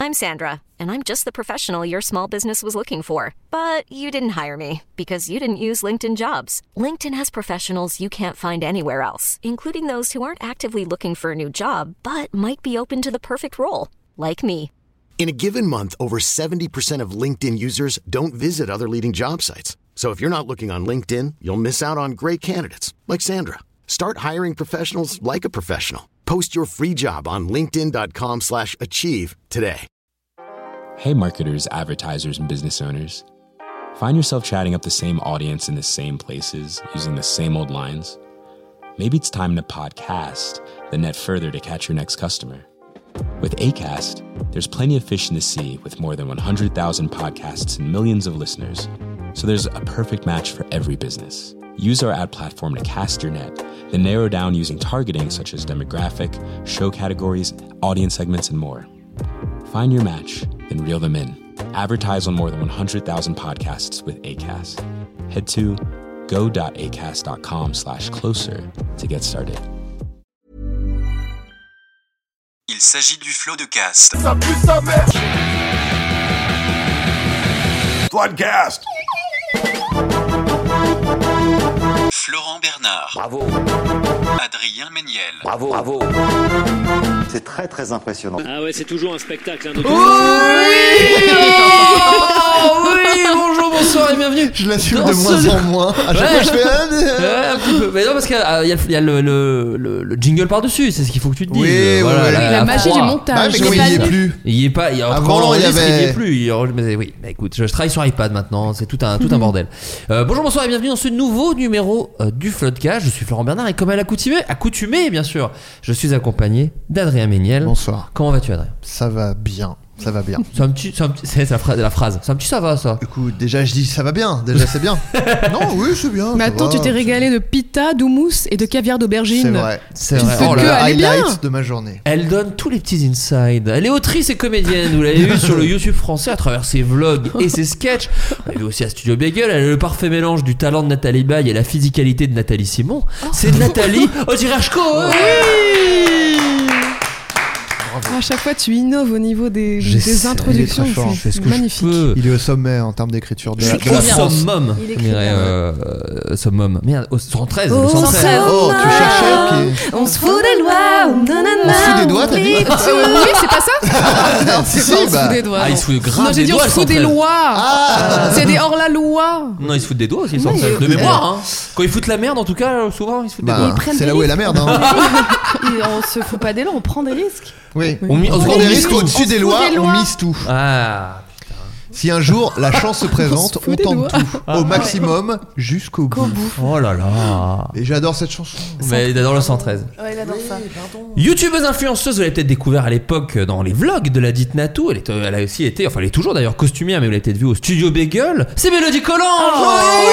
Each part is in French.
I'm Sandra, and I'm just the professional your small business was looking for. But you didn't hire me because you didn't use LinkedIn Jobs. LinkedIn has professionals you can't find anywhere else, including those who aren't actively looking for a new job, but might be open to the perfect role, like me. In a given month, over 70% of LinkedIn users don't visit other leading job sites. So if you're not looking on LinkedIn, you'll miss out on great candidates like Sandra. Start hiring professionals like a professional. Post your free job on linkedin.com/achieve today. Hey marketers, advertisers, and business owners. Find yourself chatting up the same audience in the same places, using the same old lines? Maybe it's time to podcast, then net further to catch your next customer. With Acast, there's plenty of fish in the sea with more than 100,000 podcasts and millions of listeners. So there's a perfect match for every business. Use our ad platform to cast your net, then narrow down using targeting such as demographic, show categories, audience segments, and more. Find your match, then reel them in. Advertise on more than 100,000 podcasts with Acast. Head to go.acast.com/closer to get started. Il s'agit du flot de cast. Floodcast. Florent Bernard. Bravo. Adrien Méniel. Bravo. Bravo. C'est très très impressionnant. Ah ouais, c'est toujours un spectacle. Oui, bonjour, bonsoir et bienvenue. Je l'assume de moins en moins. À chaque fois, je fais un petit peu. Mais non, parce qu'il y a le jingle par-dessus, c'est ce qu'il faut que tu te dises. Oui, voilà, oui, la magie du montage. Mais il n'y est plus. Il y est pas. Avant, il y avait. Il y est plus. Mais oui, mais écoute, je travaille sur iPad maintenant. C'est tout un bordel. Bonjour, bonsoir et bienvenue dans ce nouveau numéro du Floodcast. Je suis Florent Bernard et comme à l'accoutumée, bien sûr, je suis accompagné d'Adrien Méniel. Bonsoir. Comment vas-tu, Adrien? Ça va bien. Ça va bien. C'est la phrase. C'est un petit ça va, ça. Écoute, déjà je dis ça va bien. Déjà c'est bien. Non, oui, c'est bien. Mais attends, tu t'es régalé de pita, d'houmous et de caviar d'aubergine. C'est vrai. Oh, le highlight de ma journée. Elle donne tous les petits insides. Elle est autrice et comédienne. Vous l'avez vu sur le YouTube français à travers ses vlogs et ses sketchs. Vous l'avez vu aussi à Studio Bagel. Elle a le parfait mélange du talent de Nathalie Baye et la physicalité de Nathalie Simon. C'est Nathalie Ozirashko. Oui. À chaque fois, tu innoves au niveau des introductions. C'est magnifique. Il est au sommet en termes d'écriture de la summum. Summum. Merde, au 113. Oh, tu cherchais. On se fout des lois. On se fout des doigts, t'as dit? Oui, c'est pas ça? Non, c'est pas on se fout des doigts. Ah, il se fout grave des doigts. J'ai dit on se fout des lois. C'est des hors-la-loi. Non, ils se foutent des doigts aussi, de mémoire. Quand ils foutent la merde, en tout cas, souvent, ils se foutent des doigts. C'est là où est la merde. On se fout pas des lois, on prend des risques. Oui, on prend des risques au-dessus des lois, on mise tout. Ah. Si un jour la chance se présente, on tente tout au maximum jusqu'au bout. Oh là là. Et j'adore cette chanson. Mais il adore le 113. Ouais, il adore ça. YouTubeuse influenceuse, vous l'avez peut-être découvert à l'époque dans les vlogs de la dite Natou. Elle a aussi été, enfin elle est toujours d'ailleurs costumière, mais vous l'avez peut-être vue au Studio Bagel. C'est Mélodie Collange.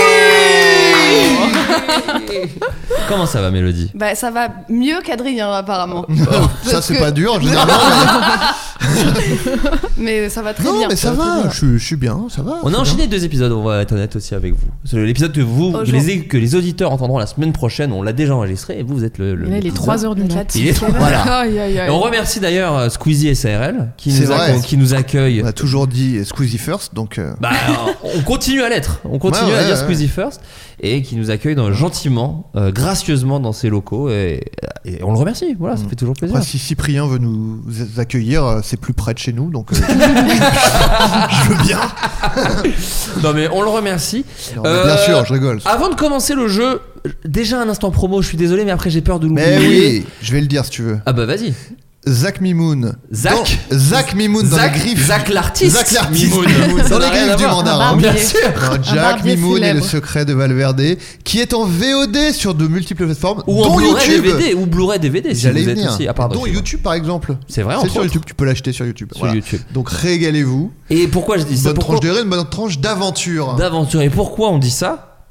Comment ça va, Mélodie? Bah ça va mieux qu'Adrien apparemment. Ça c'est pas dur généralement. Mais ça va très bien. Non mais ça va, je suis bien, ça va. On a enchaîné 2 épisodes, on va être honnête aussi avec vous. L'épisode que les auditeurs entendront la semaine prochaine, on l'a déjà enregistré et vous êtes le là, il est 3h du mat. Voilà. Et on remercie d'ailleurs Squeezie SARL qui nous accueille. On a toujours dit Squeezie First, donc on continue à l'être. On continue à dire Squeezie First et qui nous accueille gentiment, gracieusement dans ses locaux et on le remercie. Voilà, ça fait toujours plaisir. Après, si Cyprien veut nous accueillir, c'est plus près de chez nous, donc je veux bien. Non mais on le remercie. Non, bien sûr, je rigole. Avant de commencer le jeu, déjà un instant promo. Je suis désolé, mais après j'ai peur de l'oublier. Mais oui, je vais le dire si tu veux. Ah bah vas-y. Zach Mimoun. Zach Mimoun dans les griffes. Zach l'artiste. Mimoun. Dans les griffes du mandarin. Bien sûr. Jack Mimoun et le secret de Valverde, qui est en VOD sur de multiples plateformes, ou dont en Blu-ray YouTube. DVD ou Blu-ray DVD. J'allais si vous venir. êtes aussi. Dont YouTube par exemple. C'est vrai. C'est sur YouTube. Tu peux l'acheter sur YouTube. Sur YouTube. Donc régalez-vous. Et pourquoi je dis ça? Bonne tranche de rire, une bonne tranche d'aventure. Et pourquoi on dit ça?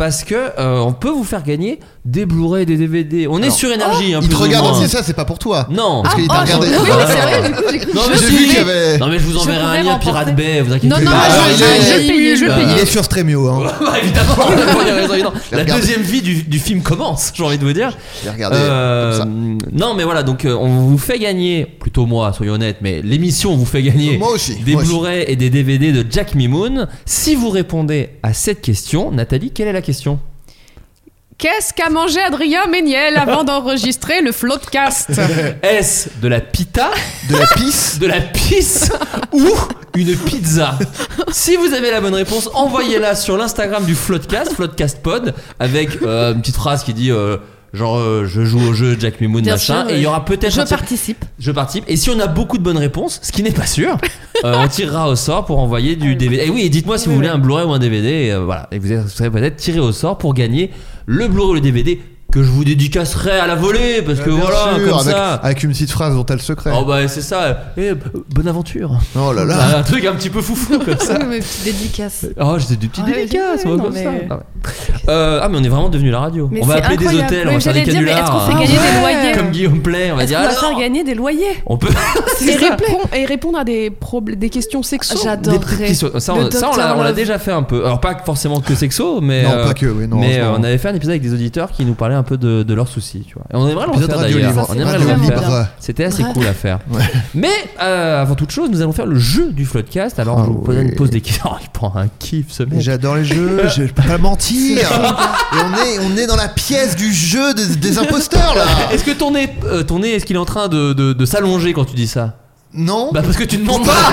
parce que on peut vous faire gagner des Blu-ray, des DVD. On est sur Énergie. Il te regarde, c'est ça, c'est pas pour toi. Non. Parce qu'il t'a regardé. Oui, mais c'est vrai, du coup, j'ai cru que Non, mais J'ai vu qu'il y avait. Non mais je vous enverrai un lien Pirate Bay, vous inquiétez Non, pas. non, je vais Il payer. est sur Stremio. Hein. Bah, évidemment, il a raison, évidemment. La regardé. deuxième vie du film commence, j'ai envie de vous dire. Je l'ai regardé comme ça. Non mais voilà, donc on vous fait gagner, plutôt moi, soyons honnêtes, mais l'émission vous fait gagner Moi aussi, des moi aussi. Blu-ray et des DVD de Jack Mimoun. Si vous répondez à cette question, Nathalie, quelle est la question? Qu'est-ce qu'a mangé Adrien Méniel avant d'enregistrer le Floodcast? Est-ce de la pita, De la pisse. de la pisse ou une pizza? Si vous avez la bonne réponse, envoyez-la sur l'Instagram du Floodcast, Floodcastpod, avec une petite phrase qui dit genre je joue au jeu Jack Mimoun Bien machin, sûr, et il y aura peut-être un tir- je participe. Et si on a beaucoup de bonnes réponses, ce qui n'est pas sûr, on tirera au sort pour envoyer du DVD. Et oui, et dites-moi si vous voulez un Blu-ray ou un DVD. Et voilà, et vous serez peut-être tiré au sort pour gagner le Blu-ray ou le DVD que je vous dédicacerai à la volée, parce que Bien voilà, sûr, comme ça. avec une petite phrase dont t'as le secret. Oh bah c'est ça. Bonne aventure. Oh là là. Un truc un petit peu foufou comme ça. Mes petites dédicaces. Oh, j'ai des petites dédicaces, moi, non, comme mais- ça. Ah mais on est vraiment devenu la radio. Mais On va c'est appeler des incroyable. hôtels, Oui, on va faire des j'allais dire, mais est-ce qu'on canulars. fait gagner des loyers Comme Guillaume Play, on va Est-ce dire qu'on va alors. faire gagner des loyers? On peut. Et répondre à des questions sexo. Des J'adorerais. questions. Ça, on l'a déjà fait un peu. Alors pas forcément que sexo, mais Non, pas que, oui, non, mais heureusement. on avait fait un épisode avec des auditeurs qui nous parlaient un peu de leurs soucis, tu vois. Et on aimerait le Épisode refaire radio d'ailleurs. libre. On aimerait Radio le refaire. libre. C'était assez Ouais. cool à faire. Ouais. Mais avant toute chose, nous allons faire le jeu du Floodcast. Alors Ah je vous oui. pose des questions. Oh, il prend un kiff ce Mais mec. j'adore les jeux, je peux pas mentir. Et on est dans la pièce du jeu des imposteurs là. Est-ce que ton nez, est-ce qu'il est en train de s'allonger quand tu dis ça? Non. Bah parce que tu ne mens pas.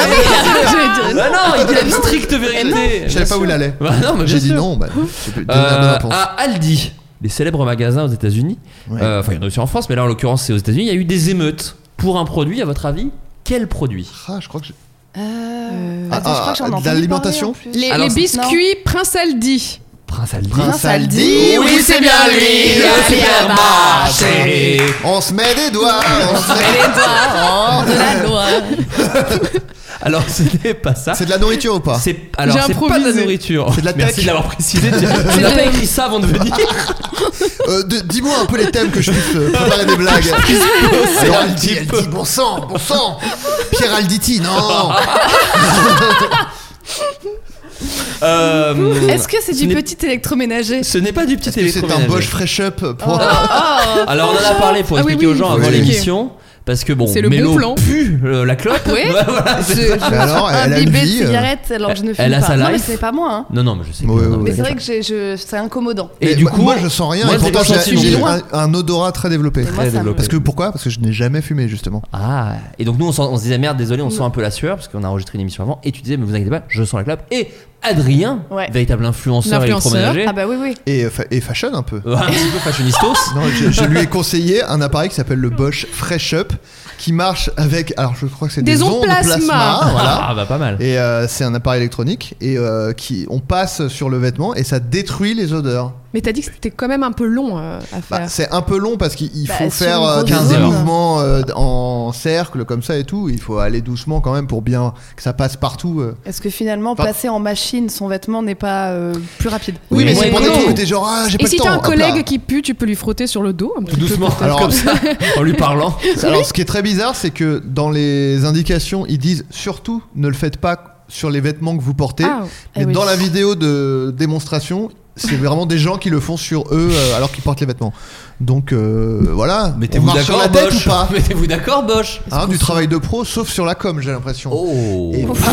Bah non, il dit la stricte vérité. Je savais pas où il allait. Bah non, mais J'ai bien dit sûr. non. Bah, j'ai donné la bonne réponse. À Aldi, les célèbres magasins aux États-Unis, Ouais. enfin il y en a aussi en France, mais là en l'occurrence c'est aux États-Unis, il y a eu des émeutes pour un produit. À votre avis, quel produit? Ah, je crois que Attends, je crois que j'en ai de entendu l'alimentation parler, en plus. Les Alors, biscuits Prince Aldi. Prince Aldi. Prince Aldi. Oui, c'est bien lui, le supermarché. On se met des doigts. On se met- Les doigts de la loi. Alors ce n'est pas ça. C'est de la nourriture ou pas? Alors J'ai c'est pas de la improvisé. nourriture. C'est de la Merci tech. de l'avoir précisé. Tu n'as pas écrit ça avant de venir. Dis-moi un peu les thèmes que je puisse préparer des blagues. Alors Aldi, bon sang. Pierre Alditi, non. Est-ce que c'est ce du n'est- petit électroménager? Ce n'est pas du petit Est-ce que c'est un électroménager. Bosch Fresh Up pour... Alors on en a parlé pour Ah oui, expliquer oui, aux gens faut avant expliquer. l'émission. Parce que bon, C'est le Mélo bon plan. pue la clope. Oui. Ouais, voilà, c'est ça. Mais alors, elle a une Imbibé de vie. cigarette, alors je ne fume Elle a pas. sa Non, mais life. c'est pas moi. Hein. Non, mais je sais que. Ouais, non, ouais, Mais mais c'est vrai que c'est incommodant. Et Mais du coup, moi je sens rien moi, et je l'ai pourtant pas senti non j'ai plus. un odorat très développé. Et moi, ça me- Parce que pourquoi? Parce que je n'ai jamais fumé justement. Ah, et donc nous on se disait merde, désolé, on sent un peu la sueur parce qu'on a enregistré une émission avant. Et tu disais, mais vous inquiétez pas, je sens la clope. Et Adrien, Ouais. véritable influenceur L'influenceur. électroménager, Ah bah oui, oui. Et fashion un peu. un petit peu fashionistos. Non, je lui ai conseillé un appareil qui s'appelle le Bosch Fresh Up qui marche avec, alors je crois que c'est Des ondes plasma. voilà. Ah bah pas mal. Et c'est un appareil électronique et on passe sur le vêtement et ça détruit les odeurs. Mais t'as dit que c'était quand même un peu long à Bah, faire. c'est un peu long parce qu'il Bah, faut sur faire une grosse des zone. mouvements en cercle comme ça et tout. Il faut aller doucement quand même pour bien que ça passe partout. Est-ce que finalement, Enfin- passer en machine son vêtement n'est pas plus rapide? Oui, mais c'est pour des écolo. trucs où t'es genre j'ai pas Et le si temps. t'as un hop là. collègue qui pue, tu peux lui frotter sur le dos un petit Tout peu, doucement, peut-être. Alors- comme ça, en lui parlant. Alors, ce qui est très bizarre, c'est que dans les indications, ils disent surtout ne le faites pas sur les vêtements que vous portez. Ah, Mais eh oui. dans la vidéo de démonstration, c'est vraiment des gens qui le font sur eux alors qu'ils portent les vêtements. Donc voilà. On Mettez-vous marche sur d'accord, la tête Bosch. ou pas Mettez-vous d'accord, Bosch. Hein, du travail de pro, sauf sur la com, j'ai l'impression. Oh. Et Oh.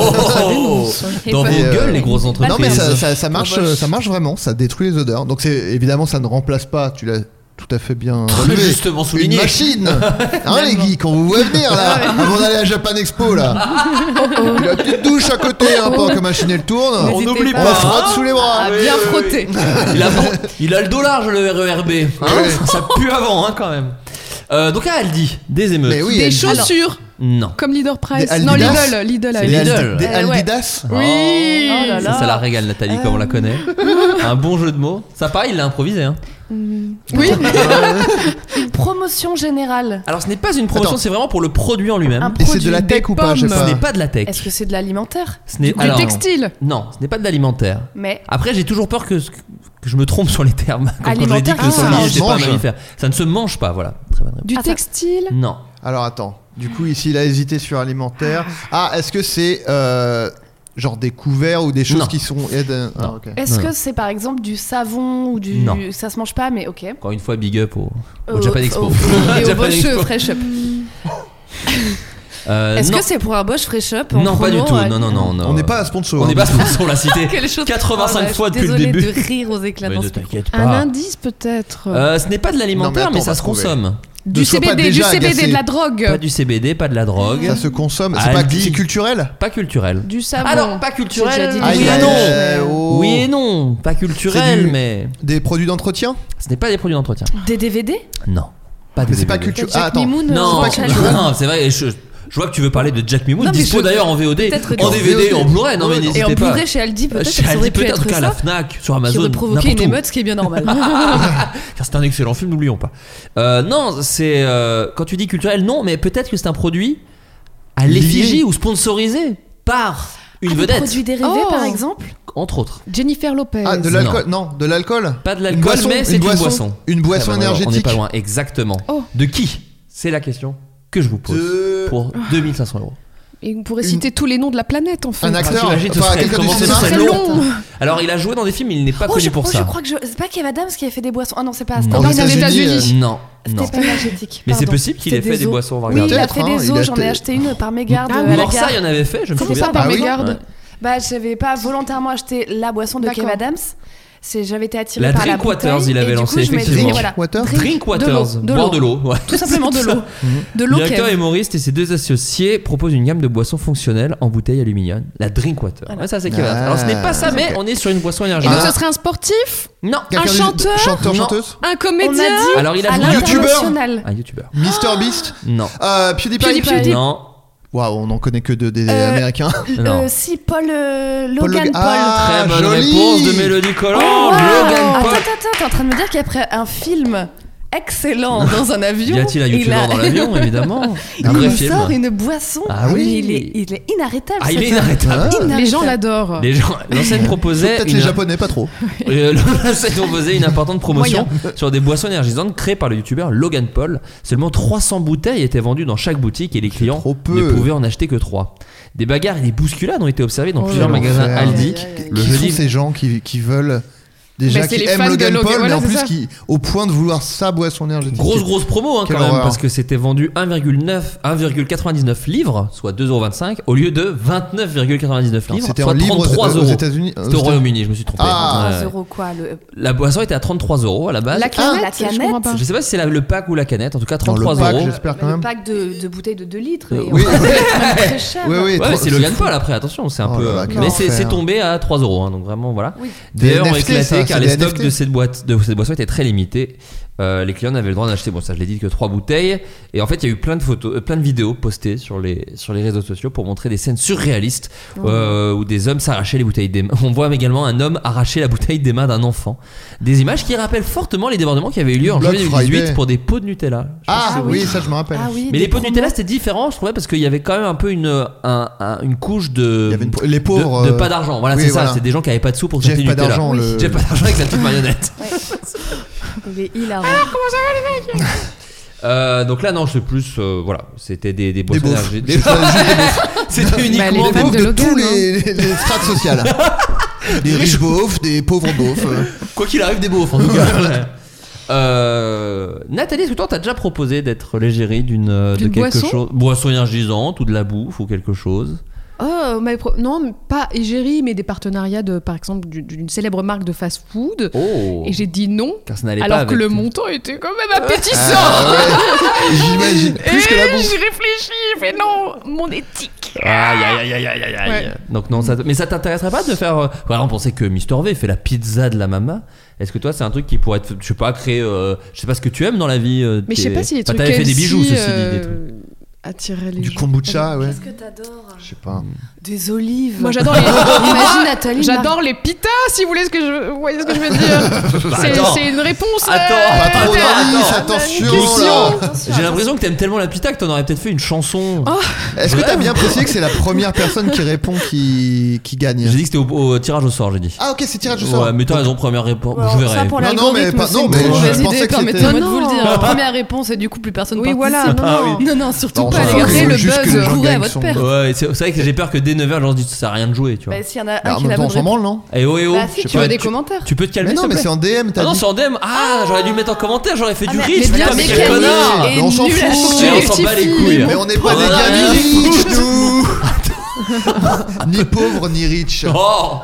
dénonce. Dans vos Et, gueules, les grosses entreprises. Non mais ça marche, ça marche vraiment, ça détruit les odeurs. Donc c'est évidemment ça ne remplace pas. Tu l'as tout à fait bien relevé. justement souligné. Une machine. Hein les geeks, on vous voit venir là, avant d'aller à Japan Expo là. Il a une petite douche à côté, hein, pendant que la machine elle tourne. On N'hésitez n'oublie pas. pas. On frotte hein. sous les bras. À bien frotter. Il a le dos large, le RERB. Hein, ça pue avant, hein, quand même. Donc à Aldi, des émeutes. Mais oui, Des elle- chaussures Non. comme Leader Price. Des Non, Adidas. Lidl. C'est des Lidl. Lidl. Des ouais. Adidas. Oui. Oh là là. Ça la régale, Nathalie, comme on la connaît. Un bon jeu de mots. Ça, pareil, il l'a improvisé. Hein. Oui. Une promotion générale. Alors, ce n'est pas une promotion, Attends. c'est vraiment pour le produit en lui-même. Un Et c'est de la produit. tech ou pas? Je sais pommes. Ce pas. n'est pas de la tech. Est-ce que c'est de l'alimentaire? Ce n'est Du alors, textile. Non, ce n'est pas de l'alimentaire. Mais Après, j'ai toujours peur que que je me trompe sur les termes. Quand j'ai dit que le sanglier n'était pas un mammifère. Ça ne se mange pas, voilà. Très bonne réponse. Du textile? Non. Alors attends, du coup ici il a hésité sur alimentaire. Est-ce que c'est genre des couverts ou des choses qui sont okay. Est-ce que c'est par exemple du savon ou du... Non. Ça se mange pas, mais ok. Encore une fois, big up au Japan Expo. Et au Bosch Fresh Up. Est-ce non. que c'est pour un Bosch Fresh Up Non, pas du tout. Non. On n'est pas sponsor. On n'est pas sponsor, on l'a cité 85 fois depuis le début. Désolée de rire aux éclats. Mais ne t'inquiète pas. Un indice peut-être. Ce n'est pas de l'alimentaire, mais ça se consomme. Du CBD, de la drogue. Pas du CBD, pas de la drogue. Ça se consomme. C'est culturel. Pas culturel. Du savon. Alors, pas culturel. Oui et non. Oui et non. Pas culturel, mais. Des produits d'entretien. Ce n'est pas des produits d'entretien. Des DVD. Non. Pas des Mais c'est DVD. pas culturel. Attends. Non, c'est vrai. Je vois que tu veux parler de Jack Mimoun, dispo d'ailleurs en VOD, en DVD, en Blu-ray, non mais n'hésitez pas. Et en Blu-ray chez Aldi peut-être, chez ça aurait pu être en tout cas à ça, la Fnac, sur Amazon, qui aurait provoqué une émeute, ce qui est bien normal. Car c'est un excellent film, n'oublions pas. Non, c'est quand tu dis culturel, non, mais peut-être que c'est un produit à l'effigie ou sponsorisé par une vedette. Des produits dérivés par exemple. Entre autres. Jennifer Lopez. De l'alcool. Non, de l'alcool. Pas de l'alcool, mais c'est une boisson. Une boisson énergétique. On n'est pas loin, exactement. De qui? C'est la question que je vous pose pour 2500 €. Et vous pourrez citer tous les noms de la planète en fait. Un acteur, quelqu'un du cinéma. C'est long. Alors il a joué dans des films, il n'est pas connu pour ça. Je crois que c'est pas Kev Adams qui a fait des boissons. Ah non, c'est pas. Aux États-Unis. Non. C'était pas énergétique. Mais c'est possible qu'il ait fait des boissons. On va regarder. Oui, il a fait des eaux. J'en ai acheté une par mégarde. Morsa, il y en avait fait. Je me souviens. Comment ça par mégarde? Bah, j'avais pas volontairement acheté la boisson de Kev Adams. J'avais été attirée la par la Drinkwater, bouteille. il avait lancé effectivement. Drinkwater, boire de l'eau. Tout simplement de l'eau. De l'eau. Directeur et humoriste et ses deux associés proposent une gamme de boissons fonctionnelles en bouteille aluminium, la Drinkwater. Ouais, ça c'est Kevin. Alors ce n'est pas ça, mais on est sur une boisson Et énergétique. donc ce serait un sportif? Non. Un chanteur? Chanteuse? Un comédien? Alors il a un youtubeur? Un youtubeur. Mr Beast? Non. PewDiePie? Non. Waouh, on n'en connaît que des Américains. Si, Logan Paul. Très bonne réponse de Mélodie Collange. Logan Paul. Attends, t'es en train de me dire qu'après un film excellent dans un avion. Y a-t-il un youtubeur dans l'avion, évidemment? Un vrai film. Il sort une boisson. Ah oui. Il est inarrêtable. Il est inarrêtable. Les gens l'adorent. L'enseigne proposait. Peut-être les Japonais, pas trop. L'enseigne proposait une importante promotion sur des boissons énergisantes créées par le youtubeur Logan Paul. Seulement 300 bouteilles étaient vendues dans chaque boutique et les clients ne pouvaient en acheter que 3. Des bagarres et des bousculades ont été observées dans plusieurs magasins Aldi. Le jeudi, sont ces gens qui veulent. Déjà qui aiment Logan Paul, mais en plus qui au point de vouloir sa boisson énergétique. Grosse promo quand même, parce que c'était vendu 1,99 livres, soit 2,25 € au lieu de 29,99 livres, soit 33 € aux États-Unis. C'était au Royaume-Uni, je me suis trompé. 3 € quoi La boisson était à 33 € à la base. La canette. Je sais pas si c'est le pack ou la canette, en tout cas 33 €. J'espère quand même. Le pack de bouteilles de 2 litres. Oui, très cher. Oui, c'est Logan Paul après, attention, c'est un peu. Mais c'est tombé à 3 €, donc vraiment voilà. D'ailleurs, on éclatait car les stocks de cette boisson étaient très limités. Les clients n'avaient le droit d'acheter, ça je l'ai dit, que 3 bouteilles. Et en fait il y a eu plein de photos, plein de vidéos postées sur les réseaux sociaux pour montrer des scènes surréalistes où des hommes s'arrachaient les bouteilles des mains. On voit également un homme arracher la bouteille des mains d'un enfant. Des images qui rappellent fortement les débordements qui avaient eu lieu en juillet 2018 pour des pots de Nutella. Ça je me rappelle. Mais les pots de Nutella c'était différent, je trouvais, parce qu'il y avait quand même un peu une couche de. Il y avait les pauvres. De pas d'argent. Voilà, c'est ça. C'est des gens qui avaient pas de sous pour s'acheter Nutella. Jeff pas d'argent avec sa petite marionnette. Il est hilarant. Comment ça va les mecs? Donc là non, c'est plus voilà, c'était des boissons énergétiques. C'était uniquement des beaufs de tous les strates sociales. Des riches beaufs, des pauvres beaufs. Quoi qu'il arrive, des beaufs en tout cas. Nathalie, est-ce que toi t'as déjà proposé d'être l'égérie de quelque chose, boisson énergisante ou de la bouffe ou quelque chose? Non, pas égérie, mais des partenariats par exemple d'une célèbre marque de fast-food. Et j'ai dit non, car ça n'allait alors pas que le montant était quand même appétissant. J'imagine. Plus que la bouffe. J'ai réfléchi, mais non, mon éthique. Aïe. Donc non, mais ça t'intéresserait pas de faire par exemple, on sait que Mr V fait la pizza de la mama. Est-ce que toi c'est un truc qui pourrait être, je sais pas, créer je sais pas ce que tu aimes dans la vie. Mais je sais pas si les trucs t'avais fait des bijoux, ceci dit, des trucs. attirer les Du gens. kombucha, ouais. Qu'est-ce que t'adores? Je sais pas. Des olives. Moi j'adore les. Imagine Nathalie. J'adore les pitas, si vous voulez vous voyez ce que je veux dire. C'est une réponse. Pas trop d'indices, attends, attention là. J'ai l'impression que t'aimes tellement la pita que t'en aurais peut-être fait une chanson. Est-ce que t'as bien précisé que c'est la première personne qui répond qui gagne? J'ai dit que c'était au tirage au sort, j'ai dit. Ah ok, c'est tirage au sort. Ouais, mais t'as raison, première réponse. Alors, Je verrai. ça pour Non, l'algorithme, mais c'est non, une mais trop je mauvaise pensais idée. que c'était- Permettez-moi de vous le dire. Non. Première réponse et du coup plus personne Oui, participe. voilà, non. Non, surtout Non, pas. on Les s'en gars, fout, créez le juste que les buzz. gens Courez à gagnent votre son- père. Ouais, c'est vrai que j'ai peur que dès 9h, les gens se disent ça sert à rien de jouer, tu vois. Bah, s'il y en a Bah, un en qui même la temps, on bonne s'en réponse. branle, non? Eh oh, eh oh. Bah, si, tu veux des commentaires. Tu peux te calmer, Mais non, s'il te mais plaît. c'est en DM, Ah t'as non, dit. c'est en DM. Ah, j'aurais dû le mettre en commentaire, j'aurais fait du mais reach. la Putain, mais quel mécanique connard. est Mais on s'en nulle, fout. faut que tu Mais on s'en bat les rectifies. couilles. Mais on n'est pas Oh des là gars là. ni riches, nous. Ni pauvres, ni riches. Oh.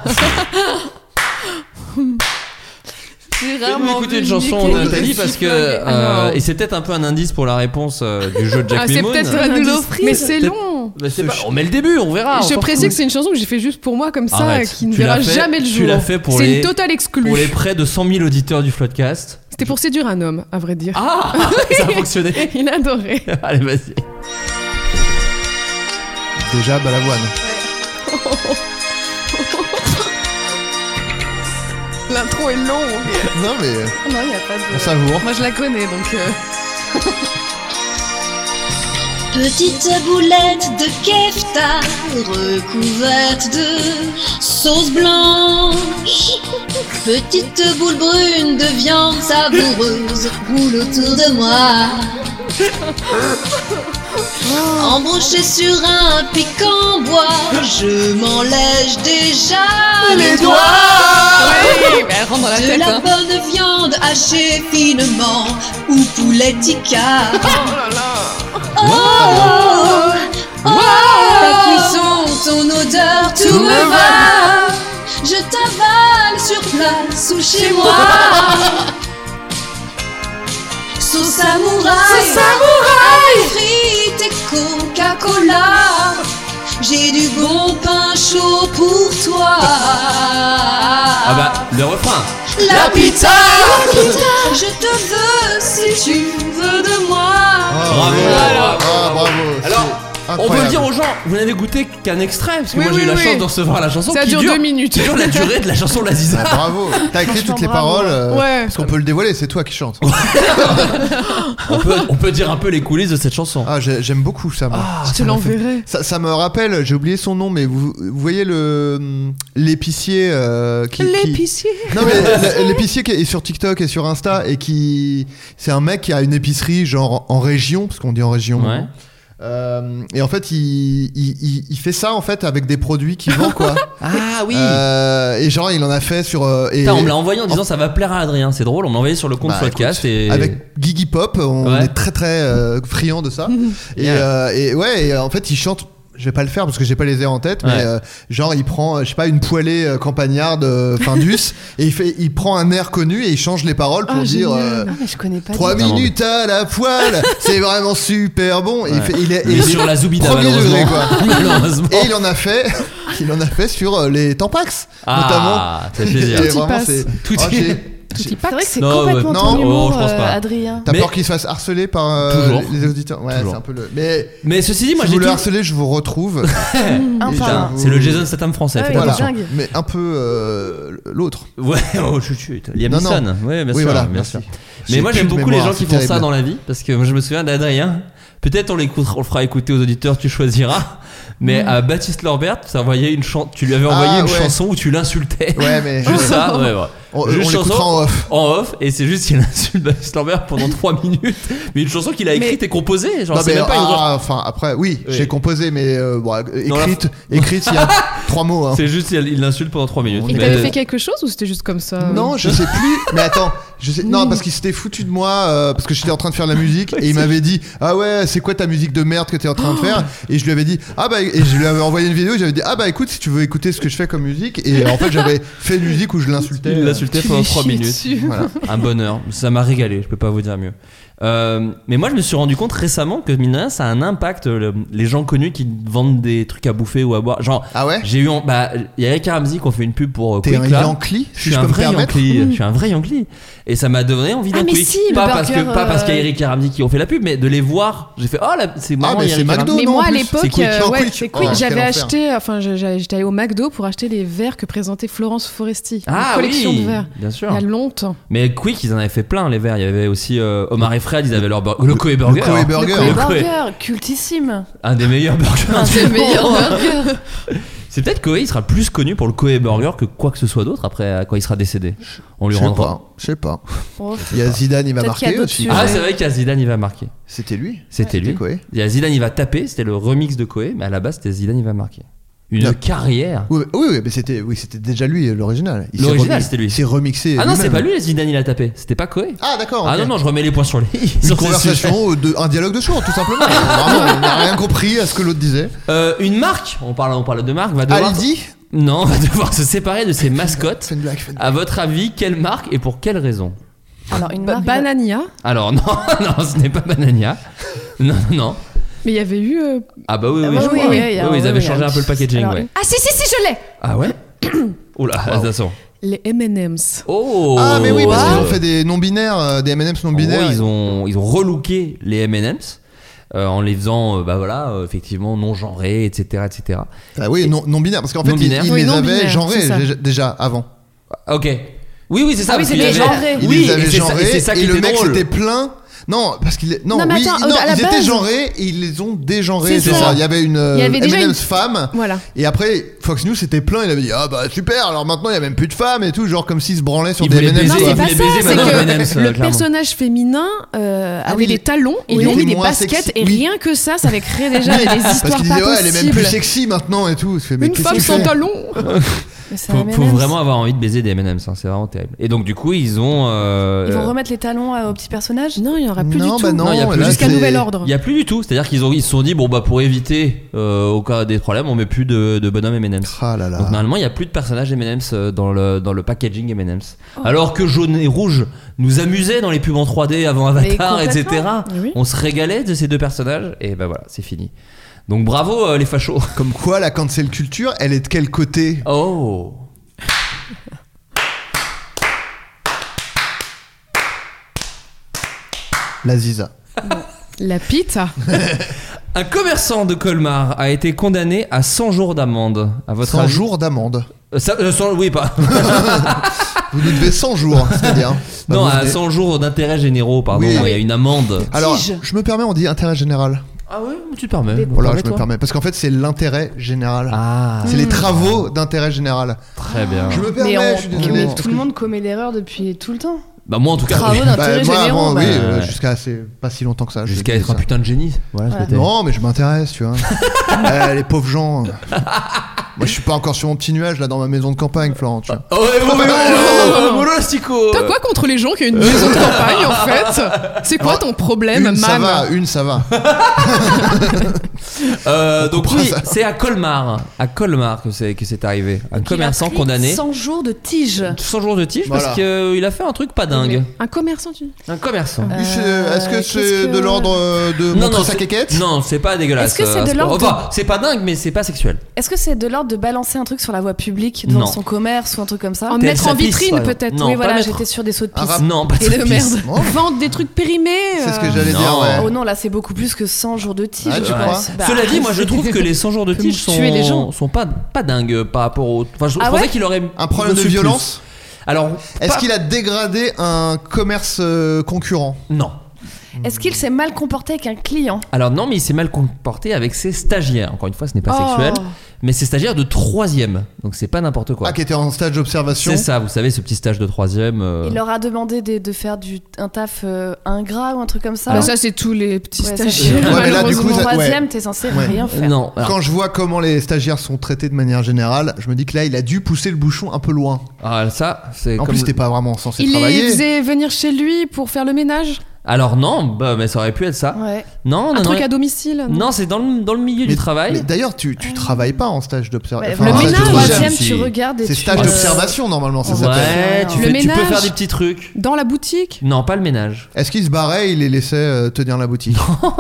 J'ai Fais-nous rarement écouter vu une chanson mécanique Nathalie aussi parce que flinguée. Ah non. et c'est peut-être un peu un indice pour la réponse du jeu de Jack Ah, c'est Lemmon. peut-être va un nous indice. l'offrir. Mais c'est Peut-être- long. Bah, c'est pas- On met le début, on verra. Je précise que c'est une chanson que j'ai fait juste pour moi comme ça, Arrête. qui ne Tu verra l'as fait- jamais le jour. tu l'as fait pour C'est les- une totale exclue. pour les près de 100 000 auditeurs du Floodcast. C'était pour séduire un homme, à vrai dire. Ah, ça a fonctionné. Il adorait. Allez, vas-y. Déjà, Balavoine. L'intro est longue. Non, mais Non, il n'y a pas on de. savoure. Moi je la connais donc. Petite boulette de kefta recouverte de sauce blanche. Petite boule brune de viande savoureuse roule autour de moi. Embrochée sur un piquant bois, je m'en lèche déjà les doigts. Oui, mais elle rentre dans la De tête. la hein. bonne viande hachée finement ou poulet tikka. Oh, ta cuisson, ton odeur, tout me va. Je t'avale sur place ou chez moi. Sauce samouraï, frites et Coca-Cola. J'ai du bon pain chaud pour toi. Ah bah, le refrain. La pizza, je te veux si tu veux de moi. Bravo. Ah, bravo. Alors, C'est on peut incroyable. le dire aux gens, vous n'avez goûté qu'un extrait, parce que Oui, moi j'ai eu oui, la oui. chance de recevoir la chanson Ça qui dure 2 minutes. qui dure la durée de la chanson de la Ziza. Ah, bravo. T'as écrit toutes les bravo. paroles. Ouais. Parce qu'on peut le dévoiler, c'est toi qui chantes. On peut dire un peu les coulisses de cette chanson. Ah, j'aime beaucoup ça. Moi. Je te l'enverrai. Ça me rappelle, j'ai oublié son nom, mais vous voyez l'épicier qui. L'épicier. Non mais l'épicier qui est sur TikTok et sur Insta et qui c'est un mec qui a une épicerie genre en région parce qu'on dit en région. Ouais. maintenant. Et en fait il fait ça en fait avec des produits qu'il vend quoi. Ah oui. Et genre il en a fait sur et Putain, on me l'a envoyé en disant ça va plaire à Adrien, c'est drôle, on m'a envoyé sur le compte Bah, podcast écoute, et avec Gigi Pop on Ouais. est très très friand de ça. Et ouais et en fait il chante. Je vais pas le faire parce que j'ai pas les airs en tête, mais Ouais. genre il prend, je sais pas, une poêlée campagnarde Findus et il prend un air connu et il change les paroles pour dire Ah, mais je connais pas. 3 du tout. minutes à la poêle, c'est vraiment super bon. Et il est mais sur la Zoubida premier degré, malheureusement. quoi. Malheureusement. Et il en a fait sur les Tampax notamment. Ah, ça fait plaisir. Et Tout y vraiment passe. c'est Tout Oh, y- j'ai- Tout y C'est vrai que c'est Non, complètement ouais. ton Non, humour, je pense pas. Adrien. T'as Mais- peur qu'il se fasse harceler par Toujours. les auditeurs. Ouais, Toujours. c'est un peu le. Mais ceci dit, moi si j'ai vous le tout. harcelez, je vous retrouve. Un Putain, par un. c'est le Jason Statham français. Ah faites oui, attention. dingue. Mais un peu l'autre. Ouais, oh chut, Liam Non, non. Neeson. Ouais, bien Oui, sûr, voilà, bien merci. sûr. J'ai Mais moi plus j'aime de beaucoup les mémoire, gens qui c'est font ça terrible. dans la vie parce que moi, je me souviens d'Adrien. Peut-être on le fera écouter aux auditeurs, tu choisiras. Mais à Baptiste Lorbert, tu lui avais envoyé Ah, une ouais. chanson où tu l'insultais. Ouais, mais Juste ça, ouais. on Juste l'écoutera en off. en off, et c'est juste qu'il insulte Baptiste Lorbert pendant 3 minutes. Mais une chanson qu'il a écrite et composée. Genre, Non, c'est mais, même pas une enfin après oui, Oui. j'ai composé mais bon, Non, la- écrite il y a 3 mots hein. C'est juste, il l'insulte pendant 3 minutes. Il Mais- t'avait fait quelque chose ou c'était juste comme ça? Non, je sais plus. Mais attends, non parce qu'il s'était foutu de moi parce que j'étais en train de faire de la musique et il m'avait dit ah ouais c'est quoi ta musique de merde que t'es en train de faire et je lui avais dit ah bah et je lui avais envoyé une vidéo et j'avais dit ah bah écoute si tu veux écouter ce que je fais comme musique et en fait j'avais fait une musique où je l'insultais. Il l'insultait Tu pendant lui 3 chies minutes. dessus. Voilà. Un bonheur. Ça m'a régalé, je peux pas vous dire mieux. Mais moi je me suis rendu compte récemment que mine de rien, ça a un impact, les gens connus qui vendent des trucs à bouffer ou à boire. Genre, j'ai eu il y a Eric Ramsey qui ont fait une pub pour T'es Quick, un Yankee, je suis un vrai Yankee. Je suis un vrai Yankee. Et ça m'a donné envie d'un mais Quick. si, pas le parce burger, que pas parce qu'il y a Eric Ramsey qui ont fait la pub, mais de les voir. J'ai fait c'est marrant. mais c'est McDo. Mais non, moi en à plus. l'époque, C'est Quick. Non, Quick. c'est Quick. Oh, J'avais quel enfer. acheté, j'étais allée au McDo pour acheter les verres que présentait Florence Foresti. Une Ah collection oui, de verres. bien sûr. Il y a longtemps. Mais Quick, ils en avaient fait plein les verres. Il y avait aussi Omar et Fred, ils avaient leur le Koei Burger. Le Koei Burger. Le burger, cultissime. Un des meilleurs burgers. Un des meilleurs burgers. C'est peut-être Koei, il sera plus connu pour le Koei Burger que quoi que ce soit d'autre après quand il sera décédé. On lui rendra. Je sais pas. Oh, Il y a Zidane, il va Peut-être qu'il y a marquer d'autres aussi. sujets. Ah, c'est vrai qu'il y a Zidane, il va marquer. C'était lui. C'était lui. Koei. Il y a Zidane, il va taper. C'était le remix de Koei, mais à la base, c'était Zidane, il va marquer. Une Non. carrière. Oui, mais c'était déjà lui l'original. Il s'est L'original, remis- c'était lui. Il s'est remixé. Ah non, c'est lui-même. pas lui, Zidane, il a tapé. C'était pas Koei. Ah d'accord. Ah ok. non, je remets les points sur les i. Une sur ce conversation, un dialogue de sourds tout simplement. Vraiment, on n'a rien compris à ce que l'autre disait. sujet. Une marque, on parle de marque, va devoir. Aldi. Non, va devoir se séparer de ses mascottes. Fais une blague. À votre avis, quelle marque et pour quelle raison? Alors, une marque. Banania. Alors non, non, ce n'est pas Banania. Non. Mais il y avait eu. Ah bah oui, Ah je bah crois, oui, oui. oui, Oui, ils avaient oui, changé un peu le packaging, alors, ouais. Ah si, je l'ai. Ah ouais. Oula, attention. Les M&M's. Oh. Ah mais oui, parce qu'ils ont fait des non-binaires, des M&M's non-binaires. En gros, ils ont relooké les M&M's en les faisant, effectivement non genrés, etc., etc. Ah oui, non-binaires, parce qu'en fait, Non-binaires. ils Oui, les non-binaires, avaient genrés c'est ça. déjà avant. Ok. Oui, c'est ça. Ah oui, parce c'était qu'il avait- genré. Ils Oui, les avaient et c'est ça- genrés, et c'est ça qui et le était mec drôle. c'était plein. Non, parce qu'ils Non, mais attends, à la ils étaient base- genrés et ils les ont dégenrés. C'est C'est ça. ça. Il y avait une Il y avait déjà M&M's une- femme. Voilà. Et après, Fox News c'était plein. Il avait dit ah bah super. Alors maintenant il y a même plus de femmes et tout, genre comme s'ils se branlaient sur Ils des voulaient M&M's. baiser, Non, quoi. c'est pas voulait ça, baiser c'est Madame que M&M's, le clairement. personnage féminin avait oui, des talons et il ils lui ont était mis des moins baskets sexy. et Oui. rien que ça avait créé déjà des Parce histoires qu'il pas disait ouais, elle est même plus possibles. sexy maintenant et tout. Je fais, mais Une qu'est-ce femme que tu sans fais talons. Mais c'est Faut un faut M&M's. vraiment avoir envie de baiser des M&M's, hein, c'est vraiment terrible. Et donc du coup, ils ont. Ils vont remettre les talons aux petits personnages. Non, il n'y en aura plus Non, du bah tout. non, il y a plus là, Jusqu'à c'est- nouvel ordre. Il y a plus du tout. C'est-à-dire qu'ils se sont dit bon bah pour éviter au cas des problèmes, on met plus de bonhomme M&M's. Ah là là. Donc normalement, il y a plus de personnages M&M's dans le packaging M&M's. Alors que jaune et rouge nous amusait dans les pubs en 3D avant Avatar, Mais etc. complètement. Oui. On se régalait de ces deux personnages et ben voilà, c'est fini. Donc bravo les fachos. Comme quoi la cancel culture, elle est de quel côté? Oh. La Ziza. La pizza. Un commerçant de Colmar a été condamné à 100 jours d'amende. À votre 100 avis jours d'amende. Oui, pas. Vous nous devez 100 jours, c'est-à-dire. Bah, Non, vous à venez- 100 jours d'intérêt généraux, pardon. Oui. Il y a une amende. Alors, Tige. je me permets, on dit intérêt général. Ah oui, tu te permets. Voilà, je me permets. Parce qu'en fait, c'est l'intérêt général. Ah, C'est les travaux d'intérêt général. très bien. Je me permets, Mais, je suis désolé. mais tout le monde commet l'erreur depuis tout le temps. Bah moi en tout cas. Travaux oui. d'intérêt moi, généraux. avant, bah, oui, ouais. jusqu'à pas si longtemps que ça. je Jusqu'à dis être un ça. putain de génie. Voilà ce que Voilà. t'es. Non, mais je m'intéresse, tu vois. Les pauvres gens. Moi, je suis pas encore sur mon petit nuage là dans ma maison de campagne, Florent. Tu vois. Oh, ouais, Molastico. T'as quoi contre les gens qui ont une maison de campagne en fait? C'est quoi ton problème, Une, ça man? va, une, ça va. Donc comprend oui, ça. c'est à Colmar que c'est arrivé. Un commerçant il a pris condamné. 100 jours de tige. 100 jours de tige parce Voilà. qu'il a fait un truc pas dingue. Un commerçant, tu dis? Un commerçant. Est-ce que qu'est-ce c'est que- de l'ordre de montrer sa c'est- quéquette? Non, c'est pas dégueulasse. Est-ce que c'est de l'ordre Enfin, c'est pas dingue, mais c'est pas sexuel. Est-ce que c'est de l'ordre de balancer un truc sur la voie publique devant Non. son commerce ou un truc comme ça En Tel mettre en sa pisse, vitrine par exemple. peut-être. Non, Oui, pas voilà, mettre- j'étais sur des sauts de Un pisse. rap- Non, pas de Et de pisse. merde. Oh. Vendre des trucs périmés. C'est ce que j'allais Non. dire, ouais. Oh non, là c'est beaucoup plus que 100 jours de tige. Ah, tu je crois pense. Bah, Cela dit, moi je trouve que les 100 jours de Peut tige tuer les gens. sont pas dingues par rapport au. Enfin, je Ah pensais ouais qu'il aurait Un problème de reçu plus. violence? Alors, Est-ce pas- qu'il a dégradé un commerce concurrent? Non. Est-ce qu'il s'est mal comporté avec un client? Alors non, mais il s'est mal comporté avec ses stagiaires. Encore une fois, ce n'est pas Oh. sexuel, mais ses stagiaires de 3e. Donc c'est pas n'importe quoi. Ah, qui était en stage d'observation? C'est ça, vous savez, ce petit stage de 3e. Il leur a demandé de faire un taf ingrat ou un truc comme ça. Bah, ça, c'est tous les petits Ouais, ça, stagiaires. Ouais, mais là, du coup, Au ça- ouais. troisième, t'es censé Ouais. rien faire. Non. alors- Quand je vois comment les stagiaires sont traités de manière générale, je me dis que là, il a dû pousser le bouchon un peu loin. Ah, ça, c'est En comme. plus, t'es pas vraiment censé Il travailler. les faisait venir chez lui pour faire le ménage. Alors non, mais ça aurait pu être ça. Ouais. Non, Un non, truc non. à domicile. Non, c'est dans le milieu du travail. Mais d'ailleurs, tu travailles pas en stage d'observation. Le en stage ménage, de troisième, si. tu regardes et C'est tu... stage d'observation normalement, ça s'appelle. Ouais, tu Le peux ménage. faire des petits trucs. Dans la boutique. Non, pas le ménage. Est-ce qu'il se barrait, il les laissait tenir la boutique?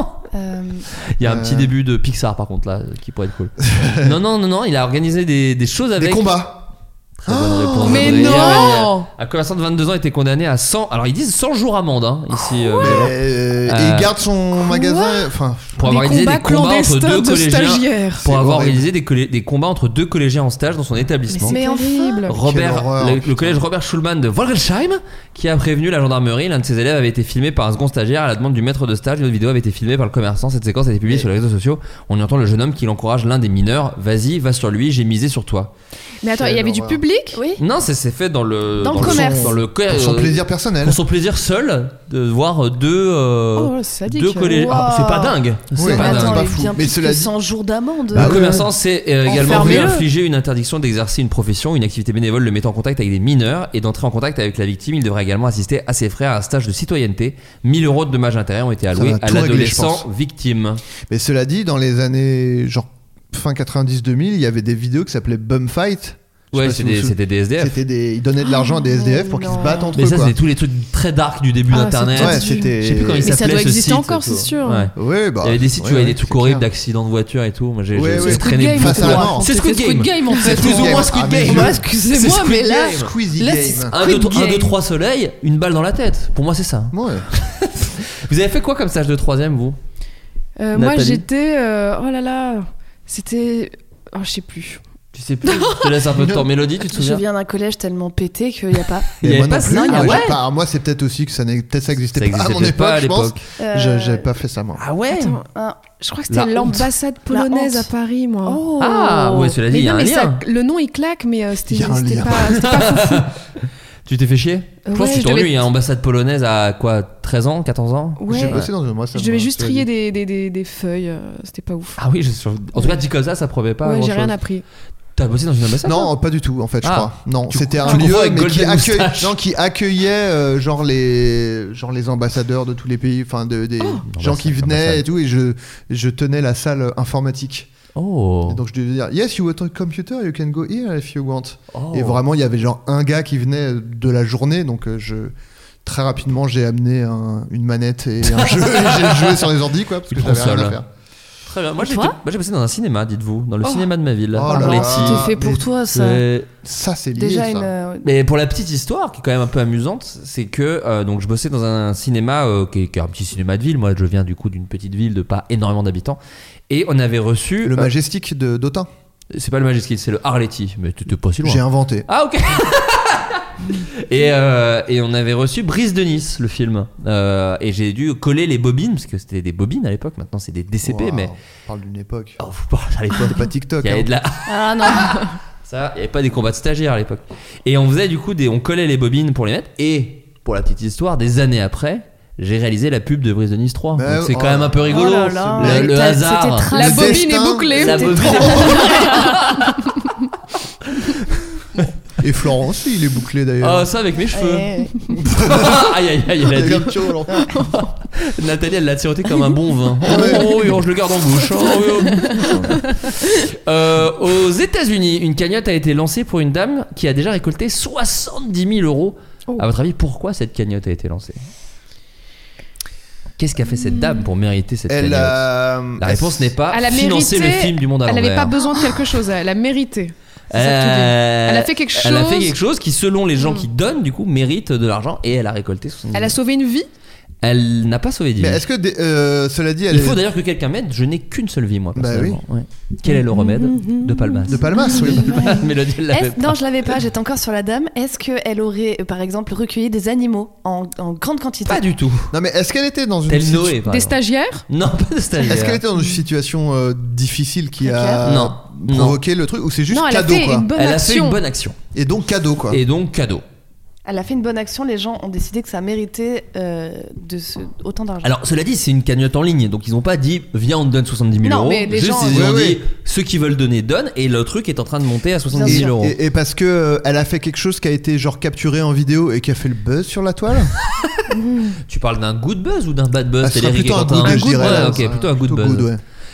Il y a un petit début de Pixar par contre là qui pourrait être cool. non, il a organisé des choses avec. Des combats. Très bonne réponse. Mais Adrien. non. Un commerçant de 22 ans était condamné à 100. Alors ils disent 100 jours amende ici. Et il garde son magasin. Enfin, pour avoir réalisé des combats entre deux de collégiens. stagiaires. Pour avoir horrible. réalisé des combats entre deux collégiens en stage dans son établissement. Mais enfin. horrible. Robert, Quelle horreur, le putain. collège Robert Schulman de Wolgersheim, qui a prévenu la gendarmerie. L'un de ses élèves avait été filmé par un second stagiaire à la demande du maître de stage. Une autre vidéo avait été filmée par le commerçant. Cette séquence a été publiée sur les réseaux sociaux. On y entend le jeune homme qui encourage l'un des mineurs. Vas-y, va sur lui, j'ai misé sur toi. Mais attends, il y avait du public? Oui. Non, c'est fait dans le Dans le commerce. dans le pour son plaisir personnel. pour son plaisir seul de voir deux Oh, sadique. deux collégiens. Wow. Ah, c'est pas dingue. C'est Oui, pas mais dingue. attends, Attends, pas il fou. bien Mais plus cela que dit- 100 jours d'amende. Le commerçant s'est également vu Enfermez-le. infliger une interdiction d'exercer une profession, une activité bénévole le mettant en contact avec des mineurs et d'entrer en contact avec la victime. Il devrait également assister à ses frais à un stage de citoyenneté. 1000 € de dommages intérêts ont été alloués va à tout régler, l'adolescent je pense. victime. Mais cela dit, dans les années genre fin 90-2000, il y avait des vidéos qui s'appelaient Bum Fight. Je sais Ouais, pas si vous vous souvenez. c'était des SDF. Ils donnaient de l'argent à des SDF pour qu'ils se battent entre Mais eux. ça, quoi. c'est tous les trucs très dark du début Ah, d'internet. Ouais, c'est- c'était. Je sais plus comment il Mais ça s'appelait doit ce exister site, encore, et tout. c'est sûr. Ouais. Ouais, bah. Il y avait des sites où il y avait des trucs c'est horribles clair. d'accidents de voiture et tout. Moi, j'ai Ouais, ouais. traîné Game, face à la mort. C'est Squid Game. en fait. C'est plus ou moins Squid Ah, mais Game. je- Moi, excusez-moi, C'est Squid mais là, Game. Squeezie là, Game. c'est 1, 2, Game. 3 soleils, une balle dans la tête. Pour moi, c'est ça. Ouais. Vous avez fait quoi comme stage de troisième, vous? Moi, Nathalie. j'étais. Oh là là. C'était. Oh, je sais plus. Tu sais plus. Je te laisse un peu de temps. Mélodie, tu te Je souviens? viens d'un collège tellement pété qu'il n'y a pas. Il y avait moi pas non ça, plus. il y a- Moi, ouais. j'ai pas- moi, c'est peut-être aussi que peut-être ça existait Ça pas à existait mon peut-être pas à époque, je pense. l'époque. J'avais pas fait ça, moi. Ah ouais. Attends, Je crois que La c'était l'ambassade polonaise honte. à Paris, moi. Oh. Ah ouais, cela dit, il y a non, un mais lien. le nom il claque, mais c'était Il y a un c'était lien. pas foufou. Tu t'es fait chier? Je pense Ouais, que tu je t'ennuies. devais- Il y a ambassade polonaise à quoi? 13 ans? 14 ans? Ouais. J'ai bossé dans une. Moi, ça Je devais m'a- juste ça trier m'a dit. des feuilles, c'était pas ouf. Ah oui, en tout cas, dit comme ça promet pas. Ouais, j'ai grand-chose. rien appris. T'as bossé dans une ambassade? Non, pas du tout en fait, je Ah. crois. Non, Tu- c'était tu un confonds lieu avec mais Golden Moustache. qui accueillait genre les ambassadeurs de tous les pays, enfin des gens qui ambassade, venaient ambassade. et tout, et je tenais la salle informatique. Oh. Et donc je devais dire yes, you want a computer, you can go here if you want. Oh. Et vraiment il y avait genre un gars qui venait de la journée, donc très rapidement j'ai amené une manette et un jeu et j'ai joué sur les ordi quoi parce que Une j'avais rien console. à faire. Très bien. Moi, Et toi j'ai bossé dans un cinéma, dites-vous, dans le cinéma de ma ville. Oh là Arletty. là. C'était fait pour mais toi, ça. C'est- Ça c'est lié Déjà ça. une. Mais pour la petite histoire, qui est quand même un peu amusante, c'est que donc je bossais dans un cinéma qui est un petit cinéma de ville. Moi, je viens du coup d'une petite ville de pas énormément d'habitants, et on avait reçu Le Majestic de d'Autun. c'est pas le Majestic, c'est le Arletty, mais t'étais pas si loin. J'ai inventé. Ah ok. Et on avait reçu Brise de Nice, le film, et j'ai dû coller les bobines parce que c'était des bobines à l'époque. Maintenant c'est des DCP, Wow, mais on parle d'une époque. oh, faut pas à l'époque. C'était pas TikTok. Il y avait hein. de la Ah non. ça, il y avait pas des combats de stagiaires à l'époque. Et on faisait du coup on collait les bobines pour les mettre. Et pour la petite histoire, des années après, j'ai réalisé la pub de Brise de Nice 3. Bah, Donc c'est oh. quand même un peu rigolo. Oh là là. Le T'as- hasard. c'était très- La Le bobine destin, est bouclée. La C'était bobine. Et Florent aussi, il est bouclé Oh, d'ailleurs. ça avec mes cheveux. Eh, Aïe aïe aïe, elle a dit. Regarde, tu vois, Nathalie, elle l'a tiroté comme un bon vin. Ouais. Oh oui, oh, je le garde en bouche. Oh, oui, oh. Aux États-Unis, une cagnotte a été lancée pour une dame qui a déjà récolté 70 000 €. Oh. À votre avis, pourquoi cette cagnotte a été lancée? Qu'est-ce qu'a fait cette dame pour mériter cette Elle cagnotte? a. La réponse n'est pas Elle a financer mérité- le film du monde à Elle l'envers. avait pas besoin de quelque chose, elle a mérité. C'est ça que tu dis. Elle a fait quelque chose. Elle a fait quelque chose qui, selon les gens qui donnent, du coup, mérite de l'argent, et elle a récolté 70 000 €. Elle a sauvé une vie. Elle n'a pas sauvé de vie. Mais est-ce que cela dit, elle Il est faut d'ailleurs que quelqu'un m'aide. Je n'ai qu'une seule vie, moi, Bah personnellement. Ouais. Quel est le remède de Palmas? de Palmas, oui. Mélodie, elle l'avait Non, je l'avais pas, j'étais encore sur la dame. Est-ce qu'elle aurait, par exemple, recueilli des animaux en grande quantité? Pas du tout. Non, mais est-ce qu'elle était dans une Tel situ- Noé, par Des exemple. stagiaires. Non, pas de stagiaire. Est-ce qu'elle était dans une situation difficile qui a Non. provoqué le truc ou c'est juste Non, elle a cadeau fait quoi une bonne Elle a action. fait une bonne action. Et donc cadeau quoi. Et donc, cadeau. Elle a fait une bonne action, les gens ont décidé que ça méritait autant d'argent. Alors, cela dit, c'est une cagnotte en ligne, donc ils n'ont pas dit viens, on te donne 70 000 Non, euros. mais les Juste, gens- ils ont Oui, dit ceux qui veulent donner donnent, et le truc est en train de monter à 70 000 euros. Et parce que elle a fait quelque chose qui a été genre capturé en vidéo et qui a fait le buzz sur la toile. Tu parles d'un good buzz ou d'un bad buzz? Ah, ce sera Eric et plutôt un Quentin? good, je dirais. Ouais, là, ok, ça. plutôt un good buzz. Good, ouais.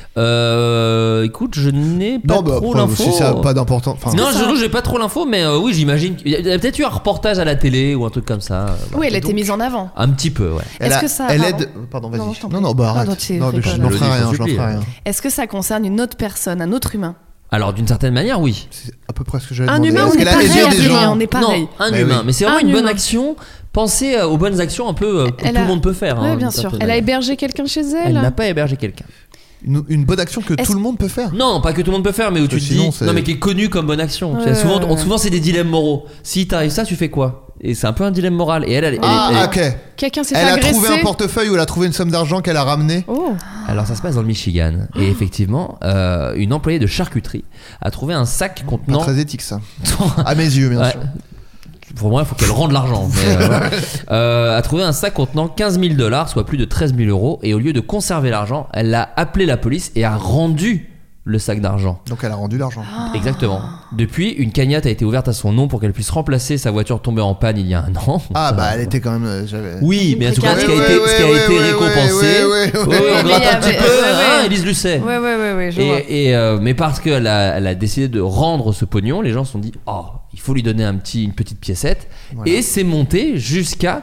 Écoute, je n'ai pas Non, bah trop après, l'info. si ça n'a pas d'importance. Enfin, Non, je j'ai pas trop l'info, mais oui, j'imagine qu'il y a peut-être eu un reportage à la télé ou un truc comme ça. Oui, elle a été mise en avant. Un petit peu, ouais. Est-ce que ça. elle pardon. aide. Pardon, vas-y. Non, je t'en Non, prie. non, bah arrête. Non, tu Non, mais fais je pas n'en le ferai dis, rien. je Je n'en supplie. ferai rien. Est-ce que ça concerne une autre personne, un autre humain? Alors, d'une certaine manière, oui. C'est à peu près ce que j'allais Un demander. humain, Est-ce on est qu'elle a les pareil, yeux des Adrien, gens on est pareil. Non, un Mais humain. oui. Mais c'est vraiment Un une bonne humain. action. Pensez aux bonnes actions un peu que Elle tout a- le monde peut faire. Ouais, hein, bien d'une sûr. certaine Elle a manière. hébergé quelqu'un chez elle. Elle n'a pas hébergé quelqu'un. Une bonne action que tout le monde peut faire. Non, pas que tout le monde peut faire, mais où tu te sinon, dis. c'est- Non, mais qui est connu comme bonne action. Tu sais, Ouais, souvent, ouais. souvent, c'est des dilemmes moraux. Si t'arrives ça, tu fais quoi? Et c'est un peu un dilemme moral. Et elle Ah, ok. Quelqu'un s'est fait Elle a agresser. trouvé un portefeuille où elle a trouvé une somme d'argent qu'elle a ramenée. Oh. Alors ça se passe dans le Michigan. Et effectivement, une employée de charcuterie a trouvé un sac Pas contenant. très éthique ça. À mes yeux, bien Ouais. sûr. Pour moi, il faut qu'elle rende l'argent. Mais, voilà. A trouvé un sac contenant 15 000 $, soit plus de 13 000 euros. Et au lieu de conserver l'argent, elle a appelé la police et a rendu le sac d'argent. Donc elle a rendu l'argent. Exactement. Depuis, une cagnotte a été ouverte à son nom pour qu'elle puisse remplacer sa voiture tombée en panne il y a un an. Ah Ça- bah elle était quand même. Oui, mais en tout cas, ce qui a Ouais, été ouais, récompensé. ouais, Oui, ouais. on Mais gratte il y un petit avait- peu, ouais, hein, ouais. Élise Lucet. Ouais, je vois. Mais parce qu'elle a décidé de rendre ce pognon, les gens se sont dit oh, il faut lui donner une petite piécette. Voilà. Et c'est monté jusqu'à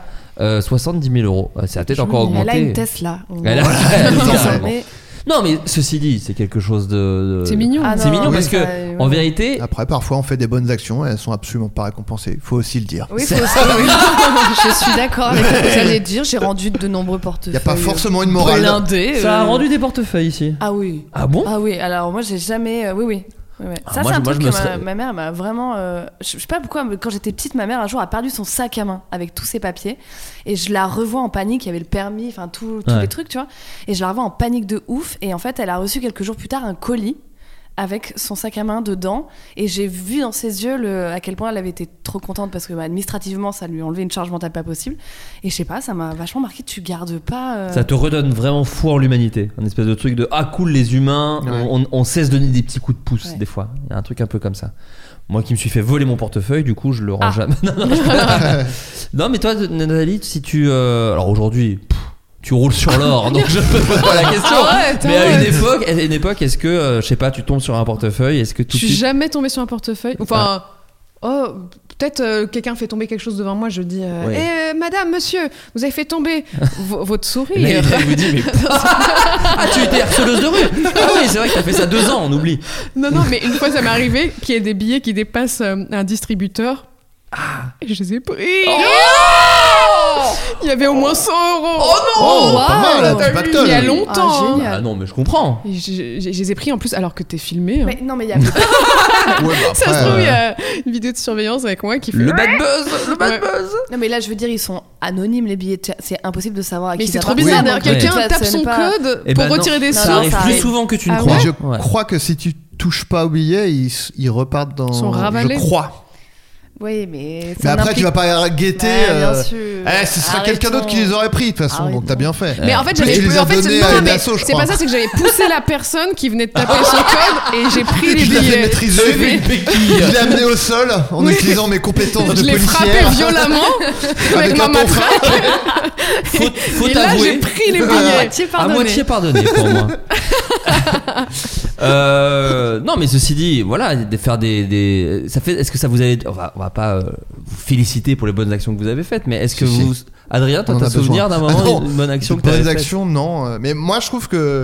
70 000 euros. Ça a peut-être encore augmenté. Elle a une Tesla. Elle a- Carrément. Mais- Non, mais ceci dit, c'est quelque chose de. C'est mignon. Ah C'est non, mignon mais parce que, ça, en vérité, Après, parfois, on fait des bonnes actions et elles sont absolument pas récompensées. Faut aussi le dire. Oui, faut aussi- oui. Je suis d'accord avec ce que vous allez dire. J'ai rendu de nombreux Il portefeuilles. n'y a pas forcément une morale. blindés, ça a rendu des portefeuilles ici. Ah oui. Ah bon? Ah oui. Alors moi, j'ai jamais. Oui, oui. Ah, Ça, moi, c'est un moi, truc je me que serais- ma mère m'a vraiment. Je sais pas pourquoi, mais quand j'étais petite, ma mère un jour a perdu son sac à main avec tous ses papiers. Et je la revois en panique. Il y avait le permis, enfin tous Ouais. les trucs, tu vois. Et je la revois en panique de ouf. Et en fait, elle a reçu quelques jours plus tard un colis avec son sac à main dedans. Et j'ai vu dans ses yeux à quel point elle avait été trop contente parce que administrativement, ça lui enlevait une charge mentale pas possible. Et je sais pas, ça m'a vachement marqué. Tu gardes pas. Ça te redonne vraiment foi en l'humanité. Un espèce de truc de ah cool, les humains, Ouais. on cesse de donner des petits coups de pouce Ouais. des fois. Il y a un truc un peu comme ça. Moi qui me suis fait voler mon portefeuille, du coup je le rends Ah. jamais. Non, mais toi, Nathalie, si tu. Alors aujourd'hui. Tu roules sur l'or, donc je peux poser pas la question. Arrête, Mais arrête. à une époque, est-ce que, je sais pas, tu tombes sur un portefeuille, est-ce que tout Je de suis suite. jamais tombée sur un portefeuille. Enfin, oh, peut-être quelqu'un fait tomber quelque chose devant moi. Je dis, Ouais. madame, monsieur, vous avez fait tomber votre souris. Là, il vous dit, mais. Ah, tu étais harceleuse de rue. Ah oui, c'est vrai que t'as fait ça 2 ans, on oublie. Non, mais une fois, ça m'est arrivé qu'il y ait des billets qui dépassent un distributeur. Et je les ai pris. Il y avait au moins 100 euros. Oh, pas mal, T'as tu vu, pactoles. il y a longtemps. Ah, génial. Ah non, mais je comprends. Et je les ai pris en plus alors que t'es filmé. hein. Mais non, mais il y a. Ouais, bah Ça se après, trouve, il y a une vidéo de surveillance avec moi qui fait. Le bad buzz, le bad Ouais. buzz. Non, mais là, je veux dire, ils sont anonymes les billets. C'est impossible de savoir à Mais qui c'est ça trop appartient. bizarre. Oui. D'ailleurs, quelqu'un Ouais. tape Ça, ce son n'est pas- code Eh pour ben non, retirer des Non, Ça sous. non, arrive ça plus arrive. souvent que tu ne Ah crois. Mais je Ouais. crois que si tu touches pas au billet, ils repartent dans. Sont ravalés. Je crois. Oui, mais. Mais après, tu vas pas guetter. Ouais, bien sûr. Ce sera quelqu'un d'autre qui les aurait pris de toute façon, donc t'as bien fait. Mais en fait, Plus, j'avais tu les as en fait, donnés non, à une mais asso, je c'est crois. pas ça, c'est que j'avais poussé la personne qui venait de taper son code et j'ai pris les Je l'ai fait billets. maîtriser, je l'ai amené au sol en utilisant mes compétences de Je l'ai frappé policière. violemment avec ma un tonfa. matraque. Faut Et là, t'avouer. j'ai pris les À billets. moitié À pardonné. moitié pardonné pour moi. Non, mais ceci dit, voilà, faire des ça fait. Est-ce que ça vous a on va pas vous féliciter pour les bonnes actions que vous avez faites, mais est-ce que Si, vous, Adrien, toi, On en t'as a souvenir besoin. d'un moment Ah non, une bonne action que de t'avais bonnes faite? actions, non. Mais moi, je trouve que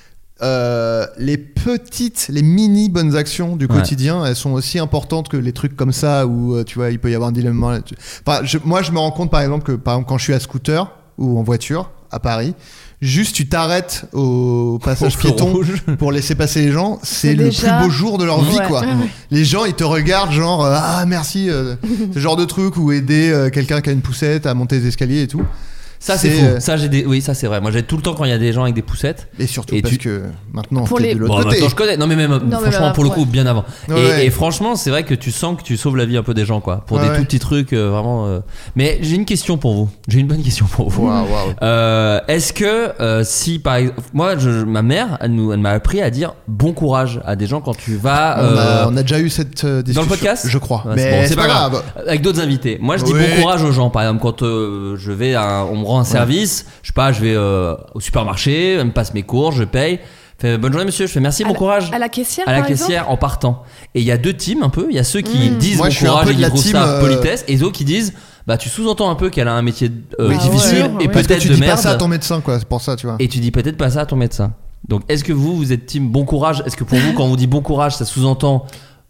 les mini bonnes actions du Ouais. quotidien, elles sont aussi importantes que les trucs comme ça où tu vois, il peut y avoir un dilemme. Enfin, moi, je me rends compte, par exemple, que quand je suis à scooter ou en voiture à Paris, juste tu t'arrêtes au passage Au feu piéton rouge. pour laisser passer les gens, c'est le déjà- plus beau jour de leur vie, Ouais. quoi. Ouais, Les gens, ils te regardent genre ah merci, ce genre de truc, ou aider quelqu'un qui a une poussette à monter les escaliers et tout. Ça c'est faux. Ça oui, ça c'est vrai. Moi j'ai tout le temps quand il y a des gens avec des poussettes. Et surtout parce que maintenant Pour t'es de l'autre côté. Maintenant je connais. Non mais même franchement pour le coup bien avant. Ouais. Et franchement c'est vrai que tu sens que tu sauves la vie un peu des gens quoi. Pour des tout petits trucs vraiment. Mais j'ai une question pour vous. J'ai une bonne question pour vous. Wow. Est-ce que si par exemple moi ma mère elle m'a appris à dire bon courage à des gens quand tu vas. On a déjà eu cette discussion dans le podcast, je crois. Ouais, mais c'est pas grave. Avec d'autres invités. Moi je dis bon courage aux gens. Par exemple quand je vais on me rend un service, je sais pas, je vais au supermarché, elle me passe mes courses, je paye. Fait bonne journée monsieur, je fais merci, bon courage. À la caissière, à la par caissière exemple en partant. Et il y a deux teams un peu. Il y a ceux qui disent Moi, bon je suis un courage peu et de qui la trouvent team, ça politesse, et d'autres qui disent bah tu sous-entends un peu qu'elle a un métier difficile et parce que peut-être tu de dis merde. pas ça à ton médecin quoi, c'est pour ça tu vois. Et tu dis peut-être pas ça à ton médecin. Donc est-ce que vous êtes team bon courage? Est-ce que pour vous quand on dit bon courage ça sous-entend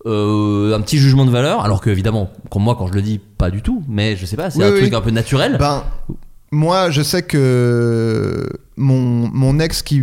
un petit jugement de valeur, alors que évidemment comme moi quand je le dis pas du tout, mais je sais pas, c'est un truc un peu naturel. Ben moi je sais que mon ex qui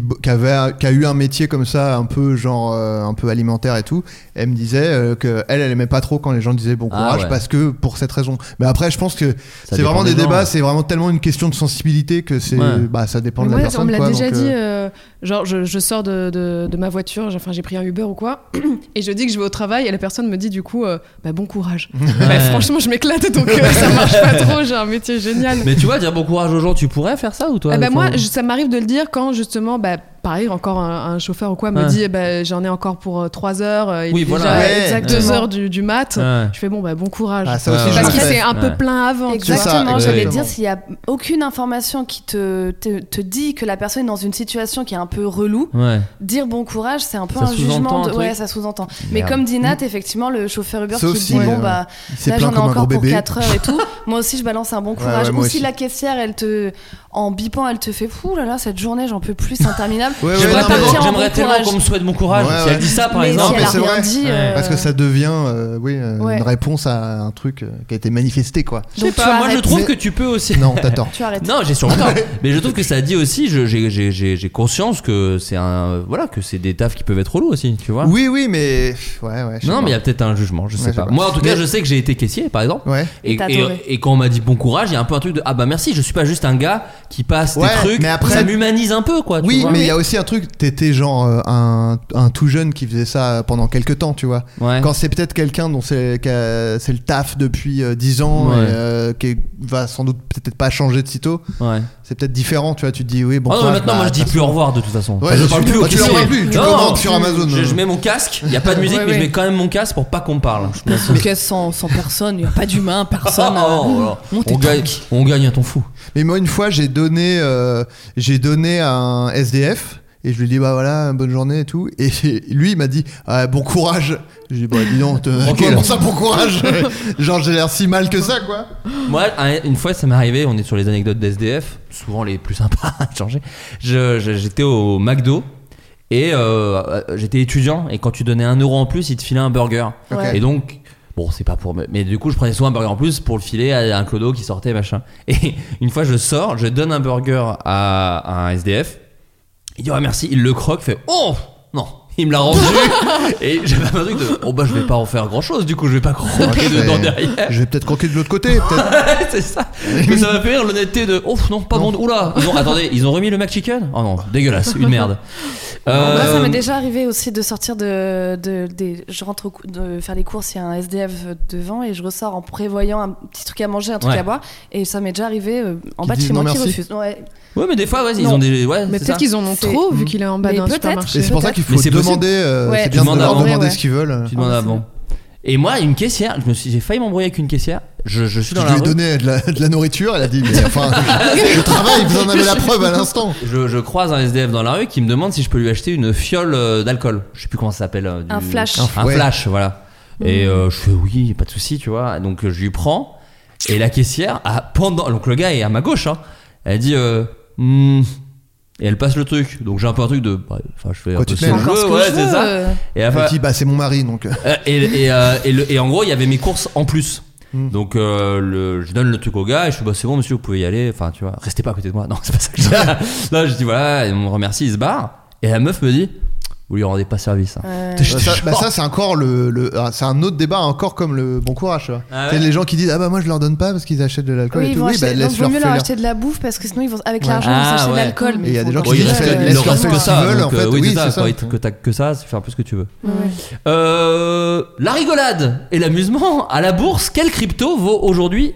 a eu un métier comme ça un peu genre un peu alimentaire et tout, elle me disait que elle aimait pas trop quand les gens disaient bon courage parce que pour cette raison. Mais après je pense que c'est vraiment des débats, c'est vraiment tellement une question de sensibilité que c'est ça dépend de la personne. On me l'a déjà donc, dit genre je sors de ma voiture, enfin j'ai pris un Uber ou quoi et je dis que je vais au travail et la personne me dit du coup bon courage. Franchement je m'éclate donc ça marche pas trop, j'ai un métier génial. Mais tu vois dire bon courage aux gens, tu pourrais faire ça ou toi? Moi ça m'arrive de le dire quand justement pareil encore un chauffeur ou quoi me dit j'en ai encore pour 3 heures, il est déjà 2 heures du mat. Je fais bon courage ça aussi, parce que c'est un peu plein avant. Exactement, j'allais dire s'il y a aucune information qui te dit que la personne est dans une situation qui est un peu relou, dire bon courage c'est un peu un jugement ça sous-entend. Mais comme dit Nat, effectivement le chauffeur Uber qui dit là j'en ai encore pour 4 heures et tout, moi aussi je balance un bon courage. Ou si la caissière en bipant elle te fait fou là là cette journée j'en peux plus, c'est interminable. J'aimerais tellement qu'on me souhaite bon courage. Si elle dit ça par exemple, si elle a rien dit, parce que ça devient une réponse à un truc qui a été manifesté quoi. Je sais pas, moi je trouve que tu peux aussi. Non, t'as tort. Tu arrêtes. Non, j'ai sûrement tort. Mais je trouve que ça dit aussi, j'ai conscience que c'est que c'est des tafs qui peuvent être relous aussi, tu vois. Oui, mais non, mais il y a peut-être un jugement, je sais pas. Moi en tout cas, je sais que j'ai été caissier par exemple. Et quand on m'a dit bon courage, il y a un peu un truc de merci, je suis pas juste un gars qui passe des trucs, mais après ça m'humanise un peu quoi. Oui, mais il y a aussi un truc, t'étais genre un tout jeune qui faisait ça pendant quelques temps, tu vois. Quand c'est peut-être quelqu'un dont c'est le taf depuis 10 ans et qui va sans doute peut-être pas changer de sitôt, c'est peut-être différent, tu vois. Tu te dis oui bon. Maintenant moi je dis plus au revoir de toute façon. Je parle plus au caissier. Tu commandes sur Amazon. Je mets mon casque, il y a pas de musique mais je mets quand même mon casque pour pas qu'on me parle. Une caisse sans personne, il y a pas d'humain, personne. On gagne à ton fou. Mais moi une fois j'ai donné à un SDF et je lui dis voilà bonne journée et tout, et lui il m'a dit bon courage. J'ai dit dis donc comment ça bon courage. Genre j'ai l'air si mal que ça quoi. Moi une fois ça m'est arrivé, on est sur les anecdotes d'SDF souvent les plus sympas à changer. J'étais au McDo et j'étais étudiant, et quand tu donnais 1 euro en plus ils te filaient un burger. Et donc bon, c'est pas pour... Mais du coup, je prenais souvent un burger en plus pour le filer à un clodo qui sortait, machin. Et une fois, je sors, je donne un burger à un SDF. Il dit merci, il le croque, fait oh non, il me l'a rendu. Et j'avais un truc de je vais pas en faire grand chose, du coup, je vais pas croquer dedans derrière. Je vais peut-être croquer de l'autre côté, peut-être. C'est ça. Mais ça m'a fait rire l'honnêteté de non, pas bon. Oula, attendez, ils ont remis le McChicken? Oh non, dégueulasse, une merde. Moi, ça m'est déjà arrivé aussi de sortir je rentre de faire les courses, il y a un SDF devant et je ressors en prévoyant un petit truc à manger, un truc à boire, et ça m'est déjà arrivé en bas de chez moi qui refuse. Ouais, mais des fois, ils ont des. Mais peut-être qu'ils en ont trop vu qu'il est en bas d'un supermarché. Et c'est pour ça qu'il faut demander. C'est bien de leur demander ce qu'ils veulent. Tu demandes avant. Et moi, une caissière, j'ai failli m'embrouiller avec une caissière. Je suis dans la rue. Je lui ai donné de la nourriture, elle a dit mais enfin, je travaille, vous en avez la preuve à l'instant. Je croise un SDF dans la rue qui me demande si je peux lui acheter une fiole d'alcool. Je sais plus comment ça s'appelle. Un flash. Un flash, voilà. Et je fais oui, pas de souci, tu vois. Donc je lui prends, et la caissière, donc le gars est à ma gauche, elle dit et elle passe le truc, donc j'ai un peu un truc de je fais un peu ce jeu, c'est ça. Et elle dit c'est mon mari donc. Et en gros il y avait mes courses en plus. Donc je donne le truc au gars et je fais c'est bon monsieur, vous pouvez y aller, enfin tu vois, restez pas à côté de moi. Non, c'est pas ça que je dis. Là je dis voilà, et on me remercie, il se barre, et la meuf me dit Vous lui rendez pas service. Ça c'est encore c'est un autre débat encore comme le bon courage. Tu vois. Ah C'est ouais. les gens qui disent moi je leur donne pas parce qu'ils achètent de l'alcool Oui, et ils tout. vont acheter, donc vaut mieux leur faire. acheter de la bouffe parce que sinon ils vont avec Ouais. l'argent ils vont s'acheter de ouais. l'alcool. Et il y a des gens faut qui il disent reste, laisse il leur reste faire que ce qu'ils ça. veulent, Donc, en fait. oui, Oui, c'est ça. c'est ça. Quand t'as que ça, tu fais un peu ce que tu veux. Ouais. La rigolade et l'amusement à la bourse. Quelle crypto vaut aujourd'hui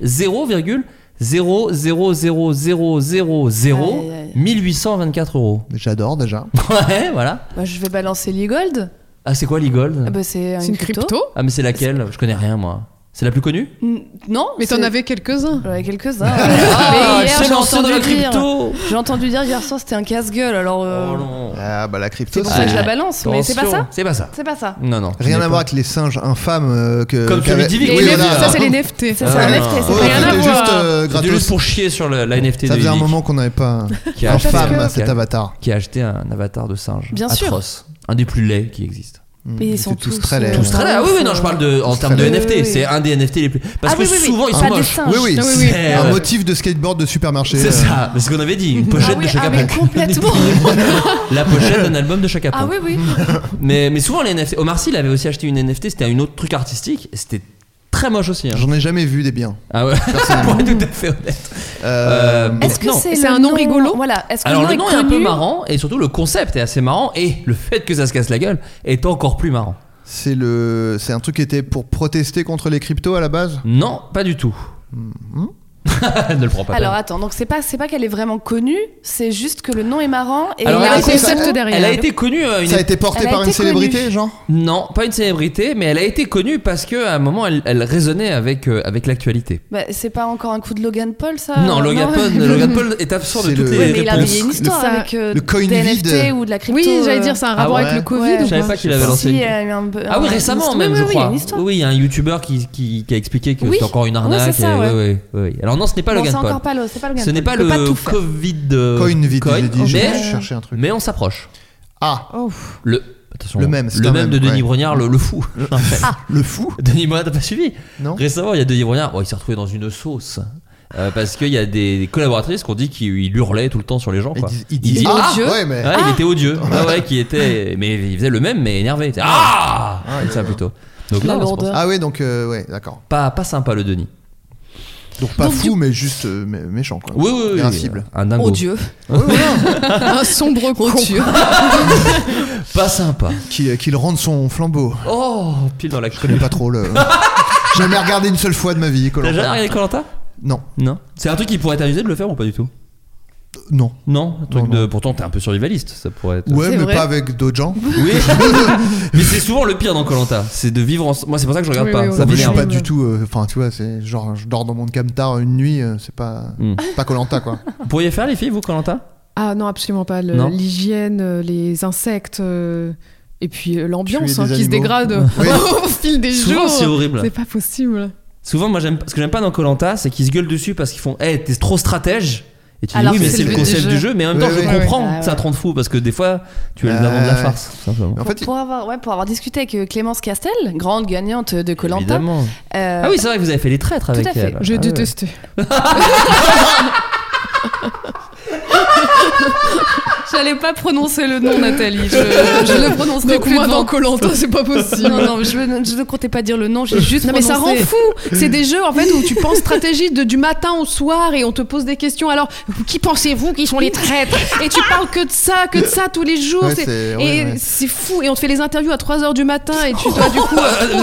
0,000001824 euros? J'adore déjà. Ouais, voilà. Bah, je vais balancer l'e-gold. Ah, c'est quoi l'e-gold? Ah bah, c'est une crypto. Ah, mais c'est laquelle? Je connais rien, moi. C'est la plus connue? Non, Mais t'en avais quelques-uns. Ouais, quelques-uns. Ah, Mais hier, c'est j'ai lancé dans la entendu dire. crypto. J'ai entendu dire hier soir c'était un casse-gueule. Alors. Oh non. Ah bah la crypto. C'est pour ça que je la balance. Mais c'est pas ça. C'est pas ça. C'est pas ça. Non, non. Rien à voir avec les singes infâmes que. Comme celui d'Ivy. Oui, voilà. Ça, c'est les NFT. C'est ça, un NFT. Oh, C'est pas rien à c'était voir. juste C'était gratos. juste pour chier sur la NFT Ça de faisait un Yvick, moment qu'on n'avait pas qui a infâme acheté- cet avatar. qui a acheté un avatar de singe. Bien sûr. Atroce. Un des plus laids qui existent. Mais ils sont tous très laids. Tous très laids. Ah oui, oui, non, je parle en termes de Oui, NFT. oui. C'est un des NFT les plus. Parce Ah que oui, oui, oui. souvent ils sont Pas des moches. singes. Oui, oui. Ah oui, oui. C'est Un motif de skateboard de supermarché. C'est ça. C'est ce qu'on avait dit. Une pochette de Chaka mais Ponk. complètement. La pochette d'un album de Chaka Ah Ponk. oui, oui. Mais souvent les NFT. Omar Sy il avait aussi acheté une NFT. C'était un autre truc artistique. Et c'était très moche aussi. Hein. J'en ai jamais vu des biens. Ah ouais. Pour être tout à fait honnête. Est-ce que non. c'est C'est le un nom rigolo Voilà. Est-ce que Alors le nom est un peu connu marrant et surtout le concept est assez marrant et le fait que ça se casse la gueule est encore plus marrant. C'est un truc qui était pour protester contre les cryptos à la base. Non, pas du tout. Ne le prends pas. Alors attends, donc c'est pas qu'elle est vraiment connue, c'est juste que le nom est marrant et Alors, il y a elle un a été- concept derrière. Elle a été connue. Ça a été porté Elle a par une été célébrité, connue. genre. Non, pas une célébrité, mais elle a été connue parce que à un moment elle résonnait avec l'actualité. Bah, c'est pas encore un coup de Logan Paul ça Non, Logan Paul est absent de C'est toutes le- les Ouais, mais il avait réponses. une histoire Ça- avec le coin des vide. NFT ou de la crypto. Oui, j'allais dire, c'est un rapport ouais. avec le Covid Ouais. ou Je savais pas pas qu'il avait lancé Si, une- il y a eu Ah oui, récemment même, je oui, crois. il y a une histoire. Oui, il y a un YouTuber qui a expliqué que Oui. c'était encore une Oui, arnaque. c'est ça, et- ouais. oui. Alors non, ce n'est pas Bon, Logan c'est Paul. encore pas le, c'est pas Logan Ce n'est Paul. pas Il peut le tout faire. Covid. Coin vide, j'ai dit. Je mais, cherchais un truc. mais on s'approche. Ah, Attention, Le même, c'est le un même de même, Denis ouais. Brognard, le fou. En fait. le fou. Denis Brognard, t'as pas suivi? Non. Récemment, il y a Denis Brognard, il s'est retrouvé dans une sauce. Parce qu'il y a des collaboratrices qui ont dit qu'il hurlait tout le temps sur les gens. Quoi. Il dit odieux. ouais, mais. Ouais, il était odieux. Ah ouais, mais il faisait le même, mais énervé. Il faisait ça plutôt. Donc La non, c'est pour lourdeur. ça. Ah ouais, donc ouais, d'accord. Pas sympa le Denis. Donc pas fou, mais juste méchant, quoi. Oui. Invincible. Un dingo. Odieux. Un sombre con. Odieux. Pas sympa. Qu'il rende son flambeau. Oh, pile dans la Je connais pas trop le. J'ai jamais regardé une seule fois de ma vie. T'as Koh-Lanta. jamais regardé Koh-Lanta? Non. Non. C'est un truc qui pourrait t'amuser de le faire ou pas du tout? Non. Non, un truc Non, non. de. Pourtant, t'es un peu survivaliste, ça pourrait être. Ouais, C'est mais vrai. pas avec d'autres gens. Oui. Mais c'est souvent le pire dans Koh-Lanta, c'est de vivre moi c'est pour ça que je regarde Oui, pas, oui, ça En plus, je suis m'énerve. pas du tout. Enfin, tu vois, c'est genre, je dors dans mon camtar une nuit, c'est pas. Pas Koh-Lanta, quoi. Vous pourriez faire les filles vous Koh-Lanta? Ah non, absolument pas. Non. L'hygiène, les insectes, et puis l'ambiance Tuer des qui se animaux. dégrade Oui. au fil des Souvent jours. c'est horrible. C'est pas possible. Souvent moi ce que j'aime pas dans Koh-Lanta, c'est qu'ils se gueulent dessus parce qu'ils font hey, t'es trop stratège. Et tu dis Alors oui que mais c'est c'est le le but concept du du jeu. jeu, mais en même temps Oui, je oui. comprends Ouais, que ça ouais. te rende fou parce que des fois tu es l'avant de la farce tout simplement. En fait, Pour avoir discuté avec Clémence Castel, grande gagnante de Koh-Lanta. Évidemment. Ah oui c'est vrai que vous avez fait les traîtres avec à fait. elle. Je Ah ouais. détestais. J'allais pas prononcer le nom, Nathalie. Je le prononcerai Donc plus moi devant. dans Koh-Lanta, c'est pas possible. Non, je ne comptais pas dire le nom, j'ai juste Non mais ça rend prononcé. fou. C'est des jeux en fait où tu penses stratégie du matin au soir et on te pose des questions. Alors qui pensez-vous qui sont les traîtres? Et tu parles que de ça tous les jours. Ouais, C'est- c'est- ouais, et ouais. c'est fou. Et on te fait les interviews à 3h du matin et tu dois du coup.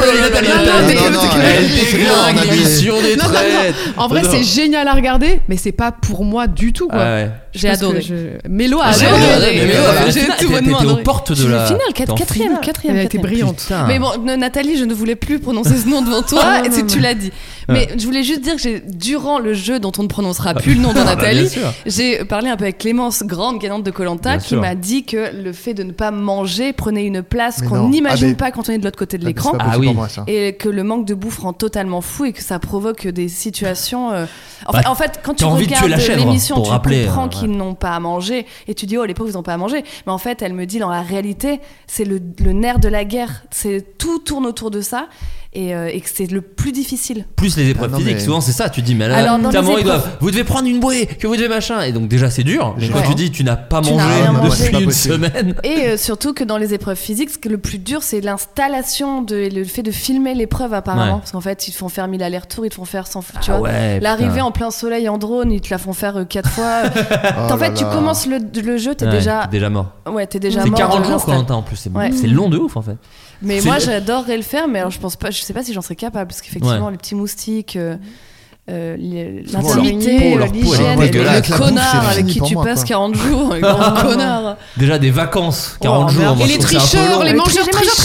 Elle déglingue on a des- l'émission des Non, non, non. traîtres. En vrai, Non. c'est génial à regarder, mais c'est pas pour moi du tout quoi. Ah ouais. J'ai Parce que adoré. Mélo a J'ai adoré. adoré, mais Mélo a fait le J'ai final. tout bonnement T'étais aux adoré. portes de Je suis la finale, t'es en quatrième. Elle a été brillante. Putain. Mais bon, Nathalie, je ne voulais plus prononcer ce nom devant toi, Ah, et non, tu non. l'as dit. Mais je voulais juste dire que durant le jeu dont on ne prononcera plus le nom de Ah, bah, Nathalie, bien sûr. j'ai parlé un peu avec Clémence, grande gagnante de Koh-Lanta, Bien qui sûr. m'a dit que le fait de ne pas manger prenait une place Mais qu'on non. n'imagine Ah, mais- pas quand on est de l'autre côté de Ah, mais l'écran. c'est pas Ah possible oui. pour moi, ça. Et que le manque de bouffe rend totalement fou et que ça provoque des situations. Bah, En fait, quand tu t'as envie de tuer regardes la chèvre, l'émission, pour tu rappeler, comprends ouais. qu'ils n'ont pas à manger et tu dis oh les pauvres ils n'ont pas à manger. Mais en fait, elle me dit dans la réalité, c'est le nerf de la guerre. C'est tout tourne autour de ça. et que c'est le plus difficile. Plus les épreuves physiques, souvent c'est ça. Tu dis, mais là, Alors, dans clairement, les épreuves- vous devez prendre une bouée, que vous devez machin. Et donc, déjà, c'est dur. Quand tu dis, tu n'as pas Tu n'as mangé rien mangé. depuis Pas une possible. semaine. Et surtout que dans les épreuves physiques, ce que le plus dur, c'est l'installation, le fait de filmer l'épreuve apparemment. Ouais. Parce qu'en fait, ils te font faire 1000 allers-retours, ils te font faire 100 tu Ah vois. ouais, L'arrivée putain. en plein soleil en drone, ils te la font faire 4 fois. Oh En fait, là tu là. commences le jeu, t'es Ouais, déjà. t'es déjà mort. Ouais, t'es déjà C'est mort. 40 dans jours, l'instant. Koh-Lanta en plus. Ouais. C'est long de ouf en fait. Mais C'est- moi, j'adorerais le faire, mais alors je sais pas si j'en serais capable, parce qu'effectivement, Ouais. les petits moustiques, Souvent, leur l'intimité, peau, l'hygiène, elle est et dégueulasse. le La bouffe, connard c'est avec fini qui pour tu moi, passes quoi. 40 jours, le grand connard. Déjà des vacances, 40 Oh, jours. merde. moi, Et je les trouve ça un peu tricheurs, long. les mangeurs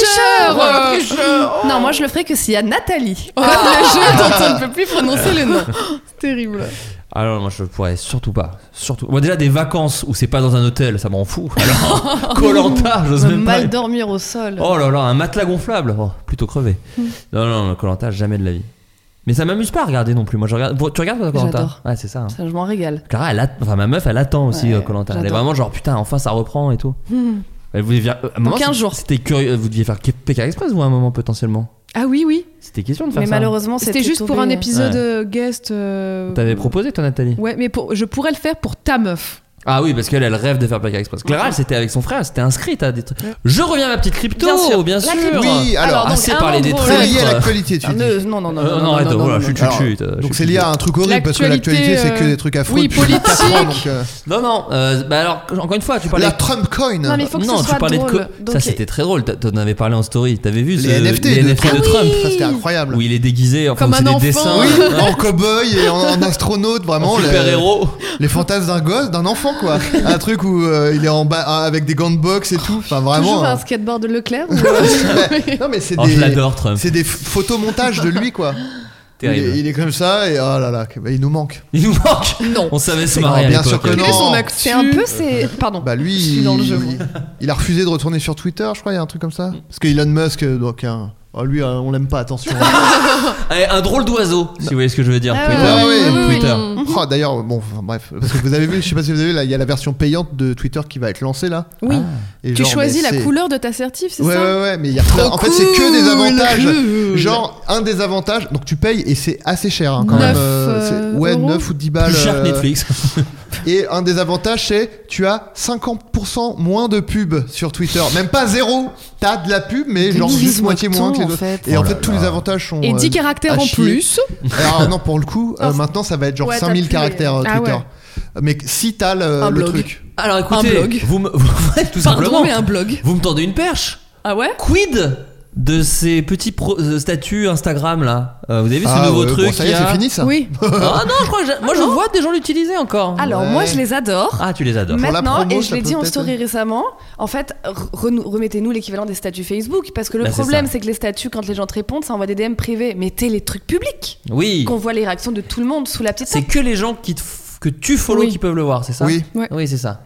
tricheurs. Non, moi je le ferais que s'il y a Nathalie. Comme le jeu dont on ne peut plus prononcer le nom. C'est terrible. Alors moi je pourrais surtout pas. Surtout. Moi déjà des vacances où c'est pas dans un hôtel, ça m'en fout. Alors Koh-Lanta, j'ose même pas. Mal dormir au sol. Oh là là, un matelas gonflable, oh, plutôt crevé. Non, Koh-Lanta, jamais de la vie. Mais ça m'amuse pas à regarder non plus. Moi je regarde. Tu regardes toi Koh-Lanta? J'adore. Ouais, c'est ça. Hein. Ça, je m'en régale. Clara, ma meuf, elle attend aussi Ouais, Koh-Lanta. Elle est j'adore. vraiment genre putain, enfin ça reprend et tout. Elle voulait à un moment, 15 jours. C'était curieux. Vous deviez faire Pékin Express vous à un moment potentiellement. Ah oui, oui. C'était question de faire Mais ça. malheureusement, C'était juste pour un épisode guest. T'avais proposé toi Nathalie? Ouais, mais je pourrais le faire pour ta meuf. Ah oui, parce qu'elle rêve de faire Pékin Express. Clara, elle c'était avec son frère, elle s'était inscrite à des trucs. Je reviens à ma petite crypto, bien sûr. La crypto. Oui, alors, donc, assez un parlé des endroit- traîtres. c'est lié à l'actualité, tu dis. Non, arrête, voilà, chut. Alors, donc c'est lié à un truc horrible parce que l'actualité c'est que des trucs affreux oui, depuis 4 ans, politique. donc, Non, bah alors, encore une fois, tu parlais. la Trump coin. Non, mais il faut que Non, ce tu soit parlais de drôle. ça c'était très drôle. T'en avais parlé en story. T'avais vu Les les NFT NFT de de Trump. Trump Ça c'était incroyable. où il est déguisé, enfin Comme c'est un des dessins, enfant. Oui, en cow-boy et en astronaute, vraiment super héros. les fantasmes d'un gosse, d'un enfant quoi. Un truc où il est en bas avec des gants de boxe et tout. Enfin vraiment. Toujours un skateboard de Leclerc ou... Non mais c'est Oh, je des l'adore Trump. c'est des photomontages de lui quoi. Terrible. Il est comme ça et oh là là, il nous manque. Il nous manque. Non. On savait se C'est marrer à bien sûr l'époque. que non. Et son actu. C'est un peu Pardon. Bah lui, Je suis dans le jeu, il a refusé de retourner sur Twitter, je crois, il y a un truc comme ça. Parce que Elon Musk, donc lui, on l'aime pas, attention. Allez, un drôle d'oiseau, si vous voyez ce que je veux dire. Ah Twitter. ouais, ouais, ouais, Twitter. Oh, d'ailleurs, bon, enfin, bref, parce que vous avez vu, je sais pas si vous avez vu, là, il y a la version payante de Twitter qui va être lancée là. Oui. Et Tu genre, choisis mais la c'est- couleur de ta certif, c'est Ouais, ça ouais, ouais, mais il y a plein. En fait, c'est que des avantages. Genre, un des avantages, donc tu payes et c'est assez cher hein, quand 9 même. Ouais, euros. 9 ou 10 balles. Plus cher que Netflix. Et un des avantages, c'est tu as 50% moins de pubs sur Twitter. Même pas zéro. T'as de la pub, mais genre juste moitié moins que les en autres. fait. Et en Oh fait, là tous là. les avantages sont. Et 10 caractères à en chier. plus. Alors, non, pour le coup, maintenant, ça va être genre Ouais, t'as 5000 plus caractères les- Ah Twitter. ouais. Mais si t'as Un le blog. truc. Alors écoutez, Un blog. vous me ouais, tout simplement. Pardon, mais un blog. Vous me tendez une perche. Ah ouais? Quid de ces petits statuts Instagram là? Vous avez vu ce Ah, nouveau ouais, truc bon, ça y est, qu'il y a c'est fini ça. Oui. Ah non, je crois que moi je vois des gens l'utiliser encore. Alors Ouais. moi je les adore. Ah, tu les adores. Pour la Maintenant, promo, et je ça l'ai peut dit en peut-être- story récemment, en fait, remettez-nous l'équivalent des statuts Facebook, parce que le Bah, c'est problème ça. c'est que les statuts, quand les gens te répondent, ça envoie des DM privés. Mettez les trucs publics, Oui. qu'on voit les réactions de tout le monde sous la petite C'est tête. que les gens que tu follow Oui. qui peuvent le voir, c'est ça? Oui. Oui, c'est ça.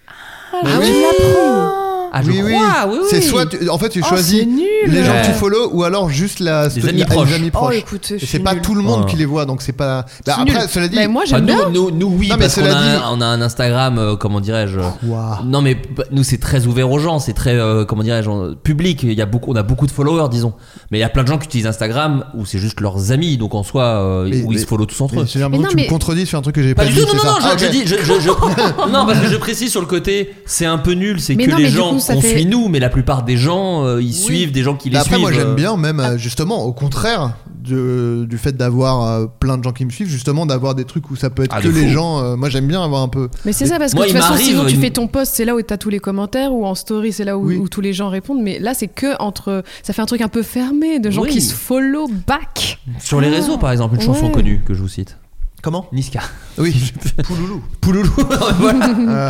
Ah, tu l'apprends. Ah, je Oui, oui. crois, oui, oui. C'est soit en fait tu Oh, choisis c'est nul. les gens que tu Ouais. follow ou alors juste Les amis proches. les amis Oh proches. écoute, je Et suis c'est pas nulle. tout le monde Ouais. qui les voit, donc c'est pas. Bah, C'est après, nul. cela dit. Mais moi Enfin, j'aime bien. nous, oui, Non, mais parce qu'on cela a, dit- on a un Instagram, comment dirais-je. Waouh. Non, mais nous, c'est très ouvert aux gens, c'est très, comment dirais-je, public. On a beaucoup de followers, disons. Mais il y a plein de gens qui utilisent Instagram où c'est juste leurs amis, donc en soi, où ils se follow tous entre eux. J'ai l'impression non, que tu mais- me contredis sur un truc que j'ai Pas pas du dit. tout, non, c'est non, ça. Ah, je ok. dis, non, parce que je précise sur le côté, c'est un peu nul, c'est Mais que non, les mais du gens coup, ça qu'on fait- suit nous, mais la plupart des gens, ils suivent des gens qui les Bah, après, suivent. moi j'aime bien même justement au contraire du fait d'avoir plein de gens qui me suivent, justement d'avoir des trucs où ça peut être Ah, que de les fou. gens. Moi j'aime bien avoir un peu. Mais c'est ça, parce que Moi, de il toute façon, m'arrive, sinon tu il- fais ton post, c'est là où t'as tous les commentaires, ou en story, c'est là où, Oui. où tous les gens répondent. Mais là, c'est que entre. Ça fait un truc un peu fermé de gens Oui. qui se follow back. Sur les réseaux, par exemple, une chanson Ouais. connue que je vous cite. Comment Niska. Oui. Pouloulou. Pouloulou. Voilà.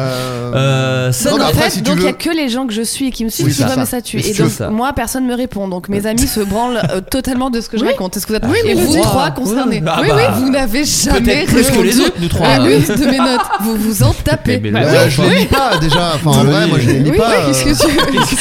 Ça, Non, Donc mais en après, fait, si tu donc il y veux- a que les gens que je suis et qui me suivent Oui, qui c'est voient ça. mes statuts. Mais Et c'est donc ça. moi, personne me répond. Donc mes amis se branlent totalement de ce que je Oui. raconte. Est-ce que vous êtes Oui, et mais vous vas-y. trois concernés? Ah Oui, bah. oui, vous n'avez jamais Peut-être plus que les répondu autres, nous trois. à l'une de mes notes. Vous vous en tapez. Mais Bah le- oui. Je les lis pas déjà. Enfin, en vrai, moi je les lis Oui, pas. oui, qu'est-ce que tu.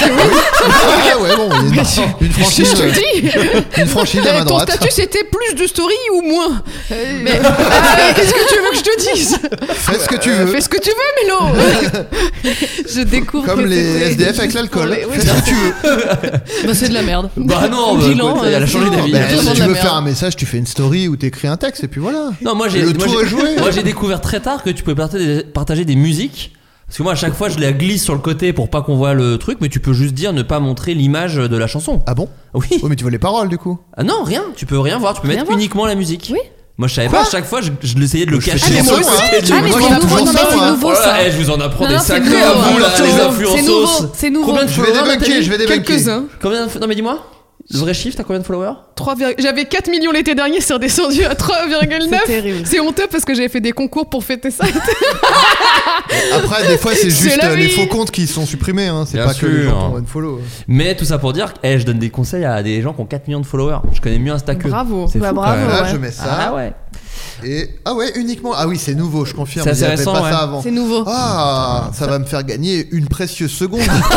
Ah ouais, bon, il y a une franchise. Je te le dis. Une franchise à ma Ton droite. statut, c'était plus de story ou moins Mais Qu'est-ce que tu veux que je te dise? Fais ce que tu veux. Fais ce que tu veux, Mélo. Je découvre. Comme que les c'était- SDF avec l'alcool. Oui, Fais ce que tu veux. Bah, c'est de la merde. Bah non, bah, Bilan, écoute, elle a changé d'avis. Bah, Vraiment si de tu la veux merde. faire un message, tu fais une story ou t'écris un texte et puis voilà. Non, moi Le tour est joué. moi, j'ai découvert très tard que tu pouvais partager des musiques. Parce que moi, à chaque fois, je la glisse sur le côté pour pas qu'on voit le truc, mais tu peux juste dire ne pas montrer l'image de la chanson. Ah bon? Oui. Oui, mais tu vois les paroles du coup. Ah non, rien. Tu peux rien voir. Tu peux Rien mettre voir. uniquement la musique. Oui. Moi, je savais Quoi pas. À chaque fois, je essayais de le Je fais cacher. toujours sur ça, le moi. stage. Ah, mais Moi, c'est je fais nouveau, toujours non, ça, mais c'est moi. nouveau Voilà, ça. je vous en apprends Non, des non, c'est sacrés nouveau. à vous, là, C'est les nouveau. influenceuses. C'est nouveau. Combien de Je vais followers, débunker, Nathalie je vais débunker. Quelques-uns. Non, mais dis-moi. Le vrai chiffre, t'as combien de followers? J'avais 4 millions l'été dernier, c'est redescendu à 3,9. C'est terrible. C'est honteux parce que j'avais fait des concours pour fêter ça. Après, des fois, c'est C'est juste la les vie. faux comptes qui sont supprimés. Hein. C'est Bien pas que les sûr. gens qui ont follow. Mais tout ça pour dire, je donne des conseils à des gens qui ont 4 millions de followers. Je connais mieux Insta qu'eux. Bravo. C'est Bah, fou, bravo. quand même. Là, ouais. je mets ça. Ah ouais. Et ah ouais, uniquement. Ah oui, c'est nouveau, je confirme. C'est Ils avaient récent, pas ouais. ça avant. C'est nouveau. Ah, ça va me faire gagner une précieuse seconde.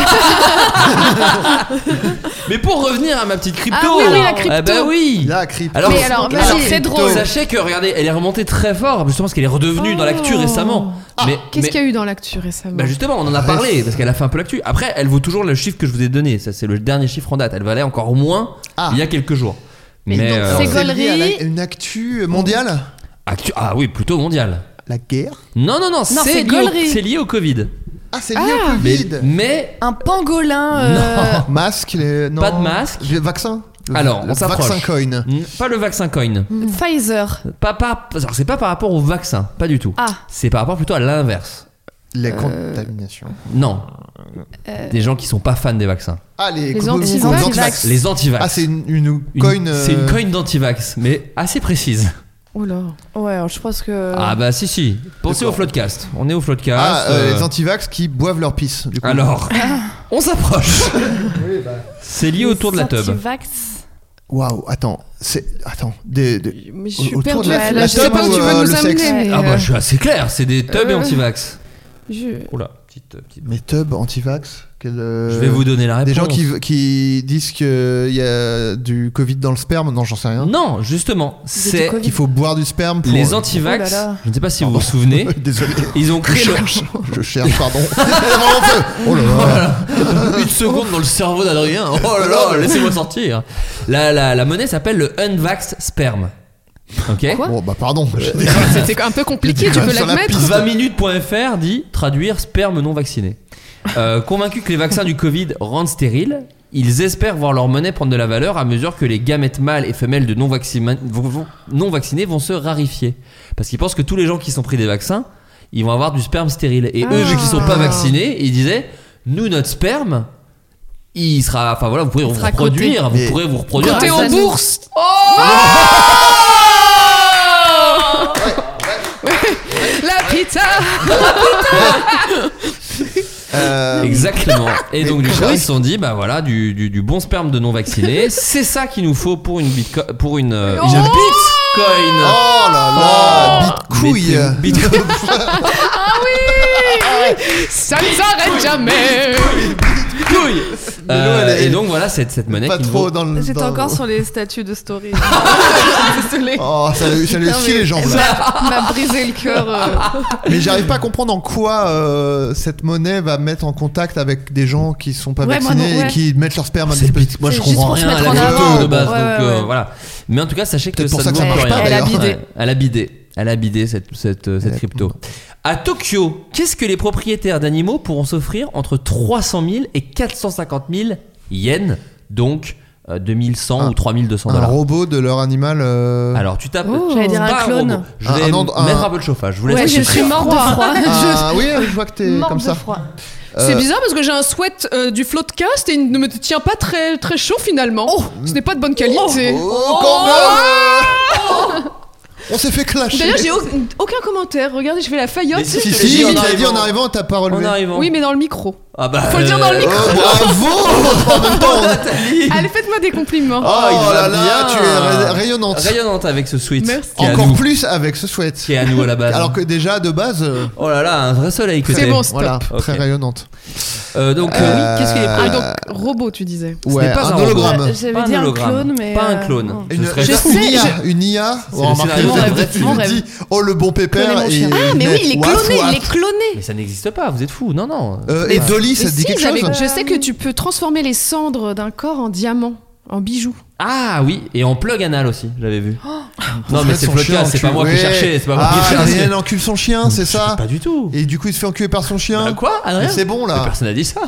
Mais pour revenir à ma petite crypto. Ah oui, oui, la crypto. Ah bah oui. La crypto. Alors, Mais alors, vas-y, c'est drôle. Sachez que regardez, elle est remontée très fort, justement parce qu'elle est redevenue dans l'actu récemment. Mais Qu'est-ce qu'il y a eu dans l'actu récemment? bah justement, on en a parlé parce qu'elle a fait un peu l'actu. Après, elle vaut toujours le chiffre que je vous ai donné. Ça, c'est le dernier chiffre en date. Elle valait encore moins il y a quelques jours. Mais donc, c'est c'est lié à gaulerie. une actu mondiale. ah oui, plutôt mondial. La guerre. Non, c'est lié gaulerie. c'est lié au Covid. Ah, c'est lié au Covid. Mais Un pangolin. Masque, non. Pas de masque. Vaccin. Alors, le on s'approche. vaccin coin. Pas le vaccin coin. Pfizer. Alors, c'est pas par rapport au vaccin, pas du tout. Ah. C'est par rapport plutôt à l'inverse. Les contaminations. Non. Des gens qui sont pas fans des vaccins. Ah, les anti-vax. Les anti-vax. Ah, c'est une coin. C'est une coin d'anti-vax, mais assez précise. Oh là. Ouais, alors je pense que. Ah bah si. Pensez au Floodcast. On est au Floodcast. Ah, les anti-vax qui boivent leur pisse. Du coup. Alors, on s'approche. C'est lié autour de la tub. Anti-vax. Waouh, attends. Mais je suis autour de perdue. la Là, je sais tub pas où ou, tu veux le nous sexe amener. Mais Ah bah je suis assez clair, c'est des tubs et anti-vax. je- Oula, petite. Mais tub, anti-vax. Je vais vous donner la réponse. Des gens qui disent qu'il y a du Covid dans le sperme. Non, j'en sais rien. Non, justement, c'est Qu'il faut boire du sperme pour. les anti-vax. Oh là là. Je ne sais pas si vous vous souvenez. Désolé. Ils ont créé Je cherche, pardon. Vraiment peu. Oh là là. une seconde dans le cerveau d'Adrien. Oh là là, laissez-moi sortir. La monnaie s'appelle le unvaxxed sperm. Ok. Bon, bah pardon. C'était un peu compliqué, tu J'étais peux sur la l'admettre. piste. 20minutes.fr dit traduire sperme non vacciné. Convaincus que les vaccins du Covid rendent stériles, ils espèrent voir leur monnaie prendre de la valeur à mesure que les gamètes mâles et femelles de non vaccinés vont se raréfier. Parce qu'ils pensent que tous les gens qui sont pris des vaccins, ils vont avoir du sperme stérile. Et eux, vu qu'ils sont pas vaccinés, ils disaient, nous, notre sperme, il sera, enfin voilà, vous pourrez vous sera reproduire, coté. vous pourrez vous reproduire. Côté en bourse. La pizza. Exactement. Et donc du coup ils se sont dit bah voilà du bon sperme de non vacciné, c'est ça qu'il nous faut pour une bitcoin Oh là là. Bitcouille. Bitcoin. Ça ne s'arrête jamais. Couille. elle est- Et donc voilà cette monnaie Pas qui nous trop vaut- dans le. J'étais dans- encore sur les statuts de story. Désolée. Oh, ça lui Non, scie mais les jambes là. ça m'a brisé le cœur. Mais j'arrive pas à comprendre en quoi cette monnaie va mettre en contact avec des gens qui sont pas Ouais, moi vaccinés non, ouais. et qui mettent leur sperme à C'est disposition. moi je C'est comprends juste pour se rien à la mettre en crypto avant. de base Ouais, donc ouais, ouais. voilà. Mais en tout cas sachez que Peut-être pour ça que ne ça vaut marche plus pas, rien. Elle a d'ailleurs. bidé. Ouais, elle a bidé cette crypto. À Tokyo, qu'est-ce que les propriétaires d'animaux pourront s'offrir entre 300 000 et 450 000 yens, donc 2100 ou 3200 Un dollars. robot de leur animal. Alors tu tapes. J'allais dire un pas clone. robot. Je Un- vais un- mettre un peu de chauffage. Je vous laisse. Ouais, je suis morte de froid. Ah oui, je vois que t'es Morte comme de ça. froid. C'est bizarre parce que j'ai un sweat du Floodcast et il ne me tient pas très, très chaud finalement. Ce n'est pas de bonne qualité. Oh, quand même. On s'est fait clasher. D'ailleurs, j'ai aucun commentaire. Regardez, je fais la faillotte. Mais Si, Je te si, l'ai dit il en t'a dit arrivant. en arrivant, t'as pas relevé. En arrivant. Oui, mais dans le micro. Ah bah, Faut le dire dans le micro. Bravo. En même temps, Nathalie. Allez, faites-moi des compliments. oh là là, bien. tu es rayonnante. Rayonnante avec ce sweat. Merci. Qui est à Encore nous. plus avec ce sweat. Qui est à nous à la base. Alors que déjà de base, Oh là là, un vrai soleil que C'est t'es. bon, stop. voilà, Ok. très rayonnante. Donc oui, qu'est-ce qu'il est Ah, pris donc, robot, tu disais. Ce n'est pas un hologramme. robot. J'avais Pas un dit un hologramme. clone, mais. Pas un clone. non. Une, serait Je une sais, IA, une IA. C'est le scénario d'un vrai tu film. me dis, oh le bon pépère. Cloner mon chien. Ah, mais oui, il est Waf, cloné, waf. il est cloné. Mais ça n'existe pas, vous êtes fous. Non, non. Et Dolly, ça te dit Si, quelque chose je sais que tu peux transformer les cendres d'un corps en diamant, en bijoux. Ah oui, et en plug anal aussi, j'avais vu. Non, mais Fred, c'est son Floodcast, chien c'est pas encule- moi qui ouais. cherchais. C'est pas moi Ah, qui cherchais. Adrien encule son chien, c'est ça Pas du tout. Et du coup, il se fait enculer par son chien. Bah, quoi, Adrien Mais c'est bon Mais là. personne n'a dit ça.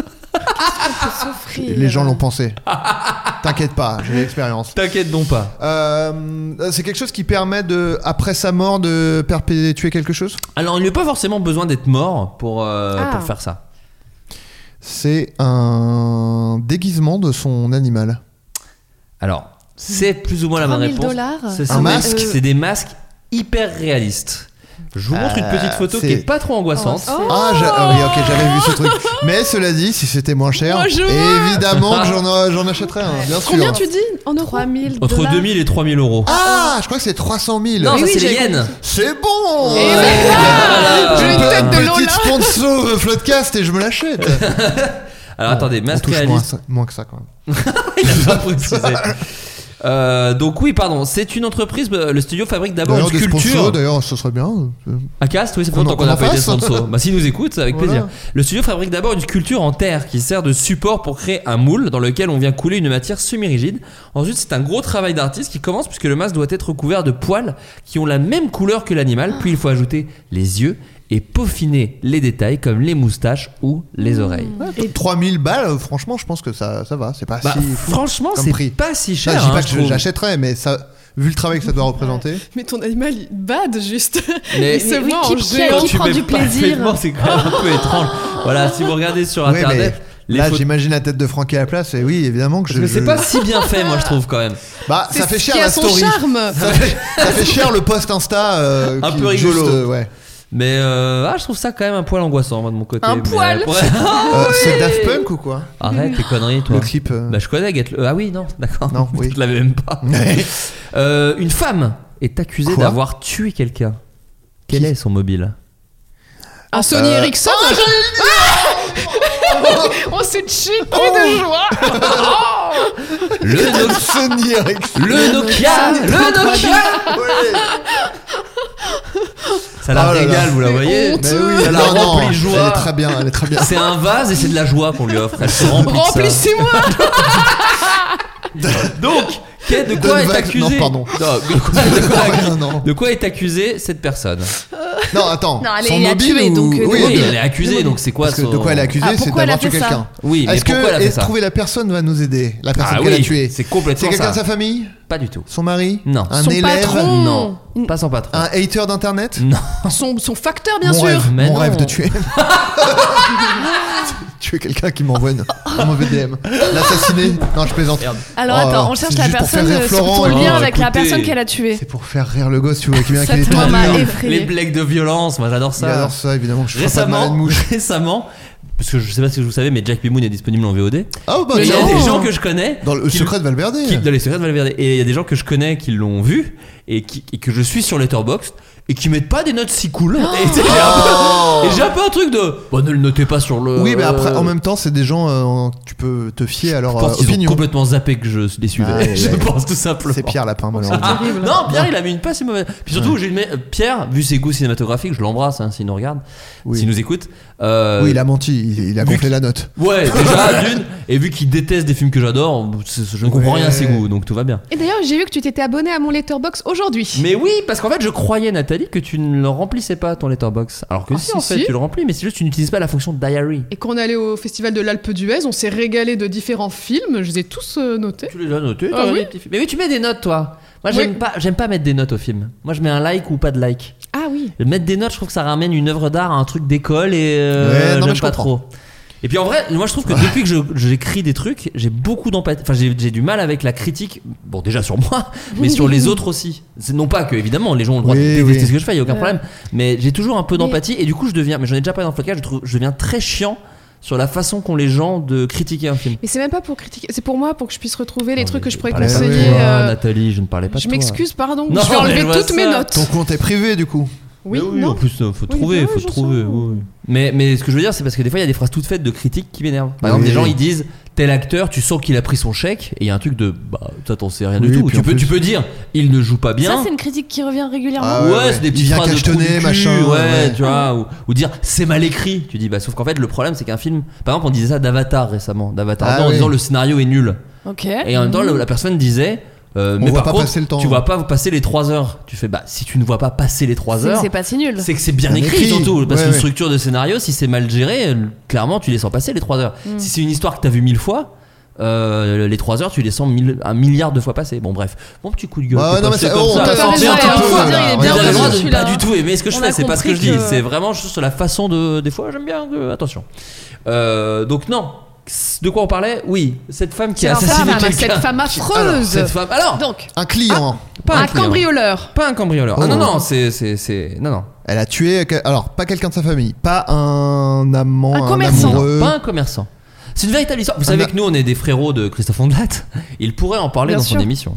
Les gens l'ont pensé. T'inquiète pas, j'ai l'expérience. T'inquiète donc pas. C'est quelque chose qui permet de, après sa mort, de perpétuer quelque chose. Alors, il n'y a pas forcément besoin d'être mort pour faire ça. C'est un déguisement de son animal. Alors, c'est plus ou moins la bonne 3000 réponse. $. C'est Un masque C'est des masques hyper réalistes. Je vous montre une petite photo c'est- qui est pas trop angoissante. Ah oui, ok, j'avais vu ce truc. Mais cela dit, si c'était moins cher, Moi, je vois. évidemment que j'en achèterais un, bien sûr. Combien tu dis en euros? 3000 Entre dollars. 2000 et 3000 euros. Ah, je crois que c'est 300 000. Non, oui, ça oui, c'est les j'ai yens. C'est bon. Et voilà. J'ai une tête de Lola. Petite sponsor Floodcast et je me l'achète. Alors attendez, On masque touche réaliste. moins que ça quand même. Il a pas précisé. Donc oui, pardon, c'est une entreprise. Le studio fabrique d'abord D'ailleurs, une des sculpture. sponsors, d'ailleurs, ce serait bien. À Cast, oui, ça fait Qu'on longtemps qu'on en n'a pas été fasse. sponsor. Bah, s'ils nous écoutent, c'est avec Voilà. plaisir. Le studio fabrique d'abord une sculpture en terre qui sert de support pour créer un moule dans lequel on vient couler une matière semi-rigide. Ensuite, c'est un gros travail d'artiste qui commence puisque le masque doit être recouvert de poils qui ont la même couleur que l'animal. Puis il faut ajouter les yeux et peaufiner les détails comme les moustaches ou les oreilles. Et 3000 balles, franchement, je pense que ça va. C'est pas Bah, si fou franchement, comme c'est prix. pas si Ça, cher. je dis hein, pas je que trouve. j'achèterais, mais ça, vu le travail que ça doit représenter. Mais ton animal, il bade juste. Mais- Il se oui, voit en qui géant. Quand tu prend mets du pas plaisir. vêtements, c'est quand même un peu étrange. Voilà, si vous regardez sur Ouais, internet, mais là, j'imagine la tête de Francky à la place, et oui, évidemment que parce que c'est pas si bien fait, moi je trouve quand même. Bah, ça fait ce cher qui a la son story. charme. Ça fait cher le post Insta. Un qui peu est rigolo. juste, ouais. Mais je trouve ça quand même un poil angoissant moi de mon côté. Un Mais, poil C'est Daft Punk ou quoi Arrête tes conneries toi. Le clip. Bah je connais Get Ah oui non d'accord. Non, oui. Je l'avais même pas. Une femme est accusée Quoi d'avoir tué quelqu'un. Quel est son mobile? Un Sony Ericsson. On s'est cheaté de joie. Le Nokia. Sony Ericsson. Le Nokia. Le Nokia. Ouais. Ça la Oh là là. régale, vous la voyez? honte. Mais oui, Ça la non, remplit de Elle joie. est très bien, elle est très bien. C'est un vase et c'est de la joie qu'on lui offre. Elle se remplit de ça. Remplissez-moi. Donc, de quoi est Donne-Vague- accusé non, pardon. De quoi est accusée cette personne? Non, attends. Non, elle est- son il a mobile tué, ou... donc, oui, Oui, de- elle est accusée, donc c'est quoi parce que son... de quoi elle est accusée, Ah, c'est pourquoi elle a d'avoir tué fait ça quelqu'un. Oui, mais Est-ce pourquoi elle a que fait ça? trouver la personne va nous aider? La personne Ah qu'elle a oui, tuée. c'est complètement C'est quelqu'un de ça. sa famille? Pas du tout. Son mari? Non. Un Son élève? patron. Non, pas son patron. Un hater d'internet? Non. Son facteur, bien Mon sûr. rêve, Mais mon non. rêve de tuer. Tuer quelqu'un qui m'envoie un mauvais DM. L'assassiner. Non, je plaisante. Alors Oh, attends, on cherche c'est la juste pour personne faire rire sur Florent, ton hein. lien Oh, avec la écoutez. personne qu'elle a tuée. C'est pour faire rire le gosse, tu vois, qui vient Ça qu'il est te moi, tendu. m'a Les effrayé. blagues de violence, moi j'adore Il ça. adore ça, évidemment. Que je ferai pas de malade Récemment, parce que je sais pas si vous savez, mais Jack Pimoun est disponible en VOD. Oh, bah Et il y a non. des gens que je connais. Dans le qui- secret de Valverde. Dans les secrets de Valverde. Et il y a des gens que je connais qui l'ont vu et que je suis sur Letterboxd et qui mettent pas des notes si cool. Et tu sais, j'ai un peu un truc de. Bon, ne le notez pas sur le. Oui, mais après, en même temps, c'est des gens, tu peux te fier à leur Je pense qu'ils ont opinion. complètement zappé que je les suivais. Ouais, je ouais. pense tout simplement. C'est Pierre Lapin, malheureusement. Non, Pierre, il a mis une pas si mauvaise. Puis surtout, Pierre, vu ses goûts cinématographiques, je l'embrasse hein, s'il nous regarde, Oui. s'il nous écoute. Oui, il a menti, il a gonflé la note. Ouais, déjà, d'une. Et vu qu'il déteste des films que j'adore, je ne comprends Ouais. rien à ses goûts, donc tout va bien. Et d'ailleurs, j'ai vu que tu t'étais abonné à mon Letterboxd aujourd'hui. Mais oui, parce qu'en fait, je croyais, Nathalie, que tu ne le remplissais pas ton letterbox. Alors que Ah, si, en si, fait, si. tu le remplis, mais c'est juste que tu n'utilises pas la fonction diary. Et quand on est allé au festival de l'Alpe d'Huez, on s'est régalé de différents films. Je les ai tous notés. Tu les as notés, Ah t'as oui. des petits films. Mais oui, tu mets des notes, toi. Moi, Oui. j'aime pas mettre des notes au film. Moi, je mets un like ou pas de like. Ah oui. Mettre des notes, je trouve que ça ramène une œuvre d'art à un truc d'école et Ouais, non, mais j'aime je pas comprends. trop. Et puis en vrai, moi je trouve que depuis que j'écris des trucs, j'ai beaucoup d'empathie. Enfin, j'ai du mal avec la critique. Bon, déjà sur moi, mais sur les autres aussi. C'est non pas que évidemment les gens ont le droit de Oui, détester oui. ce que je fais, y a aucun problème. Mais j'ai toujours un peu d'empathie et du coup je deviens. Mais j'en ai déjà parlé dans le podcast. Je deviens très chiant sur la façon qu'ont les gens de critiquer un film. Mais c'est même pas pour critiquer, c'est pour moi, pour que je puisse retrouver les trucs que je pourrais Parlais pas de conseiller. toi, Nathalie, je ne parlais pas de Je toi. m'excuse, pardon. Non, je vais mais enlever je vois toutes mes ça. notes. Ton compte est privé du coup. Oui, Mais non. en plus, faut Oui, trouver, bah faut oui, je trouver. sens. Oui. Mais ce que je veux dire, c'est parce que des fois, il y a des phrases toutes faites de critiques qui m'énervent. Par exemple, Oui. des gens ils disent tel acteur, tu sens qu'il a pris son chèque, et il y a un truc de ça t'en sais rien Oui, du tout. puis en Tu peux dire il ne joue pas bien. Ça, c'est une critique qui revient régulièrement. Ah Ouais, c'est des Il petites vient phrases de trou cachetonner, du cul, machin, ouais. tu vois, ou dire c'est mal écrit. Tu dis sauf qu'en fait le problème c'est qu'un film, par exemple on disait ça d'Avatar récemment, Ah en oui. disant le scénario est nul. Ok. Et en même temps la personne disait mais voit par pas contre passer le temps. tu vois pas passer les 3 heures. Tu fais si tu ne vois pas passer les 3 C'est que heures, c'est pas si nul. c'est que c'est bien Bien écrit, écrit. surtout parce Ouais, qu'une ouais. structure de scénario si c'est mal géré, clairement tu les sens passer les 3 heures. Si c'est une histoire que t'as vue 1000 fois, les 3 heures tu les sens 1 milliard de fois passer. Bon bref, mon petit coup de gueule. Ouais, c'est non, pas- mais c'est c'est- comme on ça. t'a Mais forcé un un petit peu, peu, là. il est vous bien avez le droit de ne celui-là. pas du tout aimer ce que je On fais, a c'est pas ce que je compris dis, que- c'est vraiment juste sur la façon de. Des fois j'aime bien, attention. Donc non. De quoi on parlait? Oui, cette femme qui a assassiné quelqu'un. Cette femme affreuse. Cette femme. Alors, Donc, Un client. pas un client. cambrioleur. Pas un cambrioleur. Oh. Ah non, c'est. Non. Elle a tué. Alors, pas quelqu'un de sa famille. Pas un amant. Un commerçant. amoureux. Pas un commerçant. C'est une véritable histoire. Vous savez que nous, on est des frérots de Christophe Ondelat. Il pourrait en parler Bien dans son sûr. émission.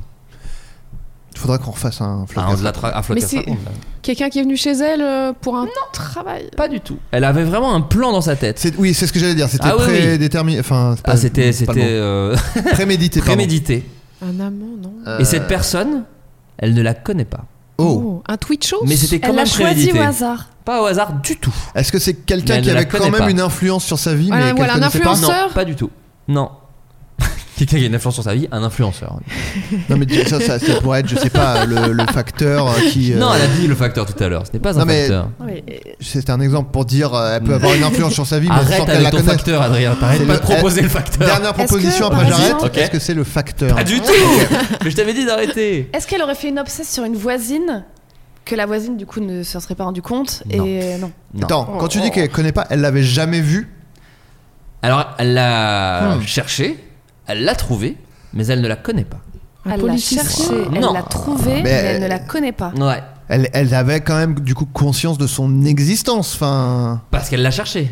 Il faudra qu'on refasse un flot. Un flot Mais de c'est- raconte, là. Quelqu'un qui est venu chez elle pour un travail. Pas du tout. Elle avait vraiment un plan dans sa tête. Oui, c'est ce que j'allais dire. C'était Ah oui, oui. prédéterminé. Enfin, c'est pas- C'était c'est pas le mot. prémédité. pardon. prémédité. Un amant, non. Et cette personne, elle ne la connaît pas. Oh. Un Twitchos. Mais c'était quand Elle l'a même choisi prémédité. au hasard. Pas au hasard du tout. Est-ce que c'est Mais quelqu'un elle qui ne la avait quand connaît même pas. une influence sur sa vie, Voilà, mais voilà, qu'elle un connaissait pas influenceur. Non, pas du tout. Non. Quelqu'un qui a une influence sur sa vie, un influenceur. Non, mais ça pourrait être, je sais pas, le facteur qui. Non, elle a dit le facteur tout à l'heure. Ce n'est pas un Non, mais- facteur. C'était un exemple pour dire, elle peut avoir une influence sur sa vie, mais sans Arrête qu'elle avec la ton connaisse. facteur, Adrien. T'arrêtes C'est pas le- de proposer le facteur. Dernière proposition, que, après par j'arrête. exemple- Est-ce que c'est le facteur? Pas du tout. Mais je t'avais dit d'arrêter. Est-ce qu'elle aurait fait une obsesse sur une voisine que la voisine du coup ne s'en serait pas rendu compte? Non. Et non. Non. Attends, quand tu dis qu'elle connaît pas, elle l'avait jamais vu. Alors, elle l'a cherché, elle l'a trouvé, mais elle ne la connaît pas. Un Elle l'a politicien. cherché, elle Non. l'a trouvé, mais elle ne la connaît pas. Ouais. Elle avait quand même du coup conscience de son existence. Enfin, Parce qu'elle l'a cherché.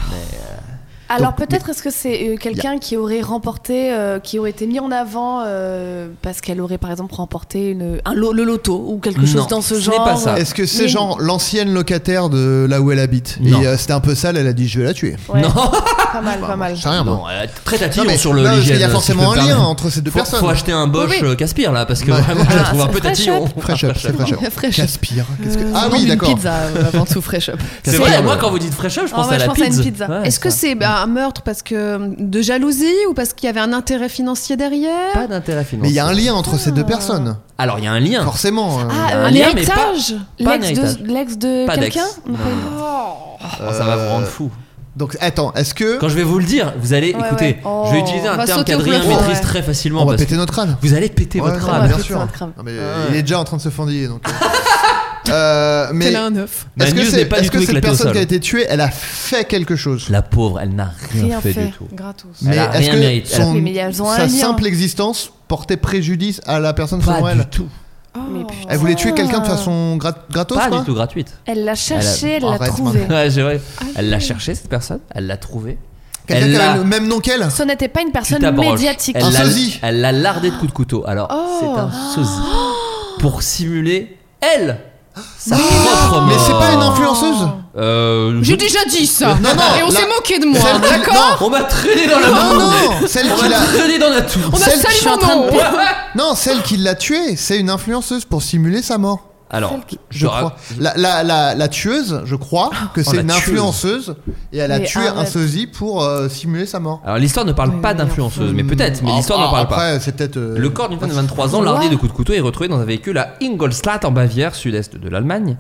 Alors Donc, peut-être est-ce que c'est quelqu'un qui aurait remporté, qui aurait été mis en avant parce qu'elle aurait par exemple remporté le loto ou quelque chose Non, dans ce ce n'est genre. pas ça. est-ce que c'est mais- genre l'ancienne locataire de là où elle habite? Non. Et c'était un peu sale, elle a dit je vais la tuer. Ouais, Non. pas mal, pas mal. Je sais rien, moi. Non, elle est très tatillon Non, mais- sur le non, parce qu'il y a l'hygiène, forcément si je peux un me lien permettre. entre ces deux personnes. Faut acheter un Bosch Oui, oui. Caspire là, parce que Ouais. vraiment je la Ah, trouve un c'est peu Fresh tatillon. Fresh up, c'est fresh up. Fresh up. Caspire. Qu'est-ce que... Ah Non, oui, une d'accord. pizza avant tout, fresh up. C'est vrai, moi quand vous dites fresh up, je Ah pense ouais, à je la pense à une pizza. pizza. Ouais, Est-ce que ça. c'est un meurtre parce que de jalousie ou parce qu'il y avait un intérêt financier derrière? Pas d'intérêt financier. Mais il y a un lien entre ces deux personnes. Alors il y a un lien. Forcément. Ah, un lien, mais l'héritage pas un L'ex héritage. de, l'ex de Pas d'ex. quelqu'un Non. Oh, ça va vous rendre fou. Donc attends, est-ce que Quand je vais vous le dire, vous allez Ouais, écoutez, ouais. Oh. je vais utiliser On un va terme sauter au qu'Adrien plafond, maîtrise ouais. très facilement on va parce péter que notre crâne? vous allez péter votre Ouais, crâne. non, bien péter sûr. notre crâne. Non, mais il est déjà en train de se fendiller donc. Mais Tel un œuf. Ma est-ce que news c'est n'est pas du est-ce que tout cette éclatée au personne sol. qui a été tuée, elle a fait quelque chose? La pauvre, elle n'a rien, Rien fait, fait. du tout. Gratos. Mais a est-ce rien mérité. que son, Oui, mais elles ont un sa lien. simple existence portait préjudice à la personne Pas selon du elle? tout. Mais putain. Elle voulait tuer quelqu'un de façon gratos, Pas quoi? du tout gratuite. Elle l'a cherché, elle l'a Arrête, trouvé. Ouais, c'est vrai. Elle l'a cherché cette personne, elle l'a trouvée. Quelqu'un Elle qui l'a- avait le même nom qu'elle? Ce n'était pas une Tu personne t'abroches. médiatique. Elle Un l'a- sosie. Elle l'a lardé de coups de couteau. Alors, Oh. c'est un sosie. Pour simuler, elle, sa propre mort. Mais c'est pas une influenceuse? J'ai déjà dit ça. Non, non, Et on la- s'est moqué de moi, celle qui- d'accord? On m'a traîné dans la Non, boue. non, celle On qui m'a l'a. traîné dans la tour. On a Celle- sali Je suis en mon train de nom. Non, celle qui l'a tuée, c'est une influenceuse pour simuler sa mort. Alors, Je crois. La tueuse, je crois que c'est la une tueuse. influenceuse et elle a Mais tué un arrête. sosie pour simuler sa mort. Alors l'histoire ne parle pas d'influenceuse, mais peut-être, mais l'histoire n'en parle pas. Après, c'est peut-être. Le corps d'une femme de 23 ans, lardé de coups de couteau, est retrouvé dans un véhicule à Ingolstadt en Bavière, sud-est de l'Allemagne.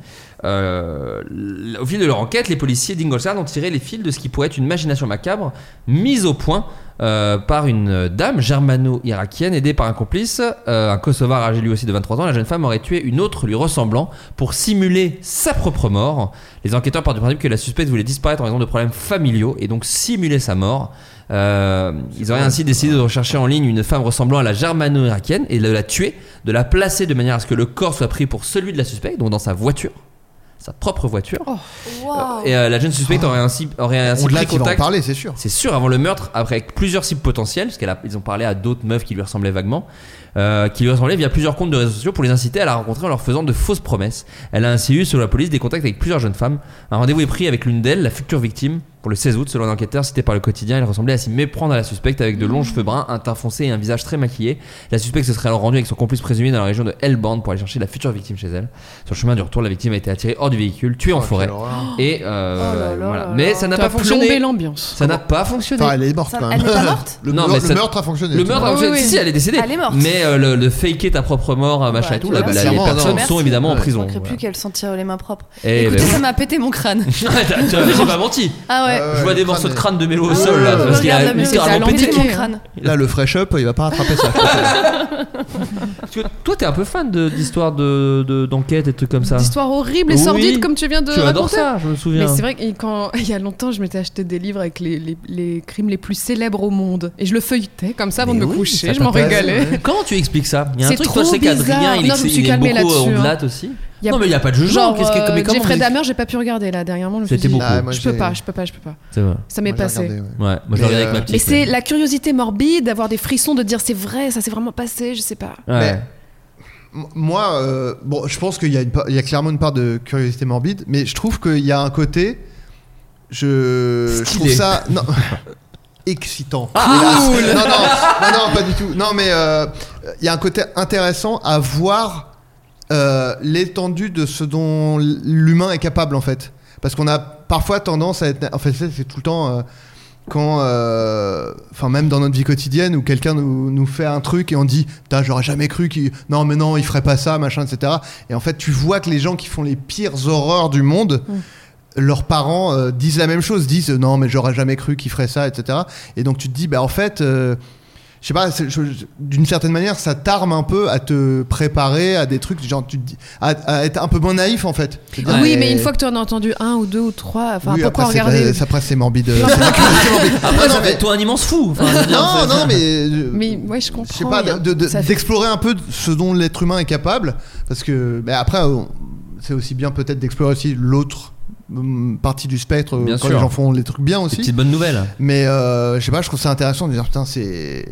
Au fil de leur enquête, les policiers d'Ingolstadt ont tiré les fils de ce qui pourrait être une machination macabre mise au point par une dame germano-irakienne aidée par un complice, un kosovar âgé lui aussi de 23 ans. La jeune femme aurait tué une autre lui ressemblant pour simuler sa propre mort. Les enquêteurs partent du principe que la suspecte voulait disparaître en raison de problèmes familiaux et donc simuler sa mort. Ils auraient ainsi décidé de rechercher en ligne une femme ressemblant à la germano-irakienne et de la tuer, de la placer de manière à ce que le corps soit pris pour celui de la suspecte, donc dans sa voiture. sa propre voiture. Wow. Et la jeune suspecte aurait ainsi On pris de là qui va en contact. parler, c'est sûr. C'est sûr, avant le meurtre, avec plusieurs cibles potentielles, parce qu'ils ont parlé à d'autres meufs qui lui ressemblaient vaguement, qui lui ressemblaient via plusieurs comptes de réseaux sociaux pour les inciter à la rencontrer en leur faisant de fausses promesses. Elle a ainsi eu, selon la police, des contacts avec plusieurs jeunes femmes. Un rendez-vous est pris avec l'une d'elles, la future victime, pour le 16 août, selon un enquêteur cité par le quotidien. Elle ressemblait à s'y méprendre à la suspecte avec de longs cheveux bruns, un teint foncé et un visage très maquillé. La suspecte se serait alors rendue avec son complice présumé dans la région de Hellbourne pour aller chercher la future victime chez elle. Sur le chemin du retour, la victime a été attirée hors du véhicule, tuée en forêt. Et voilà. Mais ça n'a pas fonctionné. Plombé l'ambiance. Ça n'a pas fonctionné. Enfin, elle est morte quand même. Elle n'est pas morte. Le Non, mais ça- meurtre a fonctionné. Le meurtre a fonctionné. oui. Si, elle est décédée. Elle est morte. Mais le faker ta propre mort, machin Ouais, et tout, tu là, vois, les clairement, personnes non. sont évidemment en Merci. prison. Je ne plus Voilà. qu'elle s'en tire les mains propres. Et Écoutez, ben ça m'a pété mon crâne. J'ai pas menti. Ah ouais. Je vois des morceaux de crâne de Mélo au sol là, parce qu'il Regarde a la musique, littéralement ça a pété. pété mon crâne. Là, le fresh up, il va pas rattraper ça. Parce que toi, t'es un peu fan d'histoires d'enquête et de trucs comme ça. D'histoires horribles et Oui. sordides comme tu viens de Tu adores raconter. ça, je me souviens. Mais c'est vrai que quand il y a longtemps, je m'étais acheté des livres avec les crimes les plus célèbres au monde et je le feuilletais comme ça avant Mais de me oui, coucher. ça Je m'en t'intéresse, régalais. Comment tu expliques ça? Il y a un C'est truc, toi, je trop sais qu'Adrien, bizarre. il Non, je me suis aime calmée beaucoup là-dessus, on hein. Latte aussi. Y a- Non, mais il y a pas de jugement. Genre, Qu'est-ce que comment Jeffrey vous- Dahmer, j'ai pas pu regarder là dernièrement. Je me suis C'était dit, beaucoup. Ah, moi, je peux j'ai- pas. C'est vrai. Ça m'est Moi, j'ai passé. regardé, ouais. Ouais, moi je Mais, le regardais avec ma petite. Mais c'est la curiosité morbide d'avoir des frissons, de dire c'est vrai, ça s'est vraiment passé, je sais pas. Ouais. Moi, bon, je pense qu'il y a clairement une part de curiosité morbide, mais je trouve qu'il y a un côté, je Stylé. trouve ça non, excitant. Ah, Hélas. non, pas du tout. Non, mais il y a un côté intéressant à voir l'étendue de ce dont l'humain est capable en fait, parce qu'on a parfois tendance à être, en fait, c'est tout le temps. Quand, enfin même dans notre vie quotidienne où quelqu'un nous fait un truc et on dit putain j'aurais jamais cru qu'il non mais non il ferait pas ça machin etc, et en fait tu vois que les gens qui font les pires horreurs du monde leurs parents disent la même chose, disent non mais j'aurais jamais cru qu'il ferait ça etc, et donc tu te dis bah en fait je sais pas, d'une certaine manière ça t'arme un peu à te préparer à des trucs genre tu te dis à être un peu moins naïf en fait. C'est-à-dire, Oui, mais une fois que tu en as entendu un ou deux ou trois, enfin oui, pourquoi après, regarder après c'est morbide. C'est la curiosité morbide. Après, Non, ça mais- fait toi un immense fou. Enfin, je veux dire, non, mais Mais ouais, je comprends. je sais pas, il y a- ça fait- d'explorer un peu ce dont l'être humain est capable, parce que mais après c'est aussi bien peut-être d'explorer aussi l'autre partie du spectre Bien quand sûr. les gens font les trucs bien c'est une aussi. petite bonne nouvelle. Mais je sais pas, je trouve ça intéressant de dire putain c'est,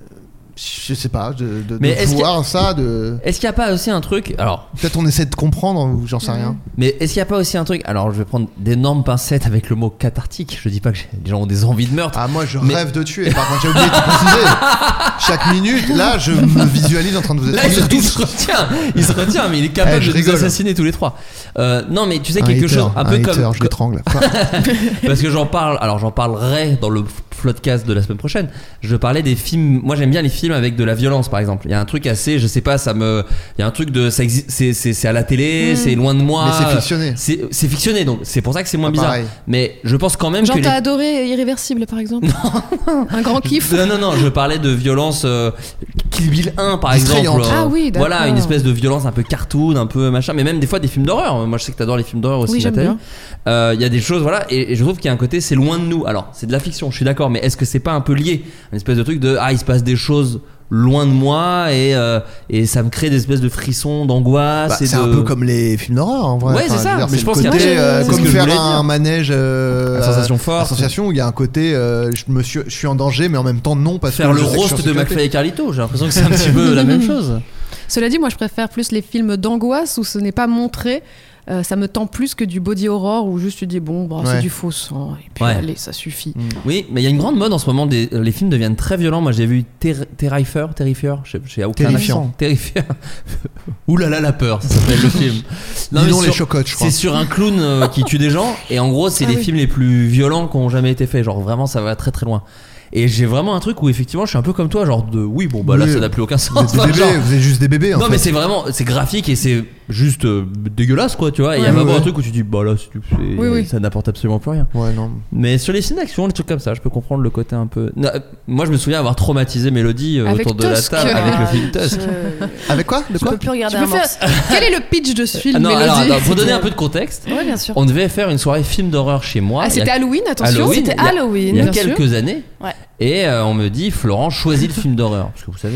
je sais pas, de Mais est-ce voir ça, de Est-ce qu'il n'y a pas aussi un truc, alors, peut-être on essaie de comprendre ou j'en sais rien. mais est-ce qu'il n'y a pas aussi un truc, alors je vais prendre d'énormes pincettes avec le mot cathartique, je dis pas que les gens ont des envies de meurtre. Ah moi je Mais- rêve de tuer. Par contre j'ai oublié de préciser. Chaque minute, là je me visualise en train de vous Là, il se retient, mais il est capable Eh, je de nous rigole. assassiner tous les trois. Non, mais tu sais Un quelque hater, chose, un peu hater, comme, je l'étrangle. Quoi parce que j'en parlerai dans le Floodcast de la semaine prochaine. Je parlais des films. Moi, j'aime bien les films avec de la violence, par exemple. Il y a un truc assez, je sais pas, il y a un truc de, ça existe, c'est à la télé, c'est loin de moi. Mais c'est fictionné. C'est fictionné, donc c'est pour ça que c'est moins Ah, bizarre. pareil. Mais je pense quand même Genre que t'as adoré Irréversible par exemple. Un grand kiff. non, je parlais de violence Kill Bill 1 par Distrayante. exemple. Ah oui, d'accord. Voilà, une espèce de violence un peu cartoon, un peu machin, mais même des fois des films d'horreur. Moi je sais que t'adores les films d'horreur aussi, Oui, j'aime Nathalie. Il y a des choses, voilà, et je trouve qu'il y a un côté, c'est loin de nous. Alors, c'est de la fiction, je suis d'accord, mais est-ce que c'est pas un peu lié? Une espèce de truc de, il se passe des choses loin de moi et ça me crée des espèces de frissons, d'angoisse. Bah, et c'est de... un peu comme les films d'horreur en vrai. Ouais, c'est ça. je veux dire, Mais je le pense qu'il y a- côté, Moi, c'est comme ce que je faire voulais un dire. manège La sensation forte. La sensation où il y a un côté je suis en danger mais en même temps non parce Faire que le je sais que je suis en roast de sécurité. McFly et Carlito, j'ai l'impression que c'est un petit peu la même chose. Cela dit, moi je préfère plus les films d'angoisse où ce n'est pas montré. Ça me tend plus que du body horror où juste tu dis bon, Ouais. c'est du faux sang et puis Ouais. allez, ça suffit. Oui, mais il y a une grande mode en ce moment, les films deviennent très violents. Moi j'ai vu Terrifier, j'ai aucun Terrifiant. accent. Terrifier. Ouh là là, la peur, ça s'appelle le film. Dis donc mais les chocottes, je crois. c'est sur un clown qui tue des gens, et en gros c'est les films les plus violents qui ont jamais été faits. Genre vraiment ça va très très loin. Et j'ai vraiment un truc où effectivement je suis un peu comme toi, genre de oui bon bah là Oui, ça n'a plus aucun Vous êtes sens. des bébés, Genre, vous êtes juste des bébés en non fait. mais c'est vraiment, c'est graphique et c'est juste dégueulasse quoi, tu vois. Et il y a Ouais, vraiment ouais. un truc où tu dis bah là Oui. ça n'apporte absolument plus rien. Ouais non. Mais sur les films d'action, les trucs comme ça, je peux comprendre le côté un peu. Non, moi, je me souviens avoir traumatisé Mélodie Avec autour de la Tusk. table avec le film Je Tusk. Avec quoi? De je quoi? peux plus regarder Tu un peux faire- morceau. Quel est le pitch de ce film, Ah non, Mélodie alors, attends, pour donner un peu de contexte, Ouais, bien sûr. on devait faire une soirée film d'horreur chez moi. Ah, il y a- c'était Halloween, attention. Halloween, C'était Halloween. il y a bien sûr. quelques années. Ouais. Et on me dit, Florent, choisis le film d'horreur. Parce que vous savez,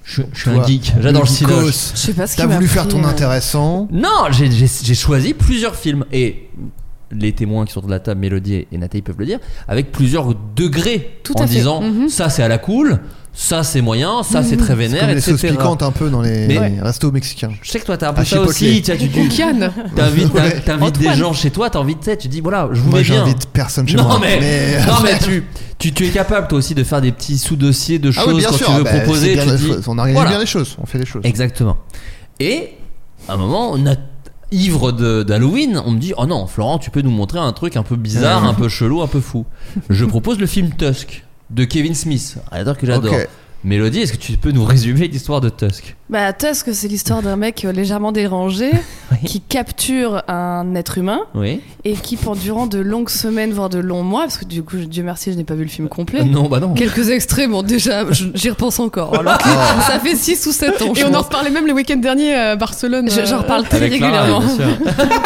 Je suis un geek, j'adore le cinéma. Je sais pas ce qui T'as m'a voulu faire pris, ton intéressant. Non, j'ai choisi plusieurs films et les témoins qui sont autour de la table, Mélodie et Nathalie peuvent le dire, avec plusieurs degrés Tout en à fait. disant ça c'est à la cool, ça c'est moyen, ça c'est très C'est vénère, comme les etc. sauces piquantes un peu dans les Mais- restos mexicains. Je sais que toi t'as un peu À ça Chipotle. aussi, tu Kian. t'invites des Antoine. gens chez toi, tu dis voilà, je vous Moi mets bien. j'invite personne chez Non moi. mais, non mais tu es capable toi aussi de faire des petits sous-dossiers de choses Ah oui, bien quand sûr. tu veux bah, proposer. c'est bien, Tu dis, on organise voilà. bien les choses, on fait les choses. Exactement. Et à un moment, ivre d'Halloween, on me dit oh non, Florent, tu peux nous montrer un truc un peu bizarre, un peu chelou, un peu fou. Je propose le film Tusk de Kevin Smith, un réalisateur que j'adore. Ok. Mélodie, est-ce que tu peux nous résumer l'histoire de Tusk? Bah, Tusk, c'est l'histoire d'un mec légèrement dérangé qui capture un être humain Oui. et qui, durant de longues semaines, voire de longs mois, parce que du coup, Dieu merci, je n'ai pas vu le film complet. Non, bah non. Quelques extraits, bon, déjà, j'y repense encore. Alors que ça fait 6 ou 7 ans. Et on en reparlait même le week-end dernier à Barcelone. J'en reparle très Avec Clara, régulièrement. bien sûr.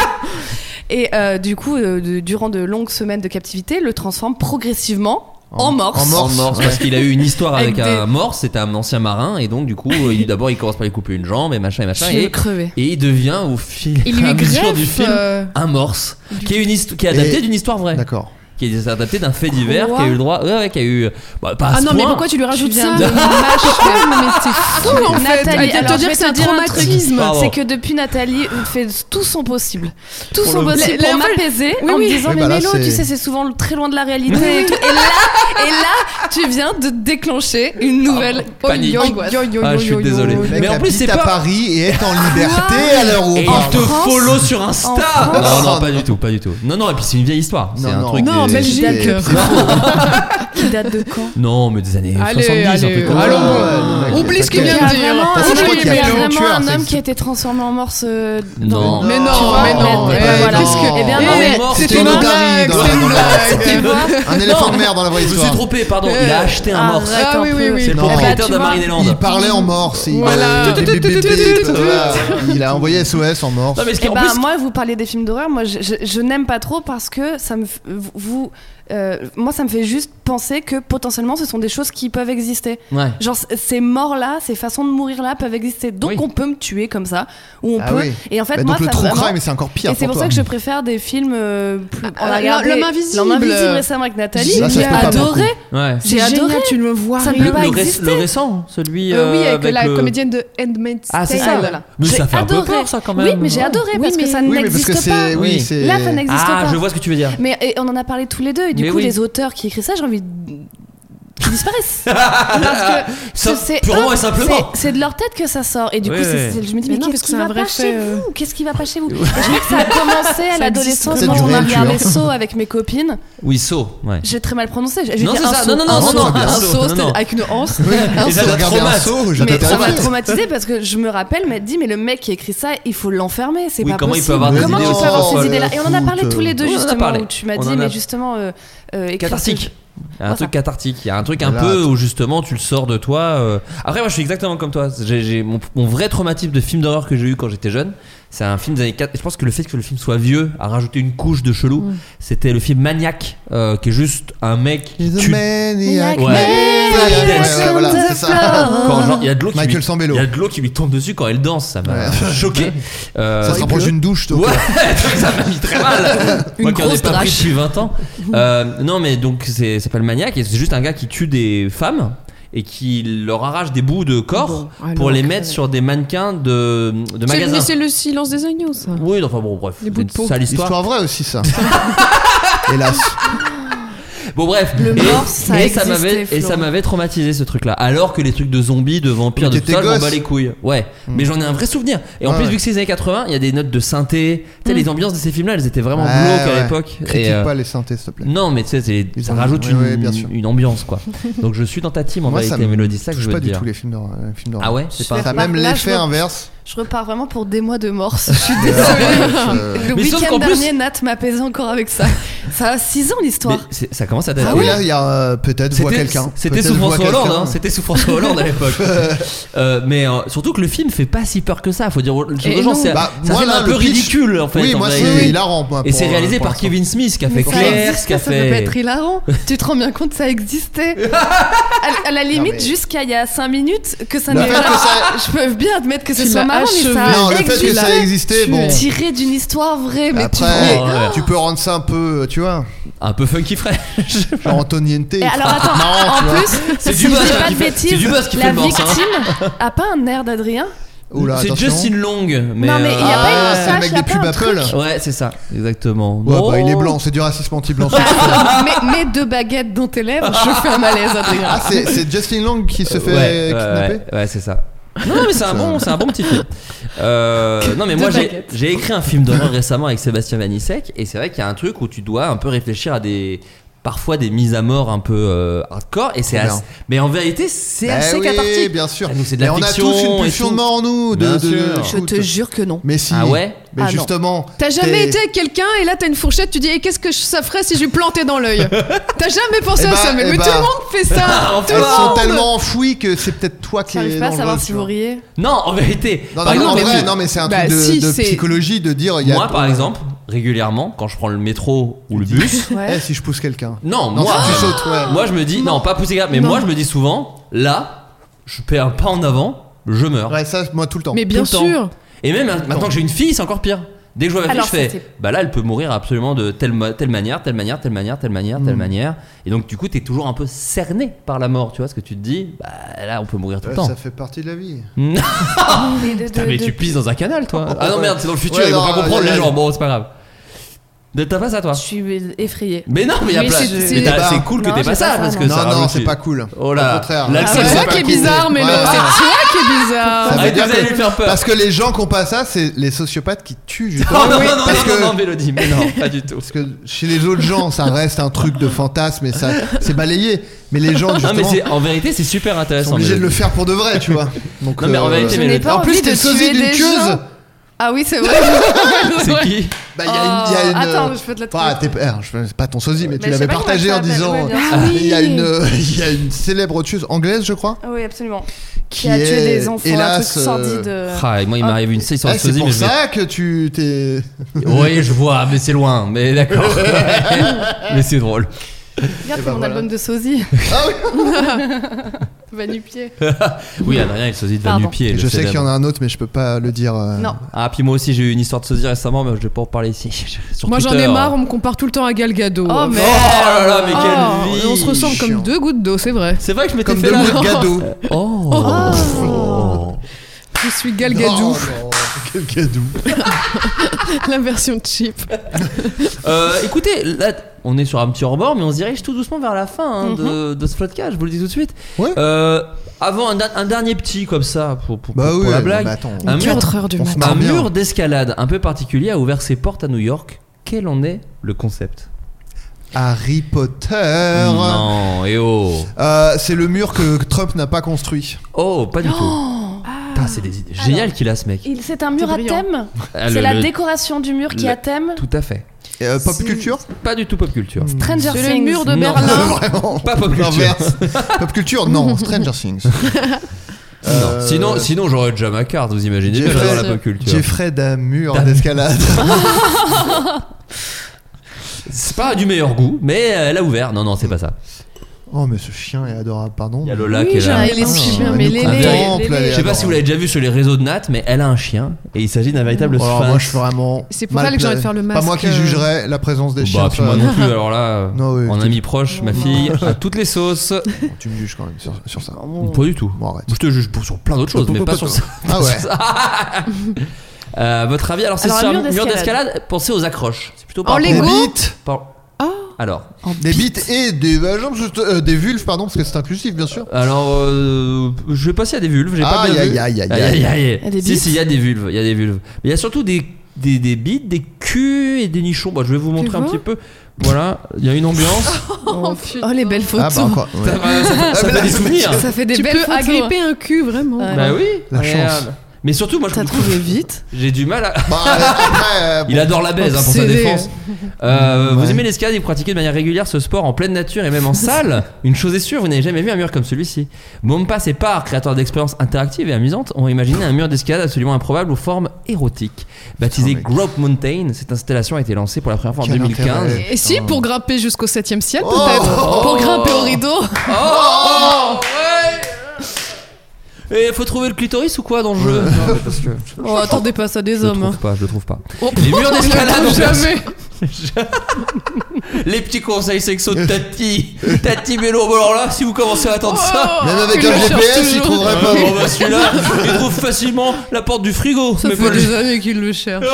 Et du coup, durant de longues semaines de captivité, le transforme progressivement en morse. En morse, parce qu'il a eu une histoire avec Avec un morse, c'était un ancien marin, et donc du coup, d'abord il commence par lui couper une jambe et machin et machin, Je vais crever. et il devient au fil Il à lui mesure du greffe, film un morse, qui est adapté d'une histoire vraie. D'accord. Qui est adapté d'un fait divers, Quoi qui a eu le droit, qui a eu, pas à Ah ce non, mais point. pourquoi tu lui rajoutes Tu ça viens de Mais c'est fou en fait. Nathalie, Elle vient de alors te dire je que vais c'est un te dire un truc. traumatisme. Pardon. C'est que depuis Nathalie fait tout son possible Pour pour La- m'apaiser oui, en oui. me disant Oui, mais bah là, Mélo, c'est- tu sais, c'est souvent très loin de la réalité et tout. Et là tu viens de déclencher une nouvelle Panique. angoisse. Ah, je suis désolé. Le mec Mais en plus, habite c'est à pas. Paris et est en liberté à l'heure où Et on il te parle. France follow sur Insta. En France Non, pas du tout, pas du tout. Non, et puis c'est une vieille histoire. C'est Non, un non. truc. Non, des- Belgique. Qui date de quand? Non, mais des années Allez, 70, un allez, truc comme allons. ça. Ouais, Oublie ce qu'il Il y vient a de dire. vraiment, Parce que je crois qu'il y a il y a plein de vraiment tueurs, un ça homme existe. qui a été transformé en morse Non. Mais non, Tu vois, mais non. mais Eh, voilà. qu'est-ce que- Eh bien, Eh, non, mais mort, c'était c'était une une blague, otarie c'était une dans blague. Un éléphant de mer dans la vraie Je me suis histoire. trompé, pardon. Il a acheté un morse. Arrête Ah un oui, peu. oui, oui. C'est le Non. propriétaire Eh ben, de tu vois, Marie-Land. Il parlait en morse. Voilà. Voilà. Il a envoyé SOS en morse. Non, mais ce qui Eh en ben, plus. moi, vous parlez des films d'horreur. Moi, je n'aime pas trop parce que ça me, moi, ça me fait juste penser que potentiellement, ce sont des choses qui peuvent exister. Ouais. Genre, ces morts-là, ces façons de mourir-là peuvent exister. Donc, Oui. on peut me tuer comme ça, ou on Ah peut. oui. Et en fait, Bah, moi, donc le ça true vraiment- crime, c'est encore pire. Et c'est pour ça toi. que je préfère des films. On a Ah, regardé L'homme invisible. L'homme invisible récemment avec Nathalie. Ça, ça J'ai se fait pas adoré. Ouais. J'ai adoré. Tu le vois. Ça rire. peut pas exister. Le récent, celui. Oui, avec avec la le- comédienne de Handmaid's Ah, c'est Tale. ça. voilà. Mais J'ai ça fait un peu adoré. peur, ça, quand même. Oui, mais j'ai adoré Oui, parce que mais- ça Oui, mais parce que n'existe pas. c'est. Oui. Oui, c'est. Là, ça n'existe Ah, pas. je vois ce que tu veux dire. Mais et on en a parlé tous les deux et du Mais coup oui. les auteurs qui écrivent ça, j'ai envie qu'ils disparaissent. Parce que Ça, c'est purement et simplement. c'est de leur tête que ça sort et du Oui, coup oui. je me dis Mais mais non, parce qu'est-ce que qui c'est un va vrai pas fait, chez vous Qu'est-ce qui va pas chez vous Et je crois que ça a commencé à Ça l'adolescence existe. quand C'est on du a réel regardé tueur. Saw avec mes copines. Oui, So. Ouais. J'ai très mal prononcé. J'ai Non, dit c'est un ça. saut. Non, non, Un non, saut, non, un un saut, saut, c'était non, non. avec une anse. Et ça j'ai t'a regardé un traumatisé. saut, Mais j'attendais ça la m'a suite. traumatisé parce que je me rappelle m'être dit mais le mec qui a écrit ça il faut l'enfermer, c'est Oui, pas comment il possible. peut avoir des Comment idées tu aussi peux avoir ces folles, idées là Et on en a parlé tous les deux Oui, on en a justement parlé. où tu m'as On dit en a- mais justement écrire Cathartique. Il y a un Voilà. truc cathartique. Il y a un truc un Voilà. peu où justement tu le sors de toi. Après, moi je suis exactement comme toi. J'ai mon vrai traumatisme de film d'horreur que j'ai eu quand j'étais jeune. C'est un film des années 4. Et je pense que le fait que le film soit vieux a rajouté une couche de chelou. C'était le film Maniac, qui est juste un mec qui He's a tue. maniac. Ouais. Ouais, voilà, c'est ça. Quand genre, il y a de l'eau qui Michael lui- Sambello. il y a de l'eau qui lui tombe dessus quand elle danse. Ça m'a Ouais. choqué. Ça se rapproche d'une douche, toi. Ouais, ça m'a mis très mal. Moi qui en ai grosse pas pris drache. depuis 20 ans. Non, mais donc ça s'appelle Maniac et c'est juste un gars qui tue des femmes et qui leur arrache des bouts de corps Bon, pour alors, les mettre sur des mannequins de magasins. Mais c'est le silence des agneaux, ça. Oui, enfin bon, bref. Les bouts de c'est peau. ça l'histoire. Histoire vraie aussi, ça. Hélas. Bon, bref. Le Et- morse, ça et existait, m'avait et ça Florent. m'avait traumatisé ce truc-là. Alors que les trucs de zombies, de vampires, Mais de tout ça, t'étais je m'en gosse. bats les couilles. Ouais. Mais j'en ai un vrai souvenir. Et en Ouais, plus, ouais. vu que c'est les années 80, il y a des notes de synthé. Tu sais, les ambiances de ces films-là, elles étaient vraiment Ouais, glauques à ouais. l'époque. Critique Et, pas les synthés, s'il te plaît. non, mais tu sais, Ils ça ont- rajoute ouais, ouais, bien sûr. une ambiance, quoi. Donc je suis dans ta team en Moi, ça vérité, me Mélodie, c'est ça que je touche veux pas te du dire. tout les films d'horreur. Ah ouais, c'est Je pas. fais Ça a Bah, même là, l'effet je- inverse. Je repars vraiment pour des mois de morse. Je suis Ouais, désolée. Le Mais sauf week-end qu'en plus- dernier, Nat m'a apaisé encore avec ça. Ça a 6 ans l'histoire. Mais ça commence à dater. Ah oui, là, il y a peut-être voit quelqu'un. C'était sous François Hollande, hein. C'était sous François Hollande à l'époque. Mais surtout que le film fait pas si peur que ça. Faut dire aux gens, ça fait un peu ridicule en fait. Oui, moi c'est hilarant. Et c'est réalisé par Kevin Smith qui a fait Claire, qui a fait. Ça peut pas être hilarant. Tu te rends bien compte, ça existait. À la limite, jusqu'à il y a 5 minutes, que ça n'est pas. Je peux bien admettre que ce soit marrant, mais ça. Non, le fait que ça existait, bon. Tiré d'une histoire vraie, mais tu peux rendre ça un peu, tu vois. Un peu funky fresh. Genre Antoniente. Et alors attends, en plus, c'est du buzz qui fait la victime a pas un air d'Adrien. Oula, c'est Justin Long, mais non mais il y a pas une moustache, le mec des pubs Apple. Ouais, c'est ça, exactement. Ouais, bah il est blanc, c'est du racisme anti-blanc. mais 2 baguettes dans tes lèvres, je fais un malaise, Adrien. Ah, c'est Justin Long qui se fait kidnapper. Ouais, c'est ça. Non mais c'est un bon petit film. Non mais moi j'ai écrit un film d'horreur récemment avec Sébastien Vanissek et c'est vrai qu'il y a un truc où tu dois un peu réfléchir à parfois des mises à mort un peu hardcore et c'est assez... mais en vérité c'est assez cathartique. Bien sûr. Nous, c'est de la fiction, on a tous une pulsion de mort en nous. Je te jure que non. Mais si. Ah ouais. Mais justement. T'as jamais été avec quelqu'un et là t'as une fourchette, tu dis et qu'est-ce que ça ferait si je lui plantais dans l'œil. T'as jamais pensé à ça, mais tout le monde fait ça. Elles sont tellement enfouies que c'est peut-être toi qui es. J'arrive pas à savoir si vous riez. Non, en vérité. Non, mais c'est un truc de psychologie de dire. Moi par exemple. Régulièrement, quand je prends le métro ou le bus, si je pousse quelqu'un. Non, moi, tu sautes, moi je me dis, non, pas pousser quelqu'un, mais moi je me dis souvent, là, je fais un pas en avant, je meurs. Ouais, ça, moi tout le temps. Mais bien sûr. Et même maintenant que j'ai une fille, c'est encore pire. Dès que je vois ma fille, je fais, bah là, elle peut mourir absolument de telle manière. Et donc, du coup, t'es toujours un peu cerné par la mort, tu vois, ce que tu te dis, bah là, on peut mourir tout le temps. Ça fait partie de la vie. Mais tu pisses dans un canal, toi. Ah non, merde, c'est dans le futur, ils vont pas comprendre les gens. Bon, c'est pas grave. T'as pas ça, toi? Je suis effrayée. Mais non, mais il y a plein. C'est cool que t'aies pas ça parce que ça. Non, c'est pas cool. Oh là. Au contraire. C'est toi qui est bizarre, mais c'est toi qui est bizarre. Ça veut dire que lui faire peur. Parce que les gens qui ont pas ça, c'est les sociopathes qui tuent justement. Non, Mélodie, mais non, pas du tout. Parce que chez les autres gens, ça reste un truc de fantasme et ça, c'est balayé. Mais les gens, justement. Non, mais en vérité, c'est super intéressant. Ils sont obligés de le faire pour de vrai, tu vois. Donc, non, mais en vérité, en plus, t'es sosie d'une queuse. Ah oui, c'est vrai. C'est qui? Bah, il y a une. Attends, je peux te la trouver. C'est pas ton sosie, mais tu l'avais partagé en disant. Il y a une célèbre tueuse anglaise, je crois. Oui, absolument. Qui a tué des enfants, un truc sordide. Moi, il m'arrive une histoire de sosie. C'est pour ça que tu t'es. Oui, je vois, mais c'est loin. Mais d'accord. Mais c'est drôle. Regarde, c'est mon album de sosie. Ah oui. Va-nu-pied. Oui, Adrien, il sosie de Va-nu-pied. Je sais qu'il y en a un autre, mais je peux pas le dire. Non. Ah, puis moi aussi, j'ai eu une histoire de sosie récemment, mais je vais pas en parler ici. Moi, j'en ai marre, on me compare tout le temps à Gal Gadot. Oh, mais. Oh là là, mais quelle vie. On se ressemble comme 2 gouttes d'eau, c'est vrai. C'est vrai que je m'étais comme fait 2 gouttes de Gadot. Oh. Je suis Gal Gadot. Gal Gadot. La version cheap. Écoutez, là, on est sur un petit rebord, mais on se dirige tout doucement vers la fin de ce podcast, je vous le dis tout de suite. Ouais. Avant un dernier petit comme ça pour oui, la blague. Bah attends, un 4h du matin. Un mur d'escalade un peu particulier a ouvert ses portes à New York. Quel en est le concept? Harry Potter. Non, et oh. C'est le mur que Trump n'a pas construit. Oh, pas du tout. C'est des idées géniales qu'il a, ce mec. C'est un mur à thème. C'est la décoration du mur qui a thème. Tout à fait. Pop culture? Pas du tout pop culture. Stranger Things. C'est le mur de Berlin. Vraiment. Pas pop culture. Pop culture? Non, Stranger Things. Sinon j'aurais déjà ma carte, vous imaginez bien dans la pop culture. Jeffrey d'un mur d'escalade. C'est pas du meilleur goût, mais elle a ouvert. Non, c'est pas ça. Oh, mais ce chien est adorable, pardon. Il y a Lola qui est là. Il est super, mais je sais pas si vous l'avez déjà vu sur les réseaux de Nat, mais elle a un chien et il s'agit d'un véritable sphinx. Moi, je suis vraiment. C'est pour ça que j'ai envie de faire le masque. Pas moi qui jugerais la présence des chiens. Bah, puis moi non plus. Alors là, oui, en ami proche, ma fille, à toutes les sauces. Tu me juges quand même sur ça. Pas du tout. Bon, arrête. Je te juge sur plein d'autres choses, mais pas sur ça. Ah ouais. Votre avis? Alors, c'est sur un mur d'escalade. Pensez aux accroches. C'est plutôt en Lego. Alors, des bites et des vulves, pardon, parce que c'est inclusif, bien sûr. Alors, je vais passer à des vulves. J'ai pas bien vu. Aïe. Si, il y a des vulves. Il y a des vulves. Mais il y a surtout des bites, des culs et des nichons. Bah, je vais vous montrer un petit peu. Voilà, il y a une ambiance. Oh les belles photos. Ça fait des souvenirs. Ça fait des belles photos. Tu peux agripper un cul, vraiment. Bah oui. La chance. Mais surtout, moi je T'as trouvé vite. j'ai du mal à. Bah, après, Il adore la baise pour sa Obsédé. défense. Vous aimez l'escalade et vous pratiquez de manière régulière ce sport en pleine nature et même en salle. Une chose est sûre, vous n'avez jamais vu un mur comme celui-ci. Mompas et Parr, créateurs d'expériences interactives et amusantes, ont imaginé un mur d'escalade absolument improbable aux formes érotiques. Baptisé Grope Mountain, cette installation a été lancée pour la première fois en Quel 2015. intérêt. Et si, pour grimper jusqu'au 7ème ciel, Oh peut-être. Pour grimper au rideau. Oh ouais. Et faut trouver le clitoris ou quoi dans le jeu? Non, mais parce que Oh, attendez pas ça des je le hommes. trouve pas, je le trouve pas. Oh, Les murs d'escalade, en fait. jamais. Les petits conseils sexo de Tati Mélo. Bon alors là, si vous commencez à attendre ça. Même avec Je un le cherche GPS, il toujours. trouverait pas. Bon bah celui-là, il trouve facilement la porte du frigo. Ça mais fait pas des années qu'il le cherche.